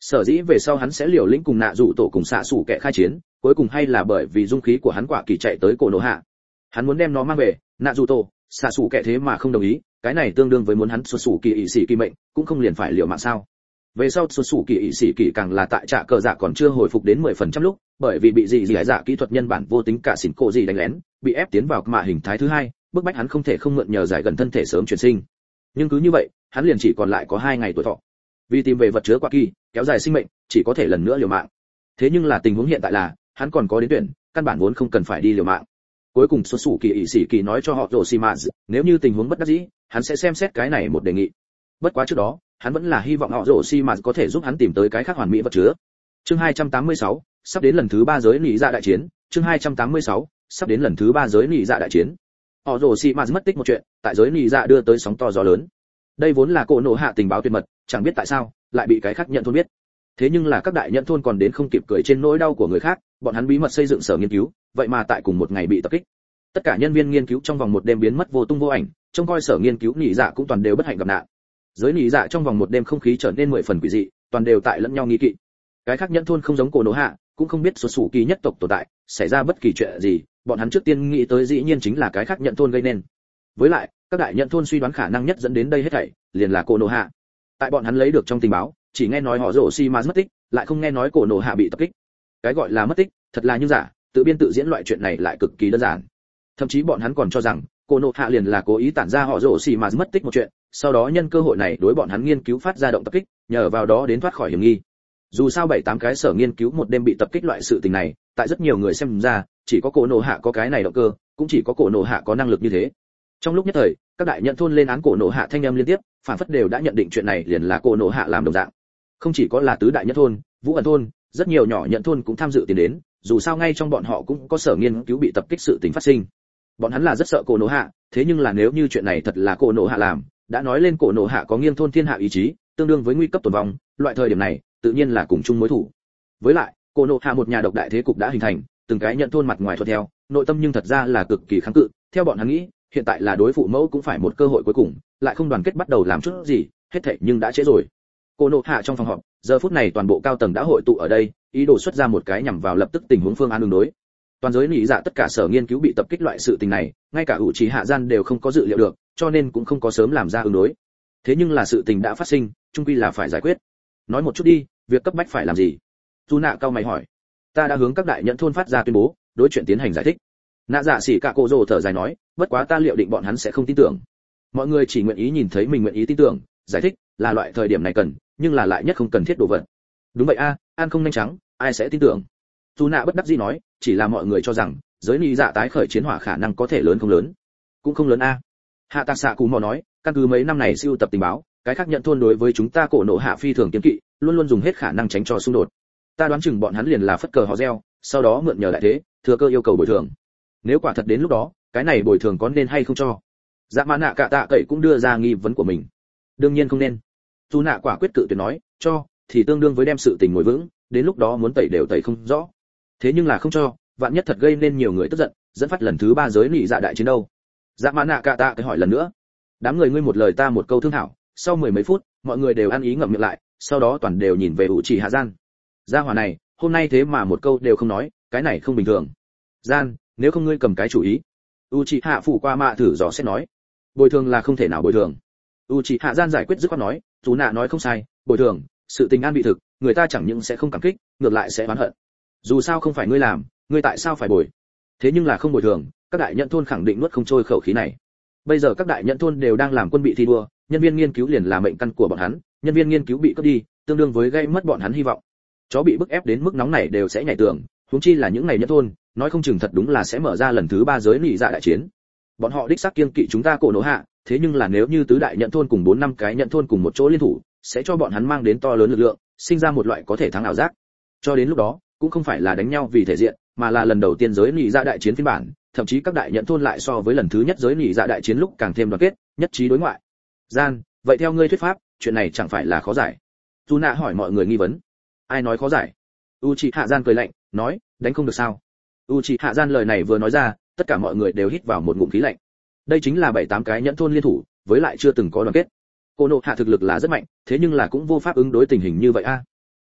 Sở dĩ về sau hắn sẽ liều lĩnh cùng nạ dụ tổ cùng xạ sủ kẻ khai chiến, cuối cùng hay là bởi vì dung khí của hắn quả kỳ chạy tới cổ nổ hạ. Hắn muốn đem nó mang về, nạ dụ tổ, xạ sủ kẻ thế mà không đồng ý, cái này tương đương với muốn hắn xuất sủ kỳ ỷ sĩ kỳ mệnh, cũng không liền phải liều mạng sao? Về sau xuất sủ kỳ ỷ sĩ kỳ càng là tại trạ cờ dạ còn chưa hồi phục đến mười phần trăm lúc, bởi vì bị dị dị dạ kỹ thuật nhân bản vô tính cả xỉn cổ gì đánh lén, bị ép tiến vào mạ hình thái thứ hai, bức bách hắn không thể không mượn nhờ giải gần thân thể sớm chuyển sinh. Nhưng cứ như vậy, hắn liền chỉ còn lại có hai ngày tuổi thọ. Vì tìm về vật chứa quả kỳ, kéo dài sinh mệnh, chỉ có thể lần nữa liều mạng. Thế nhưng là tình huống hiện tại là, hắn còn có đến tuyển, căn bản vốn không cần phải đi liều mạng. Cuối cùng xuất sủ kỳ ỷ sĩ kỳ nói cho họ Roshimazu, nếu như tình huống bất đắc dĩ, hắn sẽ xem xét cái này một đề nghị. Bất quá trước đó, hắn vẫn là hy vọng họ Roshimazu có thể giúp hắn tìm tới cái khác hoàn mỹ vật chứa. Chương hai trăm tám mươi sáu, sắp đến lần thứ ba giới nị dạ đại chiến. Chương hai trăm tám mươi sáu, sắp đến lần thứ ba giới nị dạ đại chiến. Họ Roshimazu mất tích một chuyện, tại giới nị dạ đưa tới sóng to gió lớn. Đây vốn là cổ nổ hạ tình báo tuyệt mật, chẳng biết tại sao lại bị cái khác nhận thôn biết. Thế nhưng là các đại nhận thôn còn đến không kịp cười trên nỗi đau của người khác, bọn hắn bí mật xây dựng sở nghiên cứu, vậy mà tại cùng một ngày bị tập kích. Tất cả nhân viên nghiên cứu trong vòng một đêm biến mất vô tung vô ảnh, trông coi sở nghiên cứu nị dạ cũng toàn đều bất hạnh gặp nạn. Giới nị dạ trong vòng một đêm không khí trở nên mười phần quỷ dị, toàn đều tại lẫn nhau nghi kỵ. Cái khác nhận thôn không giống cổ nổ hạ, cũng không biết xuất xù kỳ nhất tộc tồn tại, xảy ra bất kỳ chuyện gì, bọn hắn trước tiên nghĩ tới dĩ nhiên chính là cái khác nhận thôn gây nên. Với lại, các đại nhận thôn suy đoán khả năng nhất dẫn đến đây hết thảy, liền là cổ nổ hạ. Tại bọn hắn lấy được trong tình báo, chỉ nghe nói họ Roshimazu mất tích, lại không nghe nói cổ nổ hạ bị tập kích. Cái gọi là mất tích, thật là như giả, tự biên tự diễn loại chuyện này lại cực kỳ đơn giản. Thậm chí bọn hắn còn cho rằng, cổ nổ hạ liền là cố ý tản ra họ Roshimazu mất tích một chuyện, sau đó nhân cơ hội này đối bọn hắn nghiên cứu phát ra động tập kích, nhờ vào đó đến thoát khỏi hiểm nghi. Dù sao bảy tám cái sở nghiên cứu một đêm bị tập kích loại sự tình này, tại rất nhiều người xem ra, chỉ có cổ nổ hạ có cái này động cơ, cũng chỉ có cổ nổ hạ có năng lực như thế. Trong lúc nhất thời, các đại nhận thôn lên án cổ nổ hạ thanh âm liên tiếp, phản phất đều đã nhận định chuyện này liền là cổ nổ hạ làm đồng dạng. Không chỉ có là tứ đại nhận thôn, vũ ẩn thôn, rất nhiều nhỏ nhận thôn cũng tham dự tiền đến, dù sao ngay trong bọn họ cũng có sở nghiên cứu bị tập kích sự tình phát sinh. Bọn hắn là rất sợ cổ nổ hạ, thế nhưng là nếu như chuyện này thật là cổ nổ hạ làm, đã nói lên cổ nổ hạ có nghiêng thôn thiên hạ ý chí, tương đương với nguy cấp tồn vong, loại thời điểm này, tự nhiên là cùng chung mối thủ. Với lại, cổ nổ hạ một nhà độc đại thế cục đã hình thành, từng cái nhận thôn mặt ngoài thuận theo, nội tâm nhưng thật ra là cực kỳ kháng cự, theo bọn hắn nghĩ, hiện tại là đối phụ mẫu cũng phải một cơ hội cuối cùng, lại không đoàn kết bắt đầu làm chút gì, hết thảy nhưng đã trễ rồi. Cổ nổ hạ trong phòng họp, giờ phút này toàn bộ cao tầng đã hội tụ ở đây, ý đồ xuất ra một cái nhằm vào lập tức tình huống phương án ứng đối. Toàn giới lý dạ tất cả sở nghiên cứu bị tập kích loại sự tình này, ngay cả ủ trí hạ gian đều không có dự liệu được, cho nên cũng không có sớm làm ra ứng đối. Thế nhưng là sự tình đã phát sinh, chung quy là phải giải quyết. Nói một chút đi, việc cấp bách phải làm gì? Tu nạ cao mày hỏi. Ta đã hướng các đại nhận thôn phát ra tuyên bố, đối chuyện tiến hành giải thích. Nạ dạ xỉ cả cổ rồ thở dài nói, bất quá ta liệu định bọn hắn sẽ không tin tưởng. Mọi người chỉ nguyện ý nhìn thấy mình nguyện ý tin tưởng, giải thích là loại thời điểm này cần, nhưng là lại nhất không cần thiết đồ vật. Đúng vậy a, an không nhanh trắng, ai sẽ tin tưởng? Tu nạ bất đắc dĩ nói, chỉ là mọi người cho rằng giới lý dạ tái khởi chiến hỏa khả năng có thể lớn không lớn, cũng không lớn a. Hạ Tạc Xạ Cú Mò nói, căn cứ mấy năm này siêu tập tình báo, cái khác nhận thôn đối với chúng ta cổ nổ hạ phi thường kiêng kỵ, luôn luôn dùng hết khả năng tránh cho xung đột. Ta đoán chừng bọn hắn liền là phất cờ họ reo, sau đó mượn nhờ đại thế, thừa cơ yêu cầu bồi thường. Nếu quả thật đến lúc đó, cái này bồi thường có nên hay không cho? Dạ Mã Nạ Cả Tạ Cậy cũng đưa ra nghi vấn của mình. Đương nhiên không nên. Tu Nạ quả quyết cự tuyệt nói, cho thì tương đương với đem sự tình ngồi vững, đến lúc đó muốn tẩy đều tẩy không rõ. Thế nhưng là không cho, vạn nhất thật gây nên nhiều người tức giận, dẫn phát lần thứ ba giới nị dạ đại chiến đâu? Dạ Mã Nạ Cả Tạ Cậy hỏi lần nữa. Đám người ngươi một lời ta một câu thương thảo, sau mười mấy phút, mọi người đều ăn ý ngậm miệng lại, sau đó toàn đều nhìn về Uchi Hạ Gian. Gia hỏa này, hôm nay thế mà một câu đều không nói, cái này không bình thường. Gian, nếu không ngươi cầm cái chủ ý. Uchiha phụ qua mạ thử dò xét nói. Bồi thường là không thể nào bồi thường. Uchiha Gian giải quyết dứt khoát nói, chú nạ nói không sai, bồi thường, sự tình an bị thực, người ta chẳng những sẽ không cảm kích, ngược lại sẽ oán hận. Dù sao không phải ngươi làm, ngươi tại sao phải bồi? Thế nhưng là không bồi thường, các đại nhận thôn khẳng định nuốt không trôi khẩu khí này. Bây giờ các đại nhận thôn đều đang làm quân bị thi đua, nhân viên nghiên cứu liền là mệnh căn của bọn hắn, nhân viên nghiên cứu bị cướp đi, tương đương với gây mất bọn hắn hy vọng. Chó bị bức ép đến mức nóng này đều sẽ nhảy tường, huống chi là những ngày nhận thôn, nói không chừng thật đúng là sẽ mở ra lần thứ ba giới nị dạ đại chiến. Bọn họ đích xác kiêng kỵ chúng ta cổ nổ hạ, thế nhưng là nếu như tứ đại nhận thôn cùng bốn năm cái nhận thôn cùng một chỗ liên thủ, sẽ cho bọn hắn mang đến to lớn lực lượng, sinh ra một loại có thể thắng ảo giác. Cho đến lúc đó, cũng không phải là đánh nhau vì thể diện, mà là lần đầu tiên giới nị dạ đại chiến phiên bản, thậm chí các đại nhận thôn lại so với lần thứ nhất giới nị dạ đại chiến lúc càng thêm đoàn kết, nhất trí đối ngoại. Gian, vậy theo ngươi thuyết pháp, chuyện này chẳng phải là khó giải? Tuna hỏi mọi người nghi vấn. Ai nói khó giải? Uchiha Gian cười lạnh, nói, đánh không được sao? Uchiha Gian lời này vừa nói ra, tất cả mọi người đều hít vào một ngụm khí lạnh. Đây chính là bảy tám cái nhẫn thôn liên thủ, với lại chưa từng có đoàn kết. Cô nộ hạ thực lực là rất mạnh, thế nhưng là cũng vô pháp ứng đối tình hình như vậy a.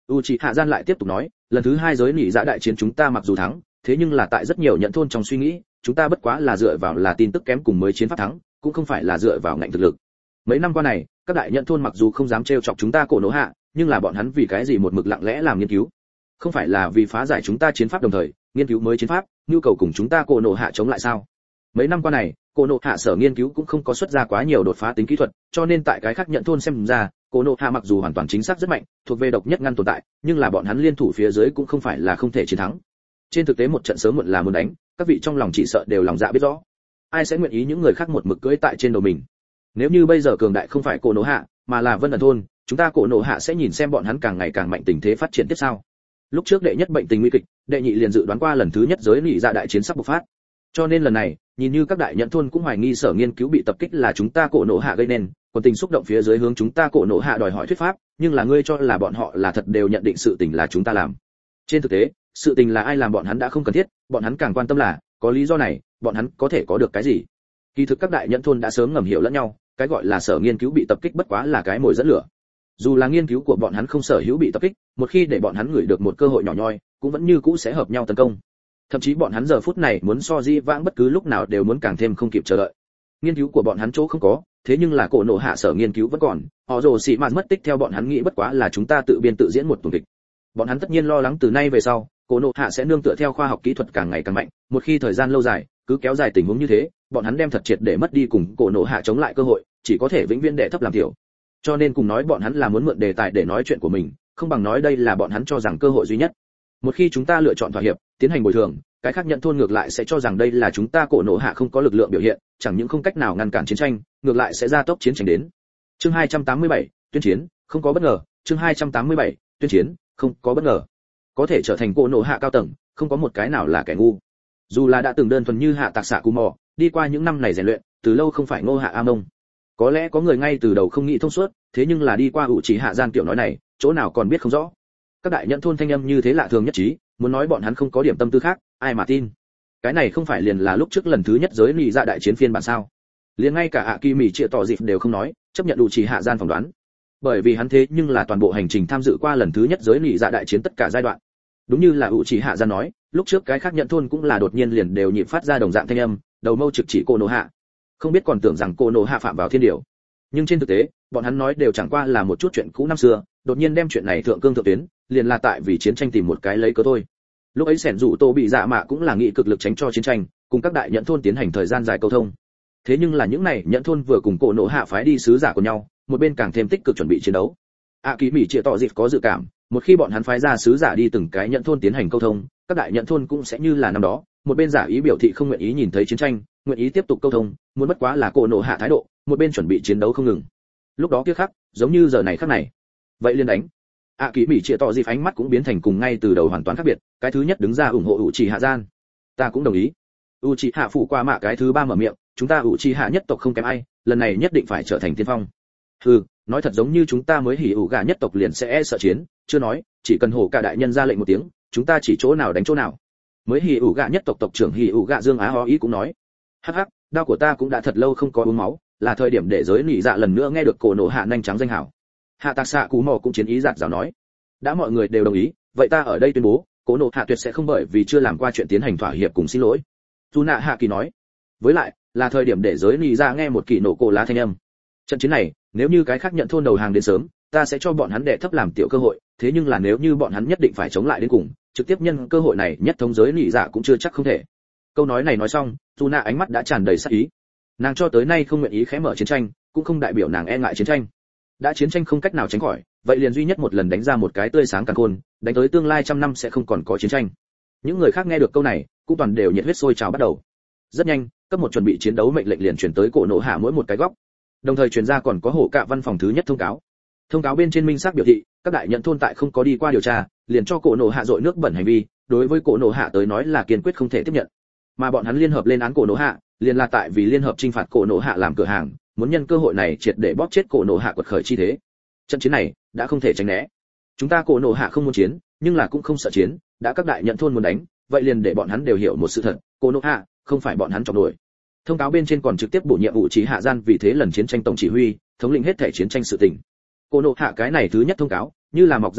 Uchiha Gian lại tiếp tục nói, lần thứ hai giới nỉ dạ đại chiến chúng ta mặc dù thắng, thế nhưng là tại rất nhiều nhận thôn trong suy nghĩ, chúng ta bất quá là dựa vào là tin tức kém cùng mới chiến pháp thắng, cũng không phải là dựa vào ngạnh thực lực. Mấy năm qua này, các đại nhận thôn mặc dù không dám trêu chọc chúng ta cổ nổ hạ, nhưng là bọn hắn vì cái gì một mực lặng lẽ làm nghiên cứu? Không phải là vì phá giải chúng ta chiến pháp đồng thời, nghiên cứu mới chiến pháp, nhu cầu cùng chúng ta cổ nổ hạ chống lại sao? Mấy năm qua này, cổ nổ hạ sở nghiên cứu cũng không có xuất ra quá nhiều đột phá tính kỹ thuật, cho nên tại cái khác nhận thôn xem ra, cổ nổ hạ mặc dù hoàn toàn chính xác rất mạnh, thuộc về độc nhất ngăn tồn tại, nhưng là bọn hắn liên thủ phía dưới cũng không phải là không thể chiến thắng. Trên thực tế một trận sớm muộn là muốn đánh, các vị trong lòng chỉ sợ đều lòng dạ biết rõ. Ai sẽ nguyện ý những người khác một mực cưỡi tại trên đầu mình? Nếu như bây giờ cường đại không phải cổ nổ hạ, mà là Vân Ẩn thôn, chúng ta cổ nổ hạ sẽ nhìn xem bọn hắn càng ngày càng mạnh tình thế phát triển tiếp sau. Lúc trước đệ nhất bệnh tình nguy kịch, đệ nhị liền dự đoán qua lần thứ nhất giới nỉ dạ đại chiến sắp bộc phát. Cho nên lần này, nhìn như các đại nhận thôn cũng hoài nghi sở nghiên cứu bị tập kích là chúng ta cổ nổ hạ gây nên, còn tình xúc động phía dưới hướng chúng ta cổ nổ hạ đòi hỏi thuyết pháp, nhưng là ngươi cho là bọn họ là thật đều nhận định sự tình là chúng ta làm. Trên thực tế, sự tình là ai làm bọn hắn đã không cần thiết, bọn hắn càng quan tâm là, có lý do này, bọn hắn có thể có được cái gì. Kỳ thực các đại nhận thôn đã sớm ngầm hiểu lẫn nhau, cái gọi là sở nghiên cứu bị tập kích bất quá là cái mồi dẫn lửa. Dù là nghiên cứu của bọn hắn không sở hữu bị tập kích, một khi để bọn hắn ngửi được một cơ hội nhỏ nhoi, cũng vẫn như cũ sẽ hợp nhau tấn công. Thậm chí bọn hắn giờ phút này muốn so di vãng bất cứ lúc nào đều muốn càng thêm không kịp chờ đợi. Nghiên cứu của bọn hắn chỗ không có, thế nhưng là cổ nổ hạ sở nghiên cứu vẫn còn, họ rồ xì mạt mất tích theo bọn hắn nghĩ bất quá là chúng ta tự biên tự diễn một tuần kịch. Bọn hắn tất nhiên lo lắng từ nay về sau, cổ nổ hạ sẽ nương tựa theo khoa học kỹ thuật càng ngày càng mạnh, một khi thời gian lâu dài, cứ kéo dài tình huống như thế, bọn hắn đem thật triệt để mất đi cùng cổ nổ hạ chống lại cơ hội, chỉ có thể vĩnh viễn đệ thấp làm tiểu. Cho nên cùng nói bọn hắn là muốn mượn đề tài để nói chuyện của mình, không bằng nói đây là bọn hắn cho rằng cơ hội duy nhất. Một khi chúng ta lựa chọn thỏa hiệp, tiến hành bồi thường, cái khác nhận thôn ngược lại sẽ cho rằng đây là chúng ta cổ nổ hạ không có lực lượng biểu hiện, chẳng những không cách nào ngăn cản chiến tranh, ngược lại sẽ gia tốc chiến tranh đến. Chương hai trăm tám mươi bảy, tuyên chiến, không có bất ngờ. Chương hai trăm tám mươi bảy, tuyên chiến, không có bất ngờ. Có thể trở thành cổ nổ hạ cao tầng, không có một cái nào là kẻ ngu. Dù là đã từng đơn thuần như hạ tạc xạ cù mò, đi qua những năm này rèn luyện, từ lâu không phải Ngô Hạ A Mông. Có lẽ có người ngay từ đầu không nghĩ thông suốt, thế nhưng là đi qua ủ chỉ hạ gian kiểu nói này, chỗ nào còn biết không rõ. Các đại nhận thôn thanh âm như thế lạ thường nhất trí, muốn nói bọn hắn không có điểm tâm tư khác, ai mà tin. Cái này không phải liền là lúc trước lần thứ nhất giới nỉ dạ đại chiến phiên bản sao? Liền ngay cả ạ kỳ mỉ chia tỏ dịp đều không nói, chấp nhận ủ chỉ hạ gian phỏng đoán. Bởi vì hắn thế nhưng là toàn bộ hành trình tham dự qua lần thứ nhất giới nỉ dạ đại chiến tất cả giai đoạn. Đúng như là ủ chỉ hạ gian nói, lúc trước cái khác nhận thôn cũng là đột nhiên liền đều nhịp phát ra đồng dạng thanh âm, đầu mâu trực chỉ cô nổ hạ. Không biết còn tưởng rằng cô nổ hạ phạm vào thiên điều. Nhưng trên thực tế, bọn hắn nói đều chẳng qua là một chút chuyện cũ năm xưa, đột nhiên đem chuyện này thượng cương thượng tuyến, liền là tại vì chiến tranh tìm một cái lấy cớ thôi. Lúc ấy sẻn dụ tô bị dạ mạ cũng là nghị cực lực tránh cho chiến tranh, cùng các đại nhận thôn tiến hành thời gian dài câu thông. Thế nhưng là những này nhận thôn vừa cùng cổ nổ hạ phái đi sứ giả của nhau, một bên càng thêm tích cực chuẩn bị chiến đấu. ạ kỳ mỹ chia tỏ dịp có dự cảm, một khi bọn hắn phái ra sứ giả đi từng cái nhận thôn tiến hành câu thông, các đại nhận thôn cũng sẽ như là năm đó, một bên giả ý biểu thị không nguyện ý nhìn thấy chiến tranh, nguyện ý tiếp tục câu thông, muốn bất quá là cổ nổ hạ thái độ, một bên chuẩn bị chiến đấu không ngừng. Lúc đó kia khắc, giống như giờ này khắc này. Vậy liền đánh. ạ kỳ mỹ chia tỏ dịp ánh mắt cũng biến thành cùng ngay từ đầu hoàn toàn khác biệt, cái thứ nhất đứng ra ủng hộ ủ trì hạ gian. Ta cũng đồng ý. u trì hạ phụ qua mạ cái thứ ba mở miệng, chúng ta ủ trì hạ nhất tộc không kém ai, lần này nhất định phải trở thành tiên phong. Hừ, nói thật giống như chúng ta mới hỉ ủ gà nhất tộc liền sẽ e sợ chiến, chưa nói, chỉ cần hổ cả đại nhân ra lệnh một tiếng, chúng ta chỉ chỗ nào đánh chỗ nào. Mới hỉ ủ gà nhất tộc tộc trưởng hỉ ủ gà Dương Á Ho ý cũng nói, hắc hắc, đao của ta cũng đã thật lâu không có uống máu, là thời điểm để giới nỉ dạ lần nữa nghe được cổ nổ hạ nhanh trắng danh hảo. Hạ tạc xạ cú mò cũng chiến ý giạt rào nói, đã mọi người đều đồng ý, vậy ta ở đây tuyên bố, cổ nổ hạ tuyệt sẽ không bởi vì chưa làm qua chuyện tiến hành thỏa hiệp cùng xin lỗi. Dù nạ hạ kỳ nói, với lại là thời điểm để giới nỉ dạ nghe một kỳ nổ cổ lá thanh âm. Trận chiến này, nếu như cái khác nhận thôn đầu hàng đến sớm, ta sẽ cho bọn hắn đệ thấp làm tiểu cơ hội, thế nhưng là nếu như bọn hắn nhất định phải chống lại đến cùng, trực tiếp nhân cơ hội này nhất thống giới nỉ dạ cũng chưa chắc không thể. Câu nói này nói xong, dù nạ ánh mắt đã tràn đầy sát ý. Nàng cho tới nay không nguyện ý khẽ mở chiến tranh, cũng không đại biểu nàng e ngại chiến tranh. Đã chiến tranh không cách nào tránh khỏi, vậy liền duy nhất một lần đánh ra một cái tươi sáng càng khôn, đánh tới tương lai trăm năm sẽ không còn có chiến tranh. Những người khác nghe được câu này, cũng toàn đều nhiệt huyết sôi trào bắt đầu. Rất nhanh, cấp một chuẩn bị chiến đấu mệnh lệnh liền truyền tới cổ nổ hạ mỗi một cái góc. Đồng thời truyền ra còn có hổ cạ văn phòng thứ nhất thông cáo. Thông cáo bên trên minh xác biểu thị, các đại nhận thôn tại không có đi qua điều tra, liền cho cổ nổ hạ dội nước bẩn hành vi, đối với cổ nổ hạ tới nói là kiên quyết không thể tiếp nhận. Mà bọn hắn liên hợp lên án cổ nổ hạ, liền là tại vì liên hợp trinh phạt cổ nổ hạ làm cửa hàng, muốn nhân cơ hội này triệt để bóp chết cổ nổ hạ quật khởi chi thế. Trận chiến này đã không thể tránh né. Chúng ta cổ nổ hạ không muốn chiến, nhưng là cũng không sợ chiến, đã các đại nhận thôn muốn đánh, vậy liền để bọn hắn đều hiểu một sự thật, cổ nổ hạ không phải bọn hắn chọc đuổi. Thông cáo bên trên còn trực tiếp bổ nhiệm vụ chỉ hạ gian vì thế lần chiến tranh tổng chỉ huy, thống lĩnh hết thể chiến tranh sự tình. Cổ nổ hạ cái này thứ nhất thông cáo, như là mọc ra cánh,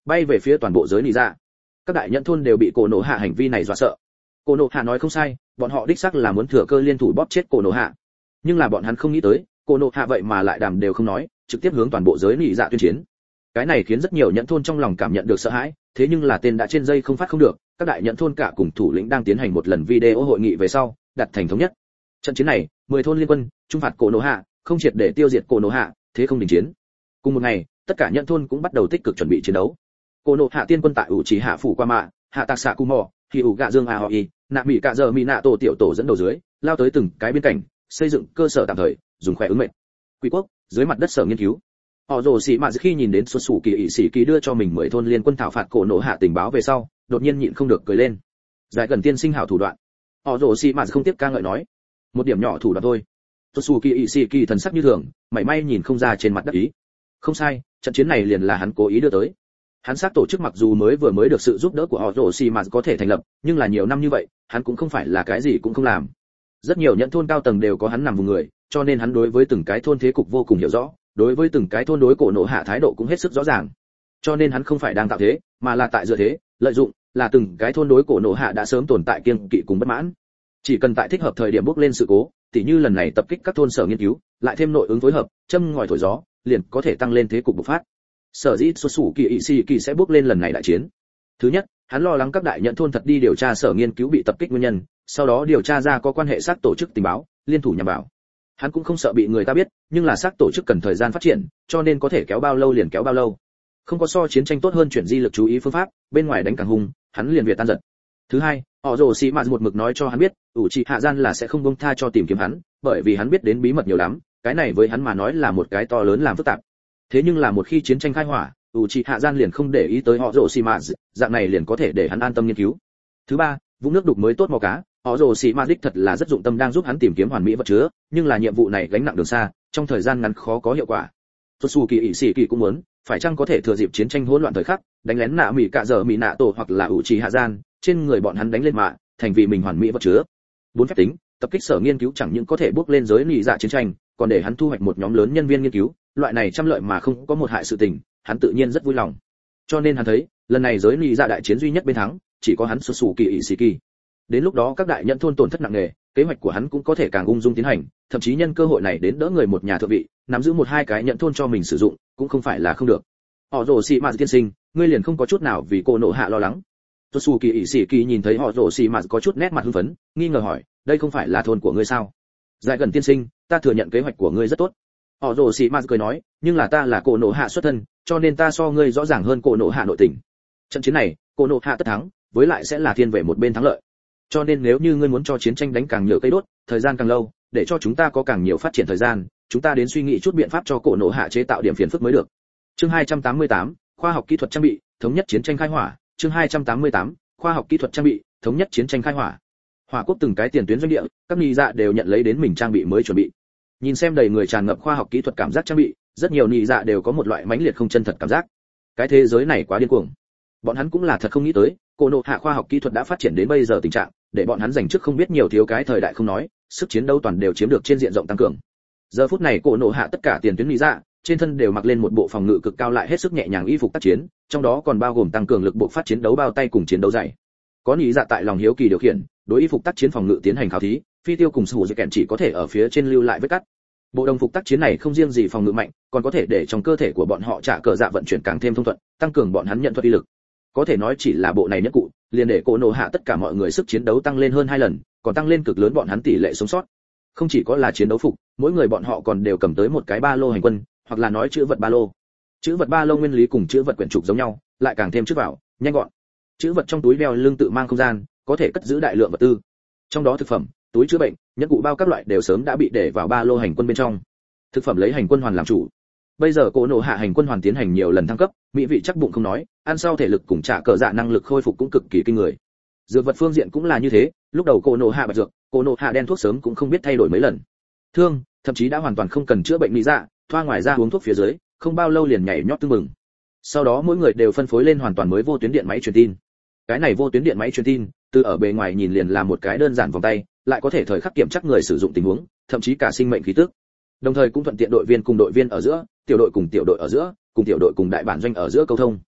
bay về phía toàn bộ giới nị dạ. Các đại nhẫn thôn đều bị cổ nổ hạ hành vi này dọa sợ. Cổ nổ hạ nói không sai, bọn họ đích xác là muốn thừa cơ liên thủ bóp chết cổ nổ hạ. Nhưng là bọn hắn không nghĩ tới, cổ nổ hạ vậy mà lại đàm đều không nói, trực tiếp hướng toàn bộ giới nị dạ tuyên chiến. Cái này khiến rất nhiều nhẫn thôn trong lòng cảm nhận được sợ hãi, thế nhưng là tên đã trên dây không phát không được, các đại nhẫn thôn cả cùng thủ lĩnh đang tiến hành một lần video hội nghị về sau, đặt thành thống nhất. Trận chiến này, mười thôn liên quân, trung phạt cổ nổ hạ, không triệt để tiêu diệt cổ nổ hạ, thế không đình chiến. Cùng một ngày, tất cả nhẫn thôn cũng bắt đầu tích cực chuẩn bị chiến đấu. Cổ nổ hạ tiên quân tại ủ chỉ hạ phủ qua mạ, hạ tạc xạ cu mò, thì ủ gạ dương aoi, nạ mỹ cạ giờ mỹ nạ tổ tiểu tổ dẫn đầu dưới, lao tới từng cái biên cảnh, xây dựng cơ sở tạm thời, dùng khỏe ứng mệnh. Quỷ quốc, dưới mặt đất sở nghiên cứu. Họ rồ xì mạ khi nhìn đến xuất sủ kỳ ỷ sĩ kỳ đưa cho mình mười thôn liên quân thảo phạt cổ nổ hạ tình báo về sau, đột nhiên nhịn không được cười lên. Giải gần tiên sinh hảo thủ đoạn. Họ rồ xì mạ không tiếp ca ngợi nói, một điểm nhỏ thủ đoạn thôi. Xuất sủ kỳ ỷ sĩ kỳ thần sắc như thường, mảy may nhìn không ra trên mặt đất ý. Không sai, trận chiến này liền là hắn cố ý đưa tới. Hắn xác tổ chức mặc dù mới vừa mới được sự giúp đỡ của họ rồ xì mạ có thể thành lập, nhưng là nhiều năm như vậy, hắn cũng không phải là cái gì cũng không làm. Rất nhiều nhận thôn cao tầng đều có hắn nằm vùng người, cho nên hắn đối với từng cái thôn thế cục vô cùng hiểu rõ, đối với từng cái thôn đối cổ nổ hạ thái độ cũng hết sức rõ ràng. Cho nên hắn không phải đang tạo thế, mà là tại dựa thế, lợi dụng, là từng cái thôn đối cổ nổ hạ đã sớm tồn tại kiêng kỵ cùng bất mãn. Chỉ cần tại thích hợp thời điểm bước lên sự cố, tỉ như lần này tập kích các thôn sở nghiên cứu, lại thêm nội ứng phối hợp, châm ngòi thổi gió, liền có thể tăng lên thế cục bộc phát. Sở dĩ xuất sủ kỳ ỵ sĩ kỳ sẽ bước lên lần này đại chiến. Thứ nhất, hắn lo lắng các đại nhận thôn thật đi điều tra sở nghiên cứu bị tập kích nguyên nhân, sau đó điều tra ra có quan hệ xác tổ chức tình báo, liên thủ nhằm vào. Hắn cũng không sợ bị người ta biết, nhưng là xác tổ chức cần thời gian phát triển, cho nên có thể kéo bao lâu liền kéo bao lâu. Không có so chiến tranh tốt hơn chuyển di lực chú ý phương pháp, bên ngoài đánh càng hung, hắn liền việt tan giật. Thứ hai, họ rồ xì mạt một mực nói cho hắn biết, ủ trị hạ gian là sẽ không buông tha cho tìm kiếm hắn, bởi vì hắn biết đến bí mật nhiều lắm, cái này với hắn mà nói là một cái to lớn làm phức tạp. Thế nhưng là một khi chiến tranh khai hỏa, ủ trị hạ gian liền không để ý tới họ rồ xì mạt, dạng này liền có thể để hắn an tâm nghiên cứu. Thứ ba, vũng nước đục mới tốt mò cá, họ rồ xì mạt đích thật là rất dụng tâm đang giúp hắn tìm kiếm hoàn mỹ vật chứa, nhưng là nhiệm vụ này gánh nặng đường xa, trong thời gian ngắn khó có hiệu quả. Xuất xù kỳ ỷ sĩ kỳ cũng muốn, phải chăng có thể thừa dịp chiến tranh hỗn loạn thời khắc, đánh lén nạ mỹ cạ giờ mỹ nạ tổ hoặc là ủ trì hạ gian, trên người bọn hắn đánh lên mạ, thành vì mình hoàn mỹ vật chứa. Bốn phép tính, tập kích sở nghiên cứu chẳng những có thể bước lên giới nị dạ chiến tranh, còn để hắn thu hoạch một nhóm lớn nhân viên nghiên cứu, loại này trăm lợi mà không có một hại sự tình, hắn tự nhiên rất vui lòng. Cho nên hắn thấy, lần này giới nị dạ đại chiến duy nhất bên thắng, chỉ có hắn xuất xù kỳ ỷ sĩ kỳ. Đến lúc đó các đại nhận thôn tổn thất nặng nề, kế hoạch của hắn cũng có thể càng ung dung tiến hành, thậm chí nhân cơ hội này đến đỡ người một nhà thượng vị, nắm giữ một hai cái nhận thôn cho mình sử dụng, cũng không phải là không được. Họ rồ xì mạt tiên sinh, ngươi liền không có chút nào vì cô nộ hạ lo lắng. Tosu kỳ ỷ sĩ kỳ nhìn thấy họ rồ xì mạt có chút nét mặt hưng phấn, nghi ngờ hỏi, đây không phải là thôn của ngươi sao? Giải gần tiên sinh, ta thừa nhận kế hoạch của ngươi rất tốt. Họ rồ xì mạt cười nói, nhưng là ta là cô nộ hạ xuất thân, cho nên ta so ngươi rõ ràng hơn cô nộ hạ nội tình. Trận chiến này, cô nộ hạ tất thắng, với lại sẽ là thiên về một bên thắng lợi. Cho nên nếu như ngươi muốn cho chiến tranh đánh càng nhiều cây đốt, thời gian càng lâu, để cho chúng ta có càng nhiều phát triển thời gian, chúng ta đến suy nghĩ chút biện pháp cho cổ nổ hạ chế tạo điểm phiền phức mới được. Chương hai trăm tám mươi tám, khoa học kỹ thuật trang bị, thống nhất chiến tranh khai hỏa. Chương hai trăm tám mươi tám, khoa học kỹ thuật trang bị, thống nhất chiến tranh khai hỏa. Hỏa quốc từng cái tiền tuyến doanh địa, các nị dạ đều nhận lấy đến mình trang bị mới chuẩn bị. Nhìn xem đầy người tràn ngập khoa học kỹ thuật cảm giác trang bị, rất nhiều nị dạ đều có một loại mãnh liệt không chân thật cảm giác. Cái thế giới này quá điên cuồng. Bọn hắn cũng là thật không nghĩ tới, cổ nổ hạ khoa học kỹ thuật đã phát triển đến bây giờ tình trạng, để bọn hắn dành trước không biết nhiều thiếu cái thời đại không nói, sức chiến đấu toàn đều chiếm được trên diện rộng tăng cường. Giờ phút này cổ nổ hạ tất cả tiền tuyến nị dạ, trên thân đều mặc lên một bộ phòng ngự cực cao lại hết sức nhẹ nhàng y phục tác chiến, trong đó còn bao gồm tăng cường lực bộ phát chiến đấu bao tay cùng chiến đấu dày. Có nị dạ tại lòng hiếu kỳ điều khiển, đối y phục tác chiến phòng ngự tiến hành khảo thí, phi tiêu cùng sủ dây kẹn chỉ có thể ở phía trên lưu lại vết cắt. Bộ đồng phục tác chiến này không riêng gì phòng ngự mạnh, còn có thể để trong cơ thể của bọn họ trả cờ dạ vận chuyển càng thêm thông thuận, tăng cường bọn hắn nhận thuật uy lực. Có thể nói chỉ là bộ này nhất cụ, liền để cổ nổ hạ tất cả mọi người sức chiến đấu tăng lên hơn hai lần, còn tăng lên cực lớn bọn hắn tỷ lệ sống sót. Không chỉ có là chiến đấu phục, mỗi người bọn họ còn đều cầm tới một cái ba lô hành quân, hoặc là nói chữ vật ba lô. Chữ vật ba lô nguyên lý cùng chữ vật quyển trục giống nhau, lại càng thêm chữ vào, nhanh gọn. Chữ vật trong túi đeo lưng tự mang không gian, có thể cất giữ đại lượng vật tư. Trong đó thực phẩm, túi chữa bệnh, nhẫn cụ bao các loại đều sớm đã bị để vào ba lô hành quân bên trong. Thực phẩm lấy hành quân hoàn làm chủ. Bây giờ cổ nổ hạ hành quân hoàn tiến hành nhiều lần thăng cấp, mỹ vị chắc bụng không nói, ăn sau thể lực cùng trả cờ dạ năng lực khôi phục cũng cực kỳ kinh người. Dược vật phương diện cũng là như thế, lúc đầu cổ nổ hạ bạch dược, cổ nổ hạ đen thuốc sớm cũng không biết thay đổi mấy lần. Thương, thậm chí đã hoàn toàn không cần chữa bệnh lý dạ, thoa ngoài ra uống thuốc phía dưới, không bao lâu liền nhảy nhót tưng mừng. Sau đó mỗi người đều phân phối lên hoàn toàn mới vô tuyến điện máy truyền tin. Cái này vô tuyến điện máy truyền tin, từ ở bề ngoài nhìn liền là một cái đơn giản vòng tay, lại có thể thời khắc kiểm tra người sử dụng tình huống, thậm chí cả sinh mệnh khí tức. Đồng thời cũng thuận tiện đội viên cùng đội viên ở giữa, tiểu đội cùng tiểu đội ở giữa, cùng tiểu đội cùng đại bản doanh ở giữa câu thông.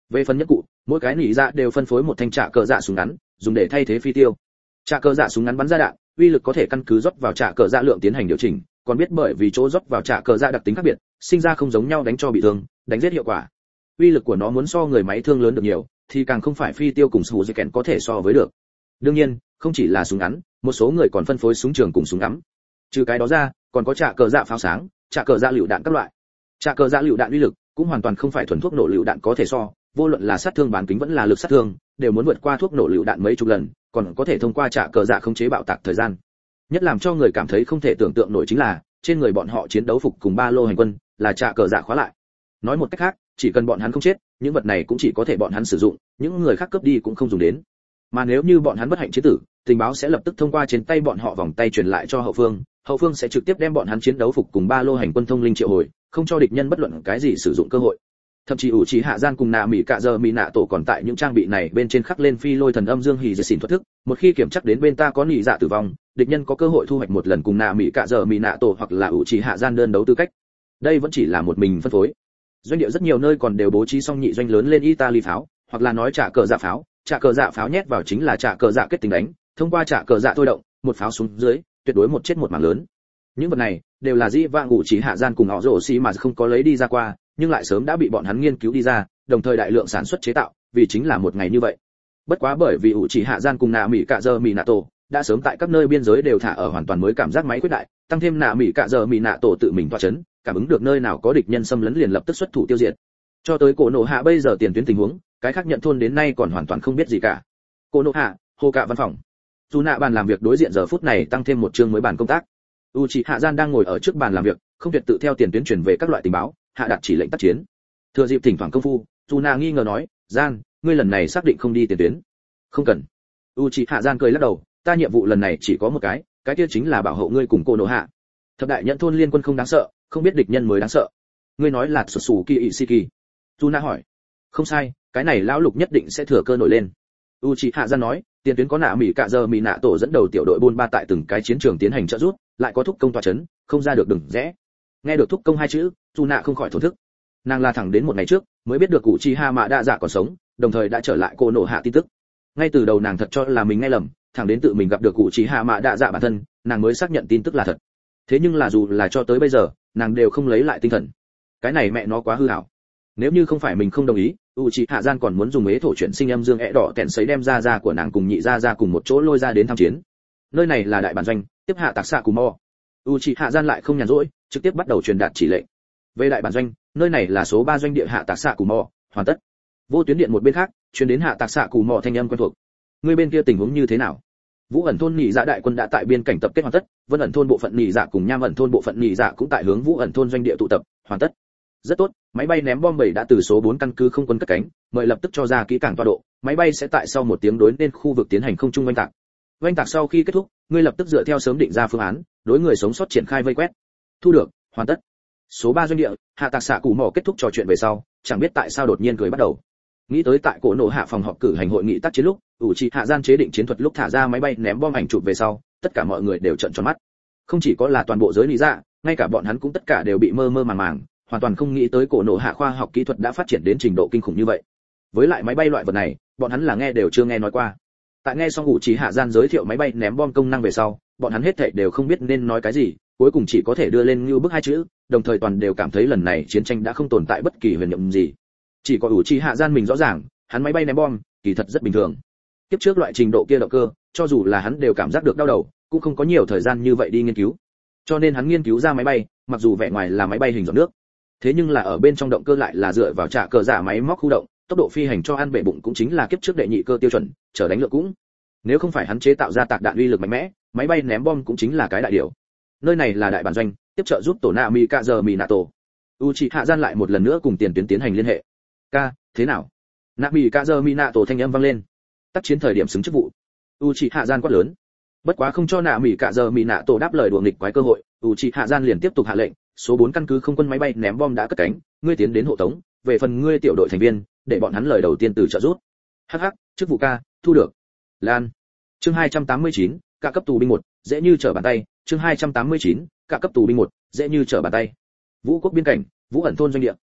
Về phần nhất cụ, mỗi cái nỉ dạ đều phân phối một thanh trả cờ dạ súng ngắn, dùng để thay thế phi tiêu. Trả cờ dạ súng ngắn bắn ra đạn, uy lực có thể căn cứ rót vào trả cờ dạ lượng tiến hành điều chỉnh, còn biết bởi vì chỗ rót vào trả cờ dạ đặc tính khác biệt, sinh ra không giống nhau đánh cho bị thương, đánh giết hiệu quả. Uy lực của nó muốn so người máy thương lớn được nhiều, thì càng không phải phi tiêu cùng sủ dây kèn có thể so với được. Đương nhiên, không chỉ là súng ngắn, một số người còn phân phối súng trường cùng súng ngắm. Trừ cái đó ra, còn có trả cờ dạ pháo sáng, trả cờ dạ lựu đạn các loại. Trả cờ dạ lựu đạn uy lực cũng hoàn toàn không phải thuần thuốc nổ lựu đạn có thể so, vô luận là sát thương bán kính vẫn là lực sát thương, đều muốn vượt qua thuốc nổ lựu đạn mấy chục lần, còn có thể thông qua trả cờ dạ khống chế bạo tạc thời gian. Nhất làm cho người cảm thấy không thể tưởng tượng nổi chính là, trên người bọn họ chiến đấu phục cùng ba lô hành quân, là trả cờ dạ khóa lại. Nói một cách khác, chỉ cần bọn hắn không chết, những vật này cũng chỉ có thể bọn hắn sử dụng, những người khác cướp đi cũng không dùng đến. Mà nếu như bọn hắn bất hạnh chiến tử, tình báo sẽ lập tức thông qua trên tay bọn họ vòng tay truyền lại cho hậu phương, hậu phương sẽ trực tiếp đem bọn hắn chiến đấu phục cùng ba lô hành quân thông linh triệu hồi, không cho địch nhân bất luận cái gì sử dụng cơ hội. Thậm chí ủ trì hạ gian cùng nạ mỹ cạ giờ mỹ nạ tổ còn tại những trang bị này bên trên khắc lên phi lôi thần âm dương hỉ dệt xỉn thuật thức, một khi kiểm chắc đến bên ta có nhị dạ tử vong, địch nhân có cơ hội thu hoạch một lần cùng nạ mỹ cạ giờ mỹ nạ tổ hoặc là ủ trì hạ gian đơn đấu tư cách. Đây vẫn chỉ là một mình phân phối. Doanh địa rất nhiều nơi còn đều bố trí xong nhị doanh lớn lên Italy pháo, hoặc là nói trả cờ dạ pháo, trả cờ dạ pháo nhét vào chính là trả cờ dạ kết tính đánh, thông qua trả cờ dạ thôi động, một pháo xuống dưới, tuyệt đối một chết một mảng lớn. Những vật này đều là dĩ vãng ủ trì hạ gian cùng họ rổ xi mà không có lấy đi ra qua, nhưng lại sớm đã bị bọn hắn nghiên cứu đi ra, đồng thời đại lượng sản xuất chế tạo, vì chính là một ngày như vậy. Bất quá bởi vì ủ trì hạ gian cùng nạ mỹ cạ giờ mỹ nạ tổ đã sớm tại các nơi biên giới đều thả ở hoàn toàn mới cảm giác máy quyết đại, tăng thêm nạ mỹ cạ giờ mỹ nạ tổ tự mình tọa chấn, cảm ứng được nơi nào có địch nhân xâm lấn liền lập tức xuất thủ tiêu diệt. Cho tới cổ nổ hạ bây giờ tiền tuyến tình huống, cái khác nhận thôn đến nay còn hoàn toàn không biết gì cả. Cổ nổ hạ, hồ cạ văn phòng. Dù nạ bàn làm việc đối diện giờ phút này tăng thêm một chương mới bàn công tác. Uchiha Gian đang ngồi ở trước bàn làm việc, không tuyệt tự theo tiền tuyến truyền về các loại tình báo, hạ đạt chỉ lệnh tác chiến. Thừa dịp thỉnh thoảng công phu, Juna nghi ngờ nói, "Gian, ngươi lần này xác định không đi tiền tuyến?" "Không cần." Uchiha Gian cười lắc đầu, "Ta nhiệm vụ lần này chỉ có một cái, cái kia chính là bảo hộ ngươi cùng cô nổ hạ. Thập đại nhận thôn liên quân không đáng sợ, không biết địch nhân mới đáng sợ." "Ngươi nói là Tsutsuki Ishiki?" Juna hỏi. "Không sai, cái này lão lục nhất định sẽ thừa cơ nổi lên." Uchiha Gian nói, tiền tuyến có nạ mỹ cạ giờ mỹ nạ tổ dẫn đầu tiểu đội buôn ba tại từng cái chiến trường tiến hành trợ giúp, lại có thúc công tọa chấn, không ra được đừng rẽ. Nghe được thúc công hai chữ, Juna không khỏi thổn thức. Nàng là thẳng đến một ngày trước mới biết được Uchiha Mạ Đa Dạ còn sống, đồng thời đã trở lại cô nổ hạ tin tức. Ngay từ đầu nàng thật cho là mình nghe lầm, thẳng đến tự mình gặp được Uchiha Mạ Đa Dạ bản thân, nàng mới xác nhận tin tức là thật. Thế nhưng là dù là cho tới bây giờ, nàng đều không lấy lại tinh thần. Cái này mẹ nó quá hư ảo. Nếu như không phải mình không đồng ý, Uchiha Gian còn muốn dùng ế thổ chuyển sinh âm dương ẻ đỏ kẹn sấy đem ra ra của nàng cùng nhị ra ra cùng một chỗ lôi ra đến tham chiến. Nơi này là đại bản doanh, tiếp hạ tạc xạ cù mò. Uchiha Gian lại không nhàn rỗi, trực tiếp bắt đầu truyền đạt chỉ lệnh. Về đại bản doanh, nơi này là số ba doanh địa hạ tạc xạ cù mò, hoàn tất. Vô tuyến điện một bên khác, truyền đến hạ tạc xạ cù mò thanh âm quen thuộc. Người bên kia tình huống như thế nào? Vũ ẩn thôn nhị dạ đại quân đã tại biên cảnh tập kết hoàn tất, Vân ẩn thôn bộ phận nhị dạ cùng Nham ẩn thôn bộ phận nhị dạ cũng tại hướng Vũ ẩn thôn doanh địa tụ tập, hoàn tất. Rất tốt, máy bay ném bom bảy đã từ số bốn căn cứ không quân cất cánh, mời lập tức cho ra kỹ càng tọa độ, máy bay sẽ tại sau một tiếng đối nên khu vực tiến hành không trung oanh tạc. Oanh tạc sau khi kết thúc, ngươi lập tức dựa theo sớm định ra phương án, đối người sống sót triển khai vây quét. Thu được, hoàn tất. Số ba doanh địa, hạ tạc xạ cù mỏ kết thúc trò chuyện về sau, chẳng biết tại sao đột nhiên cười bắt đầu. Nghĩ tới tại cổ nổ hạ phòng họp cử hành hội nghị tác chiến lúc, Uchiha Gian chế định chiến thuật lúc thả ra máy bay ném bom ảnh chụp về sau, tất cả mọi người đều trợn tròn mắt. Không chỉ có là toàn bộ giới lý dạ, ngay cả bọn hắn cũng tất cả đều bị mơ mơ màng màng, hoàn toàn không nghĩ tới cổ nổ hạ khoa học kỹ thuật đã phát triển đến trình độ kinh khủng như vậy. Với lại máy bay loại vật này, bọn hắn là nghe đều chưa nghe nói qua. Tại nghe xong Uchiha Gian giới thiệu máy bay ném bom công năng về sau, bọn hắn hết thảy đều không biết nên nói cái gì, cuối cùng chỉ có thể đưa lên như bức hai chữ, đồng thời toàn đều cảm thấy lần này chiến tranh đã không tồn tại bất kỳ huyền nhiệm gì. Chỉ có Uchiha Gian mình rõ ràng, hắn máy bay ném bom, kỳ thật rất bình thường. Kiếp trước loại trình độ kia động cơ, cho dù là hắn đều cảm giác được đau đầu, cũng không có nhiều thời gian như vậy đi nghiên cứu. Cho nên hắn nghiên cứu ra máy bay, mặc dù vẻ ngoài là máy bay hình giọt nước, thế nhưng là ở bên trong động cơ lại là dựa vào trả cờ giả máy móc khu động, tốc độ phi hành cho ăn bể bụng cũng chính là kiếp trước đệ nhị cơ tiêu chuẩn, trở đánh lượng cũng. Nếu không phải hắn chế tạo ra tạc đạn uy lực mạnh mẽ, máy bay ném bom cũng chính là cái đại điều. Nơi này là đại bản doanh, tiếp trợ giúp tổ nạ Mikazơ Minato. Uchiha Gian lại một lần nữa cùng tiền tuyến tiến hành liên hệ. "Ca, thế nào?" Mikazơ Minato thanh âm vang lên. Tác chiến thời điểm xứng chức vụ. Uchiha Gian quát lớn. Bất quá không cho nạ Mikazơ Minato đáp lời đùa nghịch quái cơ hội, Uchiha Gian liền tiếp tục hạ lệnh, số bốn căn cứ không quân máy bay ném bom đã cất cánh, ngươi tiến đến hộ tống, về phần ngươi tiểu đội thành viên, để bọn hắn lời đầu tiên từ trợ rút. Hắc hắc, chức vụ ca, thu được. Lan. Chương hai trăm tám mươi chín, cả cấp tù binh một, dễ như trở bàn tay, chương hai trăm tám mươi chín, cả cấp tù binh một, dễ như trở bàn tay. Vũ quốc biên cảnh, Vũ ẩn thôn doanh địa.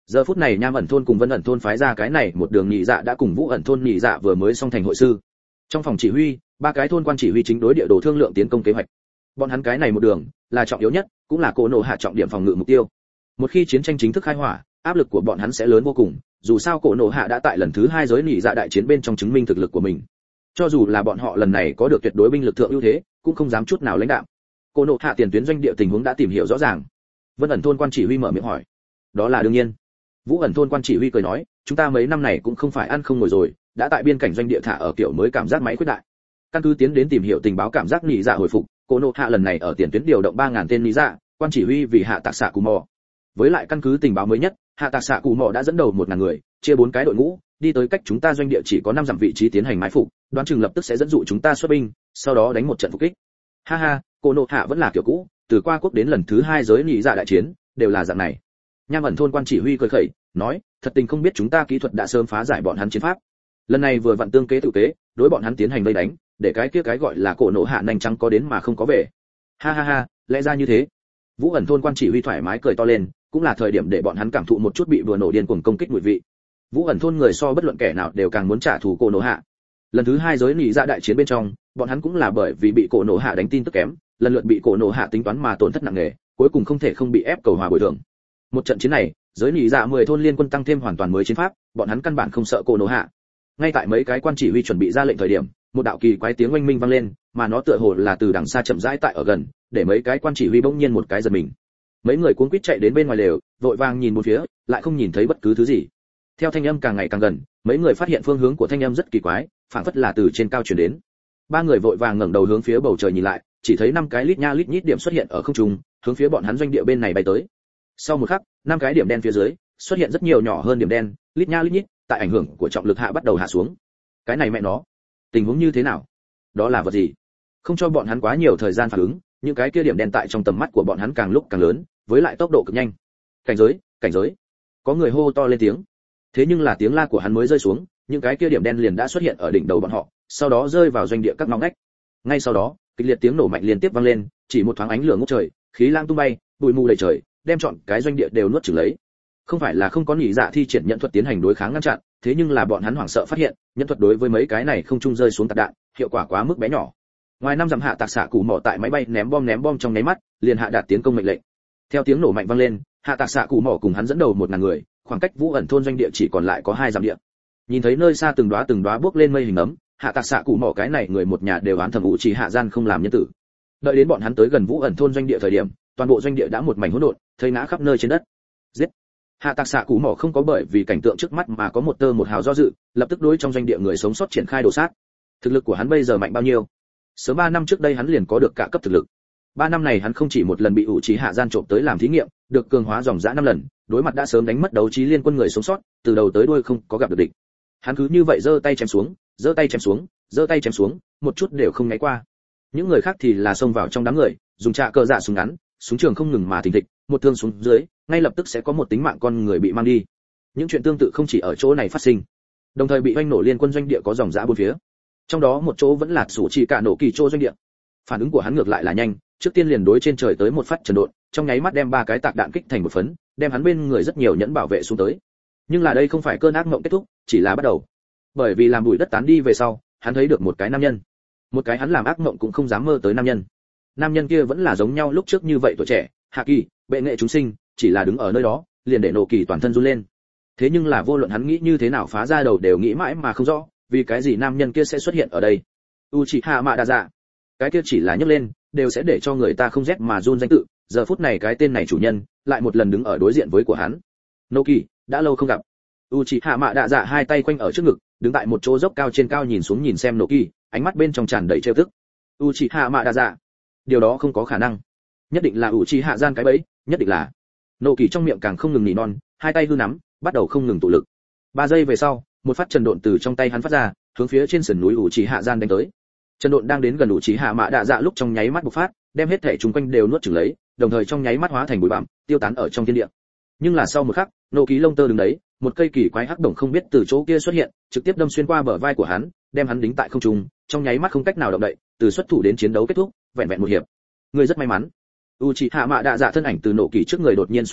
Giờ phút này Nham ẩn thôn cùng Vân ẩn thôn phái ra cái này một đường nhị dạ đã cùng Vũ ẩn thôn nhị dạ vừa mới xong thành hội sư. Trong phòng chỉ huy, ba cái thôn quan chỉ huy chính đối địa đồ thương lượng tiến công kế hoạch. Bọn hắn cái này một đường là trọng yếu nhất, cũng là Cổ Nộ Hạ trọng điểm phòng ngự mục tiêu. Một khi chiến tranh chính thức khai hỏa, áp lực của bọn hắn sẽ lớn vô cùng, dù sao Cổ Nộ Hạ đã tại lần thứ hai giới nhị dạ đại chiến bên trong chứng minh thực lực của mình. Cho dù là bọn họ lần này có được tuyệt đối binh lực thượng ưu thế, cũng không dám chút nào lãnh đạm. Cổ Nộ Hạ tiền tuyến doanh địa tình huống đã tìm hiểu rõ ràng. Vân ẩn thôn quan chỉ huy mở miệng hỏi. Đó là đương nhiên. Vũ ẩn thôn quan chỉ huy cười nói, chúng ta mấy năm này cũng không phải ăn không ngồi rồi, đã tại biên cảnh doanh địa thả ở kiểu mới cảm giác máy khuyết đại. Căn cứ tiến đến tìm hiểu tình báo cảm giác nhị dạ hồi phục, Cổ Nộ Hạ lần này ở tiền tuyến điều động ba ngàn tên nhị dạ, quan chỉ huy vì Hạ Tạc Xạ Cù Mò. Với lại căn cứ tình báo mới nhất, Hạ Tạc Xạ Cù Mò đã dẫn đầu một ngàn người, chia bốn cái đội ngũ, đi tới cách chúng ta doanh địa chỉ có năm dặm vị trí tiến hành mái phục, đoán chừng lập tức sẽ dẫn dụ chúng ta xuất binh, sau đó đánh một trận phục kích. Ha ha, Cổ Nộ Hạ vẫn là kiểu cũ, từ qua quốc đến lần thứ hai giới nhị dạ đại chiến, đều là dạng này. Nham ẩn thôn quan chỉ huy cười khẩy, nói, thật tình không biết chúng ta kỹ thuật đã sớm phá giải bọn hắn chiến pháp. Lần này vừa vặn tương kế tự kế, đối bọn hắn tiến hành vây đánh, để cái kia cái gọi là Cổ Nộ Hạ nhanh trắng có đến mà không có về. Ha ha ha, lẽ ra như thế. Vũ ẩn thôn quan chỉ huy thoải mái cười to lên, cũng là thời điểm để bọn hắn cảm thụ một chút bị đùa nổ điên cuồng công kích mùi vị. Vũ ẩn thôn người so bất luận kẻ nào đều càng muốn trả thù Cổ Nộ Hạ. Lần thứ hai giới nhị dạ đại chiến bên trong, bọn hắn cũng là bởi vì bị Cổ Nộ Hạ đánh tin tức kém, lần lượt bị Cổ Nộ Hạ tính toán mà tổn thất nặng nề, cuối cùng không thể không bị ép cầu hòa bồi thường. Một trận chiến này, giới nhị dạ mười thôn liên quân tăng thêm hoàn toàn mới chiến pháp, bọn hắn căn bản không sợ Cổ Nộ Hạ. Ngay tại mấy cái quan chỉ huy chuẩn bị ra lệnh thời điểm, một đạo kỳ quái tiếng oanh minh vang lên, mà nó tựa hồ là từ đằng xa chậm rãi tại ở gần, để mấy cái quan chỉ huy bỗng nhiên một cái giật mình. Mấy người cuống quýt chạy đến bên ngoài lều, vội vàng nhìn một phía, lại không nhìn thấy bất cứ thứ gì. Theo thanh âm càng ngày càng gần, mấy người phát hiện phương hướng của thanh âm rất kỳ quái, phảng phất là từ trên cao truyền đến. Ba người vội vàng ngẩng đầu hướng phía bầu trời nhìn lại, chỉ thấy năm cái lít nha lít nhít điểm xuất hiện ở không trung, hướng phía bọn hắn doanh địa bên này bay tới. Sau một khắc, năm cái điểm đen phía dưới xuất hiện rất nhiều nhỏ hơn điểm đen, lít nha lít nhít, tại ảnh hưởng của trọng lực hạ bắt đầu hạ xuống. Cái này mẹ nó, tình huống như thế nào? Đó là vật gì? Không cho bọn hắn quá nhiều thời gian phản ứng, những cái kia điểm đen tại trong tầm mắt của bọn hắn càng lúc càng lớn, với lại tốc độ cực nhanh. Cảnh giới, cảnh giới! Có người hô to lên tiếng. Thế nhưng là tiếng la của hắn mới rơi xuống, những cái kia điểm đen liền đã xuất hiện ở đỉnh đầu bọn họ, sau đó rơi vào doanh địa các ngõ ngách. Ngay sau đó, kịch liệt tiếng nổ mạnh liên tiếp vang lên, chỉ một thoáng ánh lửa ngút trời, khí lang tung bay, bụi mù đầy trời, đem trọn cái doanh địa đều nuốt chửng lấy. Không phải là không có nhị dạ thi triển nhận thuật tiến hành đối kháng ngăn chặn, thế nhưng là bọn hắn hoảng sợ phát hiện, nhận thuật đối với mấy cái này không trung rơi xuống tạc đạn, hiệu quả quá mức bé nhỏ. Ngoài năm dặm Hạ Tạc Xạ Cù Mò tại máy bay ném bom ném bom trong nháy mắt, liền hạ đạt tiến công mệnh lệnh. Theo tiếng nổ mạnh vang lên, Hạ Tạc Xạ Cù Mò cùng hắn dẫn đầu một ngàn người, khoảng cách Vũ ẩn thôn doanh địa chỉ còn lại có hai dặm địa. Nhìn thấy nơi xa từng đóa từng đóa bước lên mây hình ấm, Hạ Tạc Xạ Cù Mò cái này người một nhà đều oán thầm Uchiha Hạ Gian không làm nhân tử. Đợi đến bọn hắn tới gần Vũ ẩn thôn doanh địa thời điểm, toàn bộ doanh địa đã một mảnh hỗn độn, thây ngã khắp nơi trên đất. Giết! Hạ Tạc Xạ Cù Mò không có bởi vì cảnh tượng trước mắt mà có một tơ một hào do dự, lập tức đối trong doanh địa người sống sót triển khai đồ sát. Thực lực của hắn bây giờ mạnh bao nhiêu? Sớm ba năm trước đây hắn liền có được cả cấp thực lực. Ba năm này hắn không chỉ một lần bị Uchiha Hạ Gian trộm tới làm thí nghiệm, được cường hóa dòng dã năm lần, đối mặt đã sớm đánh mất đấu trí liên quân người sống sót, từ đầu tới đuôi không có gặp được địch. Hắn cứ như vậy giơ tay chém xuống, giơ tay chém xuống, giơ tay chém xuống, một chút đều không ngáy qua. Những người khác thì là xông vào trong đám người, dùng trạ cờ dạ súng ngắn, súng trường không ngừng mà thình thịch, một thương xuống dưới, ngay lập tức sẽ có một tính mạng con người bị mang đi. Những chuyện tương tự không chỉ ở chỗ này phát sinh, đồng thời bị oanh nổ liên quân doanh địa có dòng dã bốn phía. Trong đó một chỗ vẫn là sủ chỉ cả nổ kỳ chỗ doanh địa. Phản ứng của hắn ngược lại là nhanh, trước tiên liền đối trên trời tới một phát trần độn, trong nháy mắt đem ba cái tạc đạn kích thành một phấn, đem hắn bên người rất nhiều nhẫn bảo vệ xuống tới. Nhưng là đây không phải cơn ác mộng kết thúc, chỉ là bắt đầu. Bởi vì làm bụi đất tán đi về sau, hắn thấy được một cái nam nhân, một cái hắn làm ác mộng cũng không dám mơ tới nam nhân. Nam nhân kia vẫn là giống nhau lúc trước như vậy tuổi trẻ, hạ kỳ, bệ nghệ chúng sinh, chỉ là đứng ở nơi đó, liền để nổ kỳ toàn thân run lên. Thế nhưng là vô luận hắn nghĩ như thế nào phá ra đầu đều nghĩ mãi mà không rõ, vì cái gì nam nhân kia sẽ xuất hiện ở đây. Uchiha Mạ Đa Dạ, cái kia chỉ là nhấc lên, đều sẽ để cho người ta không rét mà run danh tự, giờ phút này cái tên này chủ nhân, lại một lần đứng ở đối diện với của hắn. Nô Kỳ, đã lâu không gặp. Uchiha Mạ Đa Dạ hai tay quanh ở trước ngực, đứng tại một chỗ dốc cao trên cao nhìn xuống nhìn xem Nô Kỳ, ánh mắt bên trong tràn đầy trêu tức. Uchiha Mạ Đa Dạ, điều đó không có khả năng, nhất định là Uchiha Gian cái bẫy, nhất định là. Nô Kỳ trong miệng càng không ngừng nỉ non, hai tay hư nắm, bắt đầu không ngừng tụ lực. Ba giây về sau, một phát trần độn từ trong tay hắn phát ra, hướng phía trên sườn núi Uchiha Gian đánh tới. Trần độn đang đến gần Uchiha Mạ Đa Dạ lúc trong nháy mắt bộc phát, đem hết thể chúng quanh đều nuốt chửng lấy, đồng thời trong nháy mắt hóa thành bụi bặm, tiêu tán ở trong thiên địa. Nhưng là sau một khắc, Nô Kỳ lông tơ đứng đấy, một cây kỳ quái hắc đồng không biết từ chỗ kia xuất hiện, trực tiếp đâm xuyên qua bờ vai của hắn, đem hắn đính tại không trung, trong nháy mắt không cách nào động đậy, từ xuất thủ đến chiến đấu kết thúc, vẹn vẹn một hiệp. Người rất may mắn. Uchiha Mạ Đa Dạ thân ảnh từ Nô Kỳ trước người đột nhiên xuất hiện,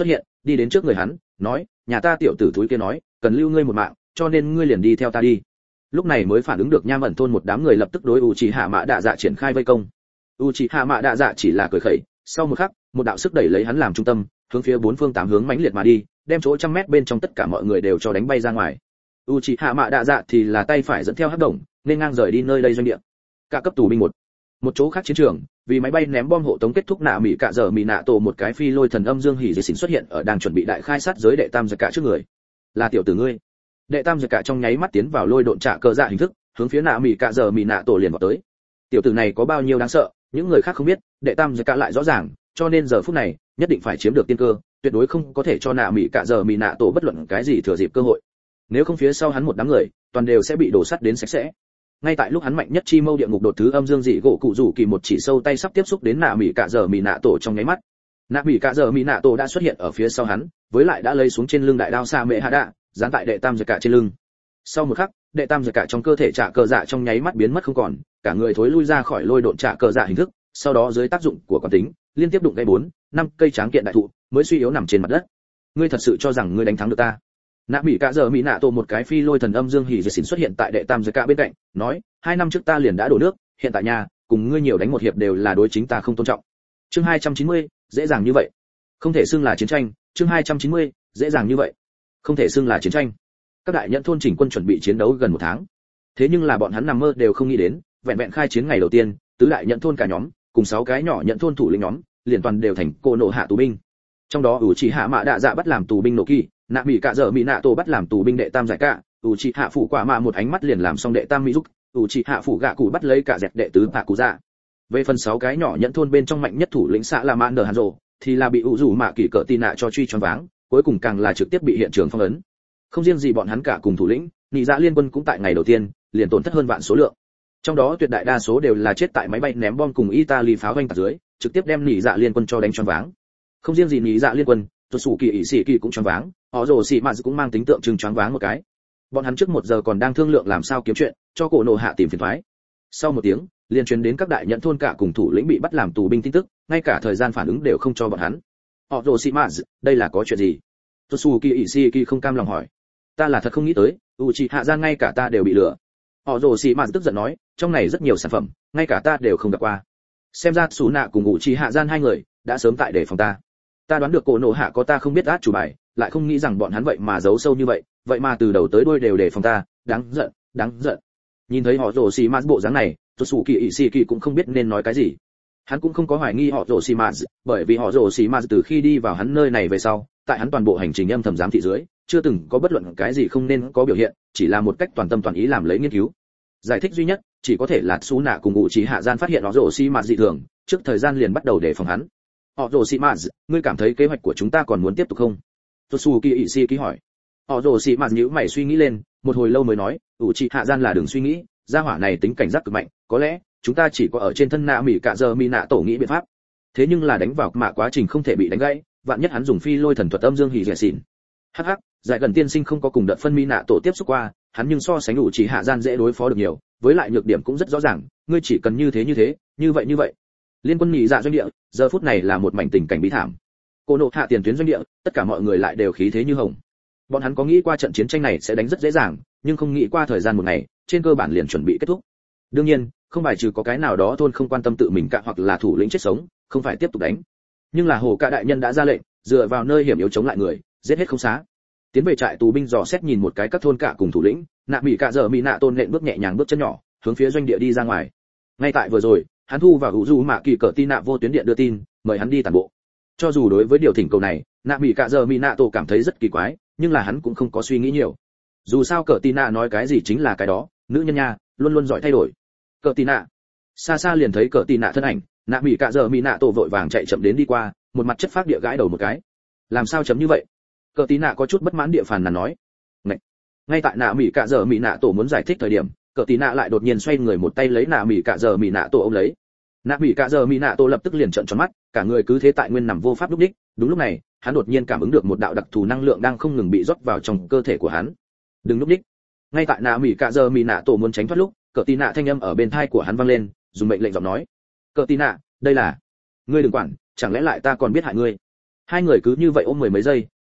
đi đến trước người hắn nói, nhà ta tiểu tử thúi kia nói cần lưu ngươi một mạng, cho nên ngươi liền đi theo ta đi. Lúc này mới phản ứng được nham ẩn thôn một đám người lập tức đối u chỉ hạ mạ đạ dạ triển khai vây công. u chỉ hạ mạ đạ dạ chỉ là cười khẩy, sau một khắc một đạo sức đẩy lấy hắn làm trung tâm, hướng phía bốn phương tám hướng mãnh liệt mà đi, đem chỗ trăm mét bên trong tất cả mọi người đều cho đánh bay ra ngoài. u chỉ hạ mạ đạ dạ thì là tay phải dẫn theo hắc đồng, nên ngang rời đi nơi đây doanh địa. Cả cấp tù binh một một chỗ khác chiến trường, vì máy bay ném bom hộ tống kết thúc, nạ mỹ cạ giờ mỹ nạ tổ một cái phi lôi thần âm dương hỉ dị xỉn xuất hiện ở đang chuẩn bị đại khai sát giới đệ tam giật cả trước người. Là tiểu tử ngươi. Đệ tam giật cả trong nháy mắt tiến vào lôi độn trả cờ dạ hình thức, hướng phía nạ mỹ cạ giờ mỹ nạ tổ liền vào tới. Tiểu tử này có bao nhiêu đáng sợ, những người khác không biết, đệ tam giật cả lại rõ ràng, cho nên giờ phút này nhất định phải chiếm được tiên cơ, tuyệt đối không có thể cho nạ mỹ cạ giờ mỹ nạ tổ bất luận cái gì thừa dịp cơ hội. Nếu không phía sau hắn một đám người, toàn đều sẽ bị đổ sắt đến sạch sẽ. Ngay tại lúc hắn mạnh nhất chi mâu địa ngục đột thứ âm dương dị gỗ cụ rủ kỳ một chỉ sâu tay sắp tiếp xúc đến nạ mỹ cạ giờ mỹ nạ tổ trong nháy mắt, nạ mỹ cạ giờ mỹ nạ tổ đã xuất hiện ở phía sau hắn, với lại đã lấy xuống trên lưng đại đao sa mẹ hạ đạ, dán tại đệ tam giật cả trên lưng. Sau một khắc, đệ tam giật cả trong cơ thể trả cờ dạ trong nháy mắt biến mất không còn, cả người thối lui ra khỏi lôi độn trả cờ dạ hình thức, sau đó dưới tác dụng của quán tính, liên tiếp đụng gãy bốn, năm cây tráng kiện đại thụ, mới suy yếu nằm trên mặt đất. Ngươi thật sự cho rằng ngươi đánh thắng được ta? Nạ mỹ cạ giờ mỹ nạ tổ một cái phi lôi thần âm dương hỉ dị xỉn xuất hiện tại đệ tam giật cả bên cạnh, nói, hai năm trước ta liền đã đổ nước, hiện tại nhà cùng ngươi nhiều đánh một hiệp đều là đối chính ta không tôn trọng. Chương hai trăm chín mươi, dễ dàng như vậy, không thể xưng là chiến tranh. Chương hai trăm chín mươi, dễ dàng như vậy, không thể xưng là chiến tranh. Các đại nhận thôn chỉnh quân chuẩn bị chiến đấu gần một tháng, thế nhưng là bọn hắn nằm mơ đều không nghĩ đến, vẹn vẹn khai chiến ngày đầu tiên, tứ đại nhận thôn cả nhóm cùng sáu cái nhỏ nhận thôn thủ lĩnh nhóm liền toàn đều thành cô nộ hạ tù binh. Trong đó ủ chỉ hạ mạ đạ dạ bắt làm tù binh nổ kỳ, nạ mỹ cạ dở mỹ nạ tổ bắt làm tù binh đệ tam giải cả, ủ chỉ hạ phủ quả mạ một ánh mắt liền làm xong đệ tam mỹ giúp, ủ chỉ hạ phủ gạ cụ bắt lấy cả dẹt đệ tứ bạ cụ dạ. Về phần sáu cái nhỏ nhận thôn bên trong mạnh nhất thủ lĩnh xã là mạn nở hàn rồ, thì là bị ủ rủ mạ kỳ cỡ tì nạ cho truy choáng váng, cuối cùng càng là trực tiếp bị hiện trường phong ấn. Không riêng gì bọn hắn cả cùng thủ lĩnh, nhị dạ liên quân cũng tại ngày đầu tiên liền tổn thất hơn vạn số lượng. Trong đó tuyệt đại đa số đều là chết tại máy bay ném bom cùng Italy pháo vanh tạc dưới, trực tiếp đem nhị dạ liên quân cho đánh choáng váng. Không riêng gì nhị dạ liên quân, tuột sủ kỳ ỷ sĩ kỳ cũng choáng váng, họ rồ xì mạ cũng mang tính tượng trưng choáng váng một cái. Bọn hắn trước một giờ còn đang thương lượng làm sao kiếm chuyện, cho cổ nổ hạ tìm phiền toái. Sau một tiếng, liền truyền đến các đại nhận thôn cả cùng thủ lĩnh bị bắt làm tù binh tin tức, ngay cả thời gian phản ứng đều không cho bọn hắn. Họ rồ xì mạ, đây là có chuyện gì? tuột sủ kỳ ỷ sĩ kỳ không cam lòng hỏi. Ta là thật không nghĩ tới, Uchiha Gian ngay cả ta đều bị lừa. Họ rồ xì mạ tức giận nói, trong này rất nhiều sản phẩm, ngay cả ta đều không gặp qua. Xem ra Sú Nạ cùng Uchiha Gian hai người đã sớm tại để phòng ta. Ta đoán được cổ nổ hạ có ta không biết át chủ bài, lại không nghĩ rằng bọn hắn vậy mà giấu sâu như vậy, vậy mà từ đầu tới đuôi đều để phòng ta, đáng giận, đáng giận. Nhìn thấy họ rồ xì mạ bộ dáng này, tuột sủ kỳ ỷ sĩ kỳ cũng không biết nên nói cái gì. Hắn cũng không có hoài nghi họ rồ xì mạ, bởi vì họ rồ xì mạ từ khi đi vào hắn nơi này về sau, tại hắn toàn bộ hành trình âm thầm giám thị dưới, chưa từng có bất luận cái gì không nên có biểu hiện, chỉ là một cách toàn tâm toàn ý làm lấy nghiên cứu. Giải thích duy nhất chỉ có thể là Sú Nạ cùng Ngụ Chí Hạ Gian phát hiện họ rồ xì mạ dị thường, trước thời gian liền bắt đầu đề phòng hắn. Họ rồ xì mạ, ngươi cảm thấy kế hoạch của chúng ta còn muốn tiếp tục không? Totsuki ỷ sĩ ký hỏi. Họ rồ xì mạ nhíu mày suy nghĩ lên, một hồi lâu mới nói, Ngụ Chí Hạ Gian là đừng suy nghĩ, gia hỏa này tính cảnh giác cực mạnh, có lẽ chúng ta chỉ có ở trên thân nạ mỹ cả giờ mi nạ tổ nghĩ biện pháp. Thế nhưng là đánh vào mạ quá trình không thể bị đánh gãy, vạn nhất hắn dùng phi lôi thần thuật âm dương hỉ rẻ xỉn. Hắc hắc, giải gần tiên sinh không có cùng đợt phân mi nạ tổ tiếp xúc qua, hắn nhưng so sánh Ngụ Chí Hạ Gian dễ đối phó được nhiều, với lại nhược điểm cũng rất rõ ràng, ngươi chỉ cần như thế như thế, như vậy như vậy. Liên quân nhị dạ doanh địa, giờ phút này là một mảnh tình cảnh bí thảm. Cô nộ hạ tiền tuyến doanh địa, tất cả mọi người lại đều khí thế như hồng. Bọn hắn có nghĩ qua trận chiến tranh này sẽ đánh rất dễ dàng, nhưng không nghĩ qua thời gian một ngày, trên cơ bản liền chuẩn bị kết thúc. Đương nhiên, không bài trừ có cái nào đó thôn không quan tâm tự mình cả hoặc là thủ lĩnh chết sống, không phải tiếp tục đánh. Nhưng là hồ cả đại nhân đã ra lệnh, dựa vào nơi hiểm yếu chống lại người, giết hết không xá. Tiến về trại tù binh dò xét nhìn một cái các thôn cả cùng thủ lĩnh, nạ mỹ cả giờ mỹ nạ tôn nện bước nhẹ nhàng bước chân nhỏ, hướng phía doanh địa đi ra ngoài. Ngay tại vừa rồi, hắn thu vào hữu du mạ kỳ cỡ tin nạ vô tuyến điện đưa tin, mời hắn đi tản bộ. Cho dù đối với điều thỉnh cầu này, nạ mỹ cả giờ mỹ nạ tổ cảm thấy rất kỳ quái, nhưng là hắn cũng không có suy nghĩ nhiều. Dù sao cỡ tin nạ nói cái gì chính là cái đó, nữ nhân nha, luôn luôn giỏi thay đổi. Cỡ tin nạ, xa xa liền thấy cỡ tin nạ thân ảnh, nạ mỹ cả giờ mỹ nạ tổ vội vàng chạy chậm đến đi qua, một mặt chất phác địa gãi đầu một cái. Làm sao chấm như vậy? Cỡ tin nạ có chút bất mãn địa phàn nàn nói. Ngậy. Ngay tại nạ mỹ cả giờ mỹ nạ tổ muốn giải thích thời điểm, cỡ tí nạ lại đột nhiên xoay người một tay lấy nạ mỹ cả giờ mỹ nạ tổ ôm lấy. Nạ mỹ cả giờ mỹ nạ tổ lập tức liền trợn tròn mắt, cả người cứ thế tại nguyên nằm vô pháp lúc đích. Đúng lúc này, hắn đột nhiên cảm ứng được một đạo đặc thù năng lượng đang không ngừng bị rót vào trong cơ thể của hắn. Đừng lúc đích. Ngay tại nạ mỹ cả giờ mỹ nạ tổ muốn tránh thoát lúc, cỡ tí nạ thanh âm ở bên tai của hắn vang lên, dùng mệnh lệnh giọng nói. Cỡ tí nạ, đây là, ngươi đừng quản, chẳng lẽ lại ta còn biết hại ngươi? Hai người cứ như vậy ôm mười mấy giây,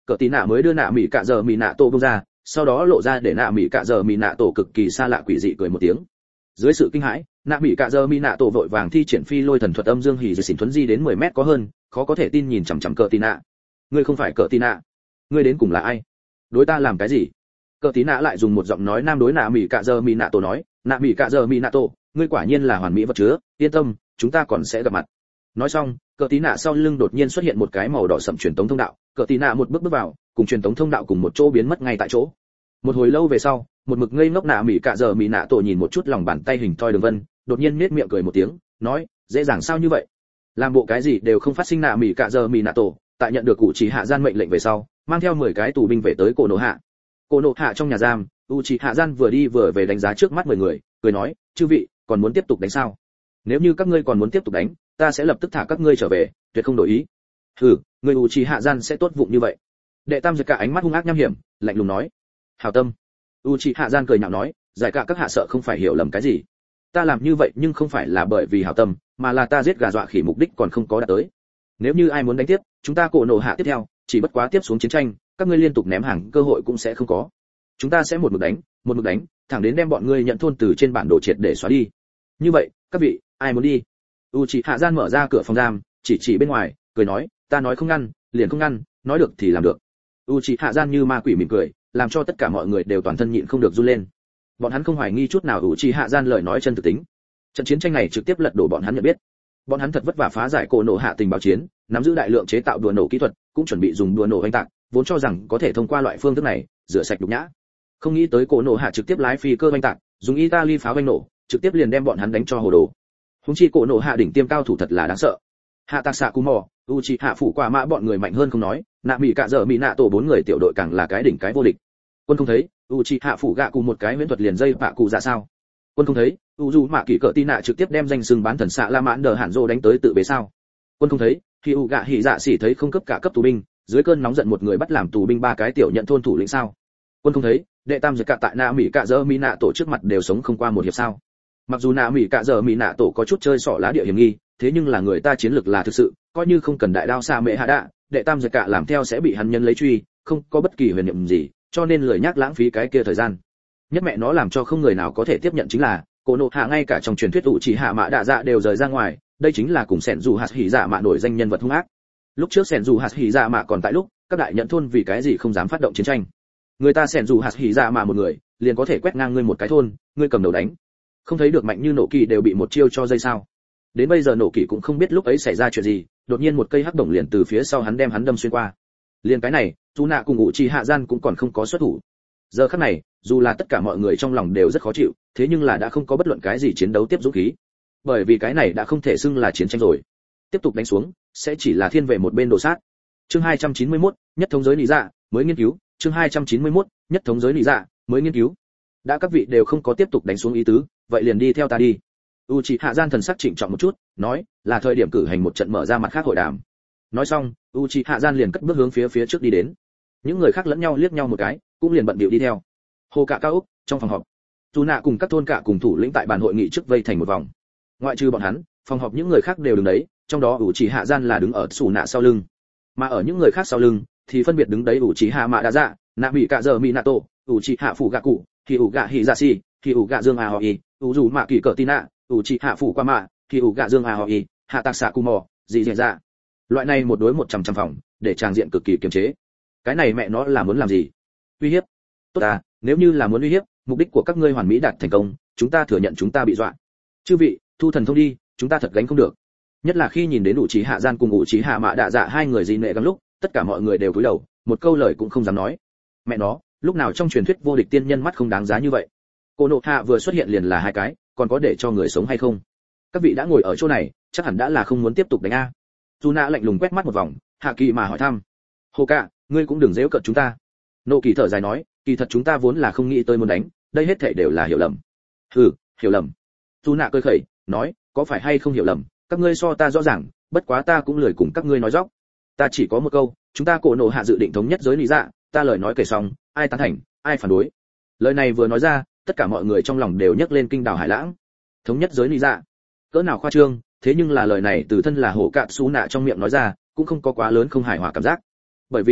cờ tí nạ mới đưa nạ mỹ cạ giờ mỹ nạ tổ bung ra, sau đó lộ ra để nạ mỹ cạ giờ mỹ nạ tổ cực kỳ xa lạ quỷ dị cười một tiếng. Dưới sự kinh hãi, nạ mỹ cạ giờ mỹ nạ tổ vội vàng thi triển phi lôi thần thuật âm dương hỉ rồi xỉn thuấn di đến mười mét có hơn, khó có thể tin nhìn chằm chằm cờ tí nạ. Ngươi không phải cờ tí nạ, ngươi đến cùng là ai? Đối ta làm cái gì? Cờ tí nạ lại dùng một giọng nói nam đối nạ mỹ cạ giờ mỹ nạ tổ nói, nạ mỹ cạ giờ mỹ nạ tổ, ngươi quả nhiên là hoàn mỹ vật chứa, yên tâm, chúng ta còn sẽ gặp mặt. Nói xong, cờ tí nạ sau lưng đột nhiên xuất hiện một cái màu đỏ sẫm truyền tống thông đạo, cờ tí nạ một bước bước vào, cùng truyền tống thông đạo cùng một chỗ biến mất ngay tại chỗ. Một hồi lâu về sau, một mực ngây ngốc nạ mỹ cạ giờ mỹ nạ tổ nhìn một chút lòng bàn tay hình thoi đường vân, đột nhiên nhếch miệng cười một tiếng, nói, dễ dàng sao như vậy? Làm bộ cái gì đều không phát sinh. Nạ mỹ cạ giờ mỹ nạ tổ, tại nhận được cụ chỉ hạ gian mệnh lệnh về sau, mang theo mười cái tù binh về tới cổ nổ hạ. Cổ nổ hạ trong nhà giam, u chỉ hạ gian vừa đi vừa về đánh giá trước mắt mười người, cười nói, chư vị, còn muốn tiếp tục đánh sao? Nếu như các ngươi còn muốn tiếp tục đánh, ta sẽ lập tức thả các ngươi trở về, tuyệt không đổi ý. Hừ, người u chỉ hạ gian sẽ tốt vụng như vậy? Đệ tam giật cả ánh mắt hung ác nham hiểm, lạnh lùng nói, hảo tâm. U chỉ hạ gian cười nhạo nói, giải cả các hạ sợ không phải hiểu lầm cái gì. Ta làm như vậy nhưng không phải là bởi vì hảo tâm, mà là ta giết gà dọa khỉ mục đích còn không có đạt tới. Nếu như ai muốn đánh tiếp, chúng ta cổ nổ hạ tiếp theo, chỉ bất quá tiếp xuống chiến tranh, các ngươi liên tục ném hàng, cơ hội cũng sẽ không có. Chúng ta sẽ một mực đánh, một mực đánh, thẳng đến đem bọn ngươi nhận thôn từ trên bản đồ triệt để xóa đi. Như vậy, các vị, ai muốn đi? Uchiha Gian mở ra cửa phòng giam, chỉ chỉ bên ngoài, cười nói, ta nói không ngăn, liền không ngăn, nói được thì làm được. Uchiha Gian như ma quỷ mỉm cười, làm cho tất cả mọi người đều toàn thân nhịn không được run lên. Bọn hắn không hoài nghi chút nào Uchiha Gian lời nói chân thực tính. Trận chiến tranh này trực tiếp lật đổ bọn hắn nhận biết. Bọn hắn thật vất vả phá giải cổ nổ hạ tình báo chiến, nắm giữ đại lượng chế tạo đùa nổ kỹ thuật, cũng chuẩn bị dùng đùa nổ hoành tạc, vốn cho rằng có thể thông qua loại phương thức này rửa sạch nhục nhã. Không nghĩ tới cổ nổ hạ trực tiếp lái phi cơ hoành tạc, dùng Italy pháo hoành nổ, trực tiếp liền đem bọn hắn đánh cho hồ đồ. Húng chi cổ nổ hạ đỉnh tiêm cao thủ thật là đáng sợ. Hạ Tạc Xạ Cú Mò, Uchiha phủ quả mã bọn người mạnh hơn không nói, nạ mỹ cạ dở mỹ nạ tổ bốn người tiểu đội càng là cái đỉnh cái vô địch. Quân không thấy, Uchiha phủ gạ cùng một cái huyễn thuật liền dây bạ cụ ra sao? Quân không thấy, Uju Mạ Kỷ Cỡ Tin Nạ trực tiếp đem danh xưng bán thần xạ La Mãn Đờ Hàn Dô đánh tới tự bế sao? Quân không thấy, khi U gạ hỉ dạ xỉ thấy không cấp cả cấp tù binh, dưới cơn nóng giận một người bắt làm tù binh ba cái tiểu nhận thôn thủ lĩnh sao? Quân không thấy, đệ tam giật cả tại nạ mỹ cạ dở mỹ nạ tổ trước mặt đều sống không qua một hiệp sao? Mặc dù nạ mỹ cạ dở mỹ nạ tổ có chút chơi xỏ lá địa hiểm nghi, thế nhưng là người ta chiến lược là thực sự, coi như không cần đại đao xa mẹ hạ đạ, đệ tam giật cả làm theo sẽ bị hắn nhân lấy truy, không có bất kỳ huyền niệm gì, cho nên lười nhắc lãng phí cái kia thời gian. Nhất mẹ nó làm cho không người nào có thể tiếp nhận chính là cổ nộ hạ ngay cả trong truyền thuyết ủ chỉ hạ mã đạ dạ đều rời ra ngoài, đây chính là cùng sẻn dù hạt hỉ dạ mạ nổi danh nhân vật hung ác. Lúc trước sẻn dù hạt hỉ dạ mạ còn tại lúc, các đại nhận thôn vì cái gì không dám phát động chiến tranh? Người ta sẻn dù hạt hỉ dạ mạ một người liền có thể quét ngang ngươi một cái thôn, ngươi cầm đầu đánh, không thấy được mạnh như nổ kỳ đều bị một chiêu cho dây sao? Đến bây giờ nổ kỳ cũng không biết lúc ấy xảy ra chuyện gì, đột nhiên một cây hắc đồng liền từ phía sau hắn đem hắn đâm xuyên qua. Liền cái này, dù nạ cùng ngụ chi hạ gian cũng còn không có xuất thủ. Giờ khắc này, dù là tất cả mọi người trong lòng đều rất khó chịu, thế nhưng là đã không có bất luận cái gì chiến đấu tiếp dũng khí. Bởi vì cái này đã không thể xưng là chiến tranh rồi. Tiếp tục đánh xuống, sẽ chỉ là thiên về một bên đồ sát. Chương hai trăm chín mươi mốt, nhất thống giới lý dạ, mới nghiên cứu, chương hai trăm chín mươi mốt, nhất thống giới lý dạ, mới nghiên cứu. Đã các vị đều không có tiếp tục đánh xuống ý tứ, vậy liền đi theo ta đi. Uchiha Gian thần sắc trịnh trọng một chút, nói, là thời điểm cử hành một trận mở ra mặt khác hội đàm. Nói xong, Uchiha Gian liền cất bước hướng phía phía trước đi đến. Những người khác lẫn nhau liếc nhau một cái, cũng liền bận bịu đi theo. Hồ cả cao ốc, trong phòng họp, dù nạ cùng các thôn cả cùng thủ lĩnh tại bàn hội nghị trước vây thành một vòng. Ngoại trừ bọn hắn, phòng họp những người khác đều đứng đấy, trong đó Uchiha Gian là đứng ở sủ nạ sau lưng, mà ở những người khác sau lưng thì phân biệt đứng đấy Uchiha Mạ Đa Dạ, nạ bị cả giờ Minato, Uchiha Phủ Gạ Cụ, thì ủ gạ Hizashi, thì ủ gạ Dương Aoi, Uju Mạ Kỷ Cỡ Tin Nạ, Uchiha Phủ Qua Mạ, thì ủ gạ Dương Aoi, Hạ Tạc Xạ Cú Mò, gì dễ dạ. Loại này một đối một trăm trăm phòng, để tràng diện cực kỳ kiềm chế. Cái này mẹ nó là muốn làm gì? Uy hiếp? Tốt à, nếu như là muốn uy hiếp, mục đích của các ngươi hoàn mỹ đạt thành công, chúng ta thừa nhận chúng ta bị dọa. Chư vị, thu thần thông đi, chúng ta thật gánh không được. Nhất là khi nhìn đến Uchiha Gian cùng Uchiha Mạ Đa Dạ hai người gì nệ gắng lúc, tất cả mọi người đều cúi đầu, một câu lời cũng không dám nói. Mẹ nó, lúc nào trong truyền thuyết vô địch tiên nhân mắt không đáng giá như vậy? Cô nộ hạ vừa xuất hiện liền là hai cái, còn có để cho người sống hay không? Các vị đã ngồi ở chỗ này, chắc hẳn đã là không muốn tiếp tục đánh a. Juna lạnh lùng quét mắt một vòng, hạ kỳ mà hỏi thăm. Hồ cả, ngươi cũng đừng giễu cợt chúng ta. Nộ kỳ thở dài nói, kỳ thật chúng ta vốn là không nghĩ tới muốn đánh, đây hết thảy đều là hiểu lầm. Hừ, hiểu lầm. Juna cười khẩy, nói, có phải hay không hiểu lầm, các ngươi so ta rõ ràng, bất quá ta cũng lười cùng các ngươi nói dóc. Ta chỉ có một câu, chúng ta cổ nộ hạ dự định thống nhất giới lý dạ, ta lời nói kể xong, ai tán thành, ai phản đối. Lời này vừa nói ra, tất cả mọi người trong lòng đều nhấc lên kinh đào hải lãng. Thống nhất giới lý dạ, cỡ nào khoa trương, thế nhưng là lời này từ thân là hổ cạn xú nạ trong miệng nói ra, cũng không có quá lớn không hài hòa cảm giác. Bởi vì,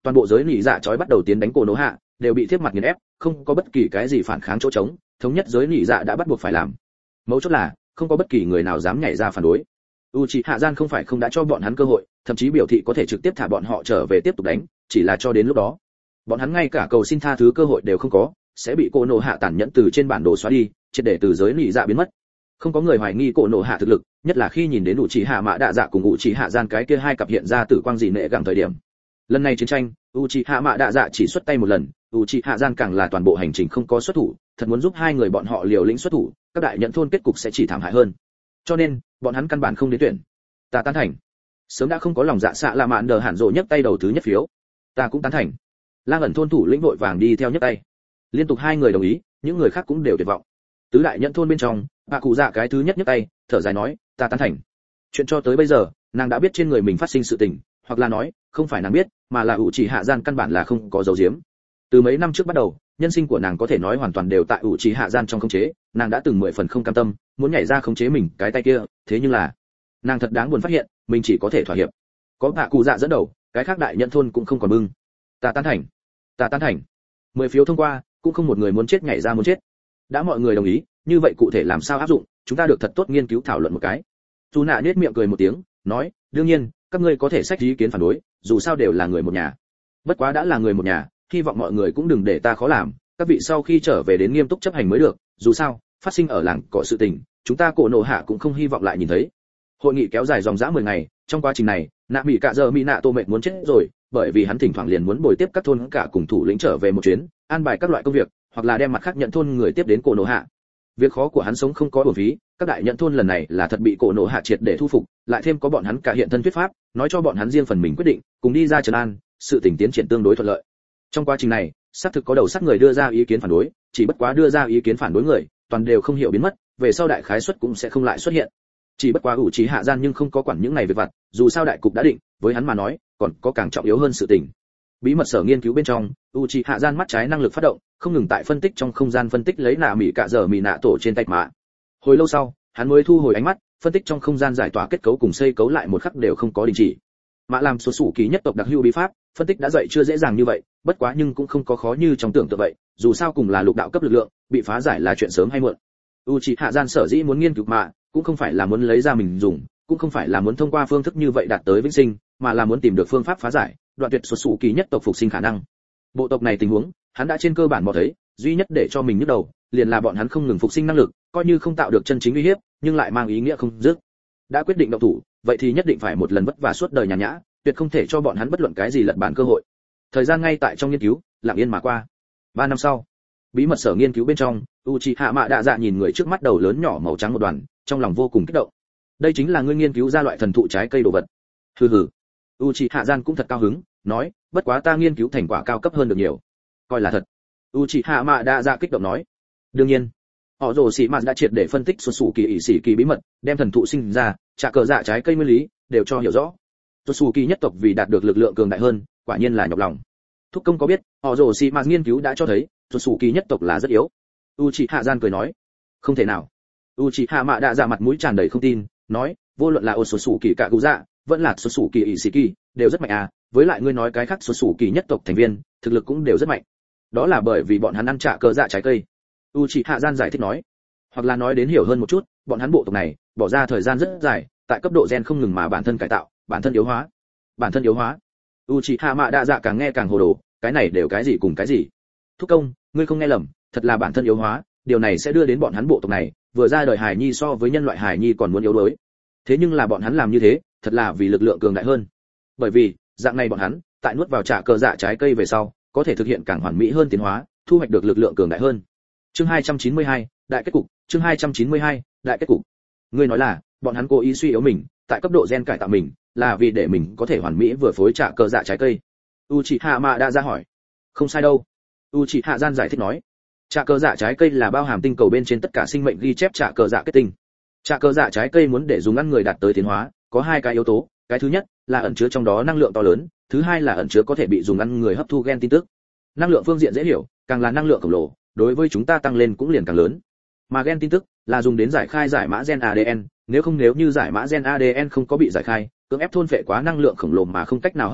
toàn bộ giới nỉ dạ chói bắt đầu tiến đánh cổ nổ hạ đều bị tiếp mặt nghiền ép, không có bất kỳ cái gì phản kháng chỗ trống, thống nhất giới nỉ dạ đã bắt buộc phải làm. Mấu chốt là không có bất kỳ người nào dám nhảy ra phản đối. Uchiha Gian không phải không đã cho bọn hắn cơ hội, thậm chí biểu thị có thể trực tiếp thả bọn họ trở về tiếp tục đánh, chỉ là cho đến lúc đó, bọn hắn ngay cả cầu xin tha thứ cơ hội đều không có, sẽ bị cổ nổ hạ tàn nhẫn từ trên bản đồ xóa đi, triệt để từ giới nỉ dạ biến mất. Không có người hoài nghi cổ nổ hạ thực lực, nhất là khi nhìn đến Uchiha Mạ Đạ Dạ cùng Uchiha Gian cái kia hai cặp hiện ra tử quang dị nệ gẳng thời điểm. Lần này chiến tranh, Uchiha Mạ Đạ Dạ chỉ xuất tay một lần, Uchiha Gian càng là toàn bộ hành trình không có xuất thủ, thật muốn giúp hai người bọn họ liều lĩnh xuất thủ, các đại nhận thôn kết cục sẽ chỉ thảm hại hơn. Cho nên, bọn hắn căn bản không đến tuyển. Ta tán thành. Sớm đã không có lòng dạ xạ là mạn đờ hẳn rộ nhấc tay đầu thứ nhất phiếu. Ta cũng tán thành. Lang ẩn thôn thủ lĩnh vội vàng đi theo nhấc tay. Liên tục hai người đồng ý, những người khác cũng đều tuyệt vọng. Tứ đại nhận thôn bên trong, bà cụ dạ cái thứ nhất nhấc tay, thở dài nói, ta tán thành. Chuyện cho tới bây giờ, nàng đã biết trên người mình phát sinh sự tình, hoặc là nói, không phải nàng biết, mà là Uchiha Gian căn bản là không có dấu giếm. Từ mấy năm trước bắt đầu, nhân sinh của nàng có thể nói hoàn toàn đều tại Uchiha Gian trong khống chế, nàng đã từng mười phần không cam tâm, muốn nhảy ra khống chế mình cái tay kia, thế nhưng là, nàng thật đáng buồn phát hiện, mình chỉ có thể thỏa hiệp. Có bà cụ dạ dẫn đầu, cái khác đại nhận thôn cũng không còn bưng. Ta tán thành, ta tán thành. Mười phiếu thông qua, cũng không một người muốn chết nhảy ra muốn chết. Đã mọi người đồng ý, như vậy cụ thể làm sao áp dụng, chúng ta được thật tốt nghiên cứu thảo luận một cái. Chu Nạ nhếch miệng cười một tiếng, nói, đương nhiên, các ngươi có thể sách ý kiến phản đối, dù sao đều là người một nhà. Bất quá đã là người một nhà, hy vọng mọi người cũng đừng để ta khó làm, các vị sau khi trở về đến nghiêm túc chấp hành mới được, dù sao, phát sinh ở làng cỏ sự tình, chúng ta cổ nổ hạ cũng không hy vọng lại nhìn thấy. Hội nghị kéo dài dòng dã mười ngày, trong quá trình này, Nạ Mị Cạ Giờ Mị Nạ Tô mệt muốn chết rồi, bởi vì hắn thỉnh thoảng liền muốn bồi tiếp các thôn cả cùng thủ lĩnh trở về một chuyến, an bài các loại công việc, hoặc là đem mặt khác nhận thôn người tiếp đến cổ nổ hạ. Việc khó của hắn sống không có uổng phí, các đại nhận thôn lần này là thật bị cổ nổ hạ triệt để thu phục, lại thêm có bọn hắn cả hiện thân thuyết pháp, nói cho bọn hắn riêng phần mình quyết định, cùng đi ra trấn an, sự tình tiến triển tương đối thuận lợi. Trong quá trình này, xác thực có đầu sắc người đưa ra ý kiến phản đối, chỉ bất quá đưa ra ý kiến phản đối người, toàn đều không hiểu biến mất, về sau đại khái suất cũng sẽ không lại xuất hiện. Chỉ bất quá Uchiha Gian nhưng không có quản những này việc vặt, dù sao đại cục đã định, với hắn mà nói, còn có càng trọng yếu hơn sự tình. Bí mật sở nghiên cứu bên trong, Uchiha Gian mắt trái năng lực phát động, không ngừng tại phân tích trong không gian phân tích lấy Nạ Mị Cạ Giờ Mị Nạ Tổ trên tay mã. Hồi lâu sau, hắn mới thu hồi ánh mắt, phân tích trong không gian giải tỏa kết cấu cùng xây cấu lại một khắc đều không có đình chỉ. Mã làm số sủ ký nhất tộc đặc hữu bí pháp, phân tích đã dậy chưa dễ dàng như vậy, bất quá nhưng cũng không có khó như trong tưởng tượng vậy, dù sao cùng là lục đạo cấp lực lượng, bị phá giải là chuyện sớm hay muộn. Uchiha Gian sở dĩ muốn nghiên cứu mã, cũng không phải là muốn lấy ra mình dùng, cũng không phải là muốn thông qua phương thức như vậy đạt tới vĩnh sinh, mà là muốn tìm được phương pháp phá giải, đoạn tuyệt số sủ kỳ nhất tộc phục sinh khả năng. Bộ tộc này tình huống, hắn đã trên cơ bản mò thấy, duy nhất để cho mình nhức đầu, liền là bọn hắn không ngừng phục sinh năng lực, coi như không tạo được chân chính uy hiếp, nhưng lại mang ý nghĩa không dứt. Đã quyết định động thủ, vậy thì nhất định phải một lần vất vả suốt đời nhàn nhã, tuyệt không thể cho bọn hắn bất luận cái gì lật bản cơ hội. Thời gian ngay tại trong nghiên cứu, lặng yên mà qua. Ba năm sau, bí mật sở nghiên cứu bên trong, Uchiha Mạ Đạ Dạ nhìn người trước mắt đầu lớn nhỏ màu trắng một đoàn, trong lòng vô cùng kích động. Đây chính là ngươi nghiên cứu ra loại thần thụ trái cây đồ vật. Hừ hừ. Uchiha Gian cũng thật cao hứng, nói, bất quá ta nghiên cứu thành quả cao cấp hơn được nhiều. Coi là thật. Uchiha Mạ Đạ Dạ kích động nói. Đương nhiên, họ rồ sĩ mạn đã triệt để phân tích xuất xù kỳ ỷ sĩ kỳ bí mật, đem thần thụ sinh ra, trả cờ dạ trái cây nguyên lý đều cho hiểu rõ. Xuất xù kỳ nhất tộc vì đạt được lực lượng cường đại hơn, quả nhiên là nhọc lòng. Thúc công có biết, họ rồ sĩ mạn nghiên cứu đã cho thấy, xuất xù kỳ nhất tộc là rất yếu. Uchiha Gian cười nói, không thể nào. Uchiha Mạ Đạ Dạ mặt mũi tràn đầy không tin, nói, vô luận là ô xuất xù kỳ cả cụ dạ, vẫn là xuất xù kỳ ỷ sĩ kỳ, đều rất mạnh à, với lại ngươi nói cái khác xuất xù kỳ nhất tộc thành viên, thực lực cũng đều rất mạnh. Đó là bởi vì bọn hắn ăn trả cờ dạ trái cây. Uchiha Gian giải thích nói, hoặc là nói đến hiểu hơn một chút, bọn hắn bộ tộc này bỏ ra thời gian rất dài, tại cấp độ gen không ngừng mà bản thân cải tạo, bản thân yếu hóa, bản thân yếu hóa. Uchiha Mạ Đạ Dạ càng nghe càng hồ đồ, cái này đều cái gì cùng cái gì? Thúc công, ngươi không nghe lầm, thật là bản thân yếu hóa, điều này sẽ đưa đến bọn hắn bộ tộc này vừa ra đời hài nhi so với nhân loại hài nhi còn muốn yếu đuối. Thế nhưng là bọn hắn làm như thế, thật là vì lực lượng cường đại hơn. Bởi vì, dạng này bọn hắn, tại nuốt vào trả cờ dạ trái cây về sau, có thể thực hiện càng hoàn mỹ hơn tiến hóa, thu hoạch được lực lượng cường đại hơn. Chương hai trăm chín mươi hai, đại kết cục, chương hai trăm chín mươi hai, đại kết cục. Ngươi nói là, bọn hắn cố ý suy yếu mình, tại cấp độ gen cải tạo mình, là vì để mình có thể hoàn mỹ vừa phối trả cờ dạ trái cây. Uchiha Mạ Đạ Dạ hỏi. Không sai đâu. Uchiha Gian giải thích nói. Trả cờ dạ trái cây là bao hàm tinh cầu bên trên tất cả sinh mệnh ghi chép trả cờ dạ kết tinh. Trả cờ dạ trái cây muốn để dùng ăn người đạt tới tiến hóa, có hai cái yếu tố, cái thứ nhất là ẩn chứa trong đó năng lượng to lớn, thứ hai là ẩn chứa có thể bị dùng ăn người hấp thu gen tin tức. Năng lượng phương diện dễ hiểu, càng là năng lượng khổng lồ, đối với chúng ta tăng lên cũng liền càng lớn. Mà gen tin tức là dùng đến giải khai giải mã gen a đê en, nếu không nếu như giải mã gen a đê en không có bị giải khai, cưỡng ép thôn phệ quá năng lượng khổng lồ mà không cách nào hấp thu,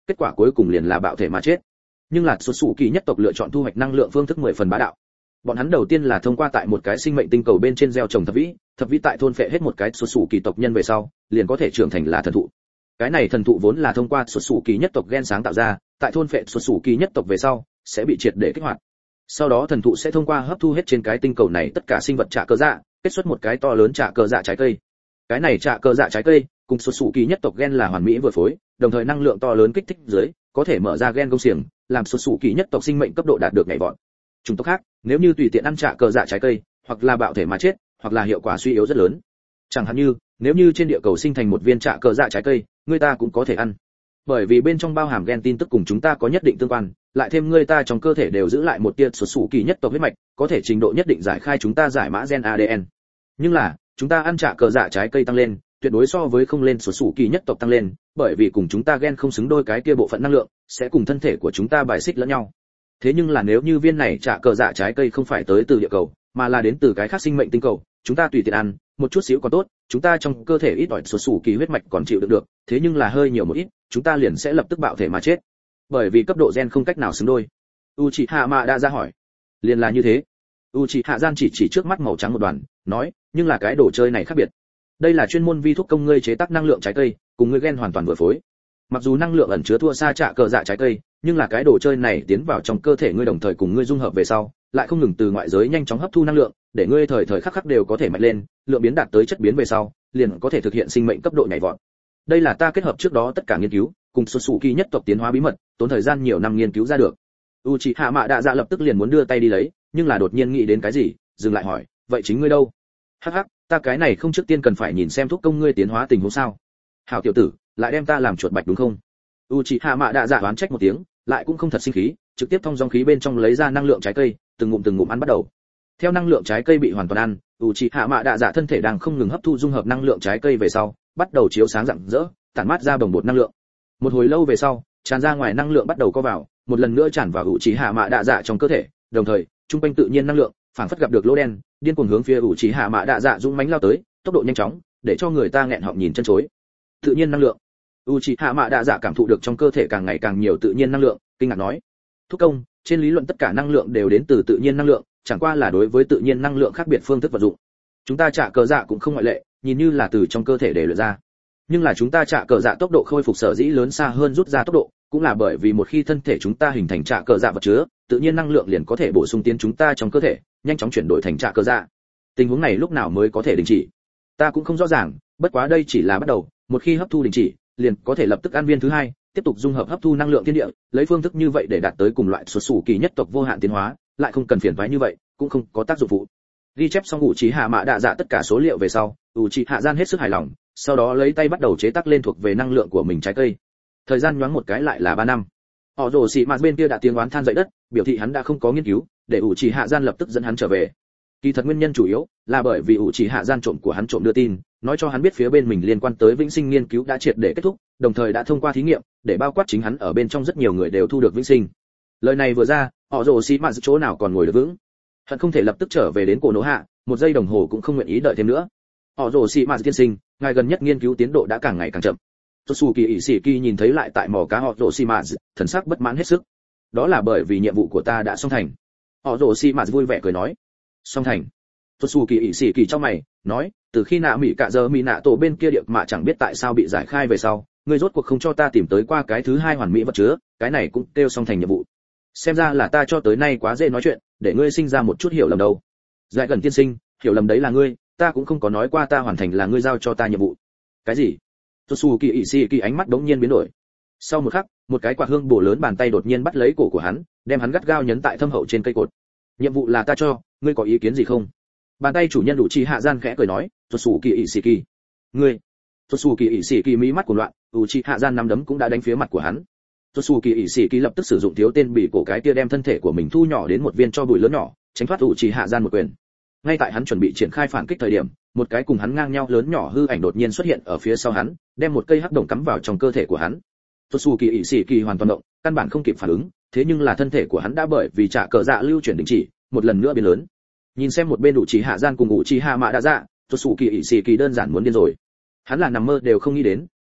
kết quả cuối cùng liền là bạo thể mà chết. Nhưng là xuất xù kỳ nhất tộc lựa chọn thu hoạch năng lượng phương thức mười phần bá đạo. Bọn hắn đầu tiên là thông qua tại một cái sinh mệnh tinh cầu bên trên gieo trồng thập vĩ, thập vĩ tại thôn phệ hết một cái xuất xù kỳ tộc nhân về sau, liền có thể trưởng thành là thần thụ. Cái này thần thụ vốn là thông qua xuất xù kỳ nhất tộc gen sáng tạo ra, tại thôn phệ xuất xù kỳ nhất tộc về sau, sẽ bị triệt để kích hoạt. Sau đó thần thụ sẽ thông qua hấp thu hết trên cái tinh cầu này tất cả sinh vật trạ cơ dạ, kết xuất một cái to lớn trạ cơ dạ trái cây. Cái này trạ cơ dạ trái cây cùng xuất xù kỳ nhất tộc gen là hoàn mỹ vừa phối, đồng thời năng lượng to lớn kích thích dưới, có thể mở ra gen công xiềng, làm xuất xù kỳ nhất tộc sinh mệnh cấp độ đạt được nhảy vọt. Chủng tộc khác, nếu như tùy tiện ăn trạ cơ dạ trái cây, hoặc là bạo thể mà chết, hoặc là hiệu quả suy yếu rất lớn. Chẳng hạn như, nếu như trên địa cầu sinh thành một viên trạ cơ dạ trái cây, người ta cũng có thể ăn. Bởi vì bên trong bao hàm gen tin tức cùng chúng ta có nhất định tương quan, lại thêm người ta trong cơ thể đều giữ lại một tia xuất xù kỳ nhất tộc huyết mạch, có thể trình độ nhất định giải khai chúng ta giải mã gen a đê en. Nhưng là, chúng ta ăn trạ cơ dạ trái cây tăng lên, tuyệt đối so với không lên xuất xù kỳ nhất tộc tăng lên, bởi vì cùng chúng ta gen không xứng đôi cái kia bộ phận năng lượng, sẽ cùng thân thể của chúng ta bài xích lẫn nhau. Thế nhưng là nếu như viên này trạ cơ dạ trái cây không phải tới từ địa cầu, mà là đến từ cái khác sinh mệnh tinh cầu, chúng ta tùy tiện ăn, một chút xíu còn tốt, chúng ta trong cơ thể ít ỏi xuất xù kỳ huyết mạch còn chịu đựng được, thế nhưng là hơi nhiều một ít, chúng ta liền sẽ lập tức bạo thể mà chết. Bởi vì cấp độ gen không cách nào xứng đôi. Uchiha Mada ra hỏi. Liền là như thế. Uchiha Gian chỉ chỉ trước mắt màu trắng một đoàn, nói, nhưng là cái đồ chơi này khác biệt. Đây là chuyên môn vi thuốc công ngươi chế tác năng lượng trái cây, cùng ngươi gen hoàn toàn vừa phối. Mặc dù năng lượng ẩn chứa thua xa trạ cơ dạ trái cây, nhưng là cái đồ chơi này tiến vào trong cơ thể ngươi đồng thời cùng ngươi dung hợp về sau, lại không ngừng từ ngoại giới nhanh chóng hấp thu năng lượng, để ngươi thời thời khắc khắc đều có thể mạnh lên, lượng biến đạt tới chất biến về sau, liền có thể thực hiện sinh mệnh cấp độ nhảy vọt. Đây là ta kết hợp trước đó tất cả nghiên cứu, cùng xuất xù kỳ nhất tộc tiến hóa bí mật, tốn thời gian nhiều năm nghiên cứu ra được. Uchiha Mada dạ lập tức liền muốn đưa tay đi lấy, nhưng là đột nhiên nghĩ đến cái gì, dừng lại hỏi, vậy chính ngươi đâu? Hắc hắc, ta cái này không trước tiên cần phải nhìn xem thuốc công ngươi tiến hóa tình huống sao? Hảo tiểu tử, lại đem ta làm chuột bạch đúng không? Uchiha Mada dạ oán trách một tiếng, lại cũng không thật sinh khí, trực tiếp thông dòng khí bên trong lấy ra năng lượng trái cây, từng ngụm từng ngụm ăn bắt đầu. Theo năng lượng trái cây bị hoàn toàn ăn, Uchiha Mada dạ thân thể đang không ngừng hấp thu dung hợp năng lượng trái cây về sau, bắt đầu chiếu sáng rạng rỡ, tản mát ra bồng bột năng lượng. Một hồi lâu về sau, tràn ra ngoài năng lượng bắt đầu co vào, một lần nữa tràn vào Uchiha Mada dạ trong cơ thể, đồng thời, trung quanh tự nhiên năng lượng, phảng phất gặp được lỗ đen, điên cuồng hướng phía Uchiha Mada dạ dũng mãnh lao tới, tốc độ nhanh chóng, để cho người ta nghẹn họng nhìn chân chối. Tự nhiên năng lượng. Uchiha Mada dạ cảm thụ được trong cơ thể càng ngày càng nhiều tự nhiên năng lượng, kinh ngạc nói: "Thúc công, trên lý luận tất cả năng lượng đều đến từ tự nhiên năng lượng, chẳng qua là đối với tự nhiên năng lượng khác biệt phương thức vận dụng. Chúng ta trả cờ dạ cũng không ngoại lệ, nhìn như là từ trong cơ thể để luyện ra. Nhưng là chúng ta trả cờ dạ tốc độ khôi phục sở dĩ lớn xa hơn rút ra tốc độ, cũng là bởi vì một khi thân thể chúng ta hình thành trả cờ dạ vật chứa, tự nhiên năng lượng liền có thể bổ sung tiến chúng ta trong cơ thể, nhanh chóng chuyển đổi thành trả cờ dạ. Tình huống này lúc nào mới có thể đình chỉ? Ta cũng không rõ ràng, bất quá đây chỉ là bắt đầu, một khi hấp thu đình chỉ, liền có thể lập tức ăn viên thứ hai, tiếp tục dung hợp hấp thu năng lượng thiên địa, lấy phương thức như vậy để đạt tới cùng loại xuất xù kỳ nhất tộc vô hạn tiến hóa, lại không cần phiền toái như vậy, cũng không có tác dụng phụ." Ghi chép xong Uchiha Mada dạ tất cả số liệu về sau, Uchiha Gian hết sức hài lòng, sau đó lấy tay bắt đầu chế tác lên thuộc về năng lượng của mình trái cây. Thời gian nhoáng một cái lại là ba năm. Họ rồ xì mà bên kia đã tiếng oán than dậy đất, biểu thị hắn đã không có nghiên cứu, để Uchiha Gian lập tức dẫn hắn trở về. Kỳ thật nguyên nhân chủ yếu là bởi vì Uchiha Gian trộm của hắn trộm đưa tin, nói cho hắn biết phía bên mình liên quan tới vĩnh sinh nghiên cứu đã triệt để kết thúc, đồng thời đã thông qua thí nghiệm, để bao quát chính hắn ở bên trong rất nhiều người đều thu được vĩnh sinh. Lời này vừa ra, họ rồ xì mà chỗ nào còn ngồi được vững, hắn không thể lập tức trở về đến cổ nỗ hạ, một giây đồng hồ cũng không nguyện ý đợi thêm nữa. Họ rồ xì mà tiên sinh, ngài gần nhất nghiên cứu tiến độ đã càng ngày càng chậm. Tosu Kỳ ỷ sĩ Kỳ nhìn thấy lại tại mỏ cá họ rồ xì mà, thần sắc bất mãn hết sức. Đó là bởi vì nhiệm vụ của ta đã xong thành. Họ rồ xì mà vui vẻ cười nói. Xong thành. Tosu Kỳ ỷ sĩ Kỳ trong mày, nói, từ khi nạ mỹ cả giờ mỹ nạ tổ bên kia điệp mà chẳng biết tại sao bị giải khai về sau, ngươi rốt cuộc không cho ta tìm tới qua cái thứ hai hoàn mỹ vật chứa, cái này cũng kêu xong thành nhiệm vụ. Xem ra là ta cho tới nay quá dễ nói chuyện, để ngươi sinh ra một chút hiểu lầm đâu. Giải gần tiên sinh, hiểu lầm đấy là ngươi, ta cũng không có nói qua ta hoàn thành là ngươi giao cho ta nhiệm vụ. Cái gì? Tosu Kỳ ỷ sĩ Kỳ ánh mắt đống nhiên biến đổi. Sau một khắc, một cái quạt hương bổ lớn bàn tay đột nhiên bắt lấy cổ của hắn, đem hắn gắt gao nhấn tại thâm hậu trên cây cột. Nhiệm vụ là ta cho, ngươi có ý kiến gì không? Bàn tay chủ nhân Uchiha Gian khẽ cười nói, Tosu Kỳ ỷ sĩ Kỳ. Ngươi? Tosu Kỳ ỷ sĩ Kỳ mí mắt cuồng loạn, Uchiha Gian nắm đấm cũng đã đánh phía mặt của hắn. Tosu Kỳ ỷ sĩ Kỳ lập tức sử dụng thiếu tên bị cổ cái kia đem thân thể của mình thu nhỏ đến một viên cho bụi lớn nhỏ, tránh thoát Uchiha Gian một quyền. Ngay tại hắn chuẩn bị triển khai phản kích thời điểm, một cái cùng hắn ngang nhau lớn nhỏ hư ảnh đột nhiên xuất hiện ở phía sau hắn, đem một cây hắc đồng cắm vào trong cơ thể của hắn. Tosu Kỳ ỷ sĩ Kỳ hoàn toàn động, căn bản không kịp phản ứng, thế nhưng là thân thể của hắn đã bởi vì trả cờ dạ lưu chuyển đình chỉ, một lần nữa biến lớn. Nhìn xem một bên Uchiha Gian cùng Uchiha Mada dạ, Tosu Kỳ ỷ sĩ Kỳ đơn giản muốn điên rồi. Hắn là nằm mơ đều không nghĩ đến,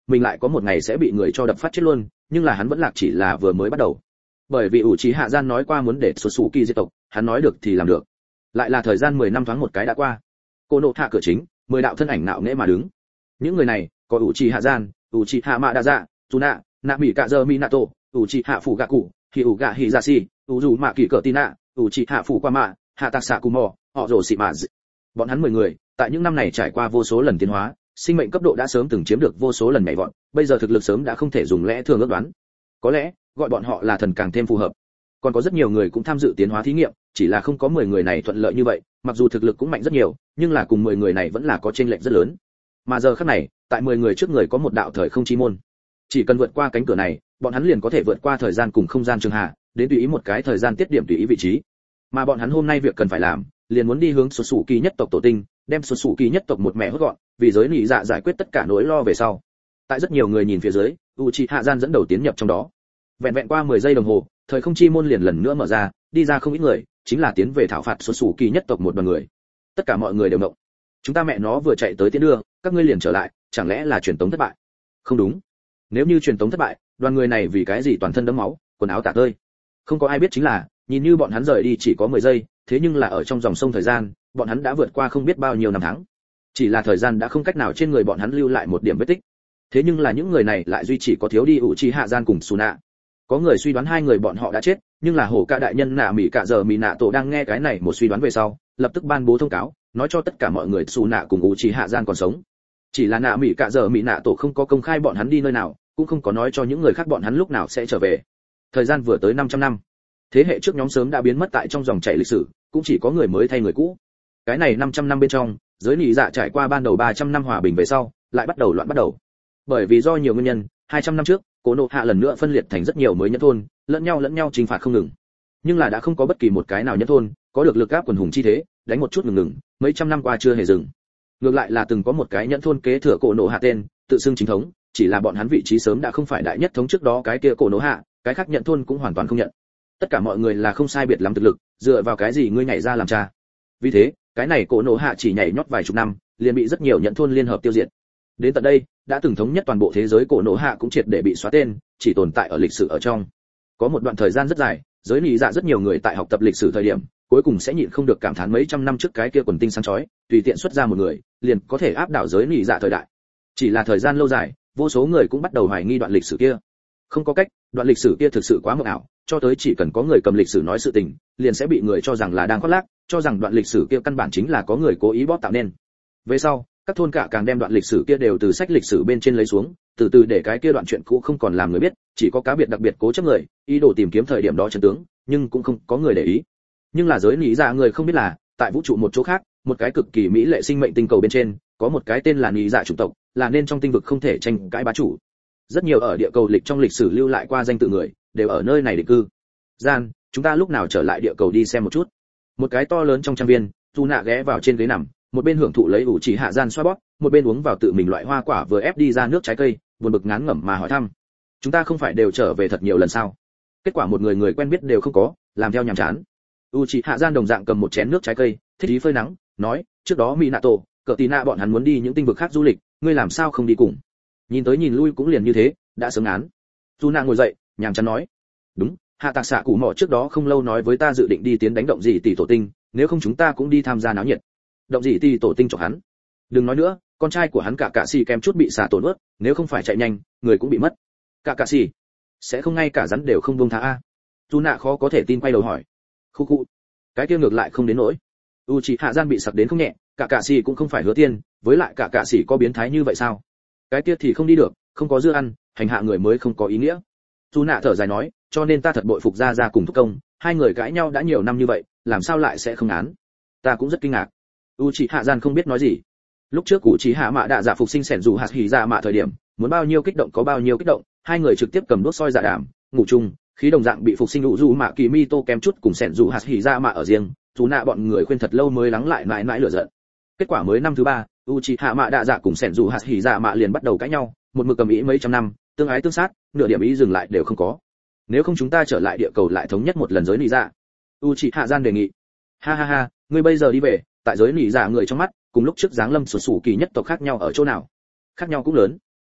mình lại có một ngày sẽ bị người cho đập phát chết luôn, nhưng là hắn vẫn lạc chỉ là vừa mới bắt đầu. Bởi vì ủ trí hạ gian nói qua muốn để xuất xù kỳ diệt tộc, hắn nói được thì làm được. Lại là thời gian mười năm thoáng một cái đã qua. Cô nộ hạ cửa chính, mười đạo thân ảnh nạo nghễ mà đứng. Những người này có ủ trí hạ gian, ủ trí hạ mạ đa dạ, Tsuna, nạ mỹ cạ giờ minato, ủ trí hạ phủ gạ cụ, hi ủ gạ hi dạ si, ủ dù mạ kỳ cỡ tina, ủ trí hạ phủ qua mạ, hạ tạc xạ cù mò, họ rồ xị mạ. Bọn hắn mười người tại những năm này trải qua vô số lần tiến hóa, sinh mệnh cấp độ đã sớm từng chiếm được vô số lần nhảy vọt, bây giờ thực lực sớm đã không thể dùng lẽ thường ước đoán. Có lẽ gọi bọn họ là thần càng thêm phù hợp. Còn có rất nhiều người cũng tham dự tiến hóa thí nghiệm, chỉ là không có mười người này thuận lợi như vậy, mặc dù thực lực cũng mạnh rất nhiều, nhưng là cùng mười người này vẫn là có chênh lệch rất lớn. Mà giờ khắc này, tại mười người trước người có một đạo thời không chi môn. Chỉ cần vượt qua cánh cửa này, bọn hắn liền có thể vượt qua thời gian cùng không gian trường hạ, đến tùy ý một cái thời gian tiết điểm tùy ý vị trí. Mà bọn hắn hôm nay việc cần phải làm, liền muốn đi hướng xuất xù kỳ nhất tộc tổ tinh, đem xuất xù kỳ nhất tộc một mẹ hốt gọn, vì giới nị dạ giải quyết tất cả nỗi lo về sau. Tại rất nhiều người nhìn phía dưới, Uchiha gian dẫn đầu tiến nhập trong đó. Vẹn vẹn qua mười giây đồng hồ, thời không chi môn liền lần nữa mở ra, đi ra không ít người, chính là tiến về thảo phạt xuất xù kỳ nhất tộc một đoàn người. Tất cả mọi người đều ngộng. Chúng ta mẹ nó vừa chạy tới tiến đưa, các ngươi liền trở lại, chẳng lẽ là truyền tống thất bại? Không đúng. Nếu như truyền tống thất bại, đoàn người này vì cái gì toàn thân đẫm máu, quần áo tả tơi? Không có ai biết chính là, nhìn như bọn hắn rời đi chỉ có mười giây, thế nhưng là ở trong dòng sông thời gian, bọn hắn đã vượt qua không biết bao nhiêu năm tháng. Chỉ là thời gian đã không cách nào trên người bọn hắn lưu lại một điểm vết tích. Thế nhưng là những người này lại duy chỉ có thiếu đi Uchiha gian cùng Suna. Có người suy đoán hai người bọn họ đã chết, nhưng là hổ ca đại nhân nạ mỹ cả giờ mỹ nạ tổ đang nghe cái này một suy đoán về sau, lập tức ban bố thông cáo, nói cho tất cả mọi người Suna cùng Uchiha gian còn sống. Chỉ là nạ mỹ cả giờ mỹ nạ tổ không có công khai bọn hắn đi nơi nào, cũng không có nói cho những người khác bọn hắn lúc nào sẽ trở về. Thời gian vừa tới năm trăm năm. Thế hệ trước nhóm sớm đã biến mất tại trong dòng chảy lịch sử, cũng chỉ có người mới thay người cũ. Cái này năm trăm năm bên trong, giới nị dạ trải qua ban đầu ba trăm năm hòa bình về sau, lại bắt đầu loạn bắt đầu. Bởi vì do nhiều nguyên nhân, hai trăm năm trước, Cổ Nộ Hạ lần nữa phân liệt thành rất nhiều mới nhẫn thôn, lẫn nhau lẫn nhau chinh phạt không ngừng. Nhưng là đã không có bất kỳ một cái nào nhẫn thôn có được lực áp quần hùng chi thế, đánh một chút ngừng ngừng, mấy trăm năm qua chưa hề dừng. Ngược lại là từng có một cái nhẫn thôn kế thừa Cổ Nộ Hạ tên, tự xưng chính thống, chỉ là bọn hắn vị trí sớm đã không phải đại nhất thống trước đó cái kia Cổ Nộ Hạ, cái khác nhẫn thôn cũng hoàn toàn không nhận. Tất cả mọi người là không sai biệt lắm thực lực, dựa vào cái gì ngươi nhảy ra làm cha? Vì thế, cái này Cổ Nộ Hạ chỉ nhảy nhót vài chục năm, liền bị rất nhiều nhẫn thôn liên hợp tiêu diệt. Đến tận đây, đã từng thống nhất toàn bộ thế giới Cổ Nộ Hạ cũng triệt để bị xóa tên, chỉ tồn tại ở lịch sử ở trong. Có một đoạn thời gian rất dài, giới nị dạ rất nhiều người tại học tập lịch sử thời điểm, cuối cùng sẽ nhịn không được cảm thán mấy trăm năm trước cái kia quần tinh sáng chói, tùy tiện xuất ra một người, liền có thể áp đảo giới nị dạ thời đại. Chỉ là thời gian lâu dài, vô số người cũng bắt đầu hoài nghi đoạn lịch sử kia. Không có cách, đoạn lịch sử kia thực sự quá mộng ảo, cho tới chỉ cần có người cầm lịch sử nói sự tình, liền sẽ bị người cho rằng là đang khoác lác, cho rằng đoạn lịch sử kia căn bản chính là có người cố ý bóp tạo nên. Về sau, các thôn cả càng đem đoạn lịch sử kia đều từ sách lịch sử bên trên lấy xuống, từ từ để cái kia đoạn chuyện cũ không còn làm người biết, chỉ có cá biệt đặc biệt cố chấp người, ý đồ tìm kiếm thời điểm đó chân tướng, nhưng cũng không có người để ý. Nhưng là giới nị dạ người không biết là, tại vũ trụ một chỗ khác, một cái cực kỳ mỹ lệ sinh mệnh tinh cầu bên trên, có một cái tên là nị dạ chủng tộc, là nên trong tinh vực không thể tranh cãi bá chủ. Rất nhiều ở địa cầu lịch trong lịch sử lưu lại qua danh tự người, đều ở nơi này định cư. Gian, chúng ta lúc nào trở lại địa cầu đi xem một chút. Một cái to lớn trong trang viên, Tu Nạ ghé vào trên ghế nằm, một bên hưởng thụ lấy ủ chỉ hạ gian xoa bóp, một bên uống vào tự mình loại hoa quả vừa ép đi ra nước trái cây, buồn bực ngán ngẩm mà hỏi thăm. Chúng ta không phải đều trở về thật nhiều lần sao? Kết quả một người người quen biết đều không có, làm theo nhàm chán. Uchiha gian đồng dạng cầm một chén nước trái cây, thích ý phơi nắng, nói, trước đó Minato, cỡ tí nạ bọn hắn muốn đi những tinh vực khác du lịch, ngươi làm sao không đi cùng? Nhìn tới nhìn lui cũng liền như thế, đã sớm án. Tuna ngồi dậy, nhàm chán nói, đúng, hạ tạc xạ củ mỏ trước đó không lâu nói với ta dự định đi tiến đánh động gì tỷ tổ tinh, nếu không chúng ta cũng đi tham gia náo nhiệt. Động gì tỷ tổ tinh chọc hắn. Đừng nói nữa, con trai của hắn cả cạ xì kém chút bị xả tổn ướt, nếu không phải chạy nhanh, người cũng bị mất. Cả cạ xì sẽ không ngay cả rắn đều không buông tha a. Tuna khó có thể tin quay đầu hỏi. Khu khu, cái kia ngược lại không đến nỗi. Uchiha gian bị sặc đến không nhẹ, cả cạ xì cũng không phải hứa tiên, với lại cả cạ xì có biến thái như vậy sao? Cái kia thì không đi được, không có dưa ăn, hành hạ người mới không có ý nghĩa. Tuna thở dài nói, cho nên ta thật bội phục ra ra cùng thúc công, hai người cãi nhau đã nhiều năm như vậy, làm sao lại sẽ không án? Ta cũng rất kinh ngạc. Uchiha gian không biết nói gì. Lúc trước Uchiha mạ đã giả phục sinh sẻn dù hạt hỉ ra mạ thời điểm, muốn bao nhiêu kích động có bao nhiêu kích động, hai người trực tiếp cầm đuốc soi dạ đảm, ngủ chung, khí đồng dạng bị phục sinh ủ du mạ kỳ mito kém chút cùng sẻn dù hạt hỉ ra mạ ở riêng, chú nạ bọn người khuyên thật lâu mới lắng lại mãi mãi lửa giận. Kết quả mới năm thứ ba, Uchiha mạ đã giả cùng sẻn dù hạt hỉ ra mạ liền bắt đầu cãi nhau, một mực cầm ý mấy trăm năm, tương ái tương sát, nửa điểm ý dừng lại đều không có. Nếu không chúng ta trở lại địa cầu lại thống nhất một lần giới nị dạ. Uchiha gian đề nghị. Ha ha ha, ngươi bây giờ đi về, tại giới nị dạ người trong mắt, cùng lúc trước giáng lâm sổ sủ kỳ nhất tộc khác nhau ở chỗ nào? Khác nhau cũng lớn.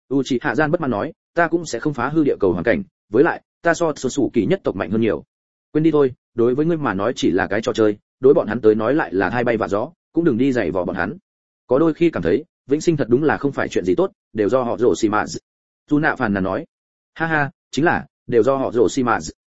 Uchiha Gian bất mãn nói, ta cũng sẽ không phá hư địa cầu hoàn cảnh, với lại, ta so số sủ kỳ nhất tộc mạnh hơn nhiều. Quên đi thôi, đối với ngươi mà nói chỉ là cái trò chơi, đối bọn hắn tới nói lại là hai bay vạ gió, cũng đừng đi giày vò bọn hắn. Có đôi khi cảm thấy, vĩnh sinh thật đúng là không phải chuyện gì tốt, đều do họ rồ xì mà. Tu nạ phàn là nói, ha ha, chính là, đều do họ rồ xì mà.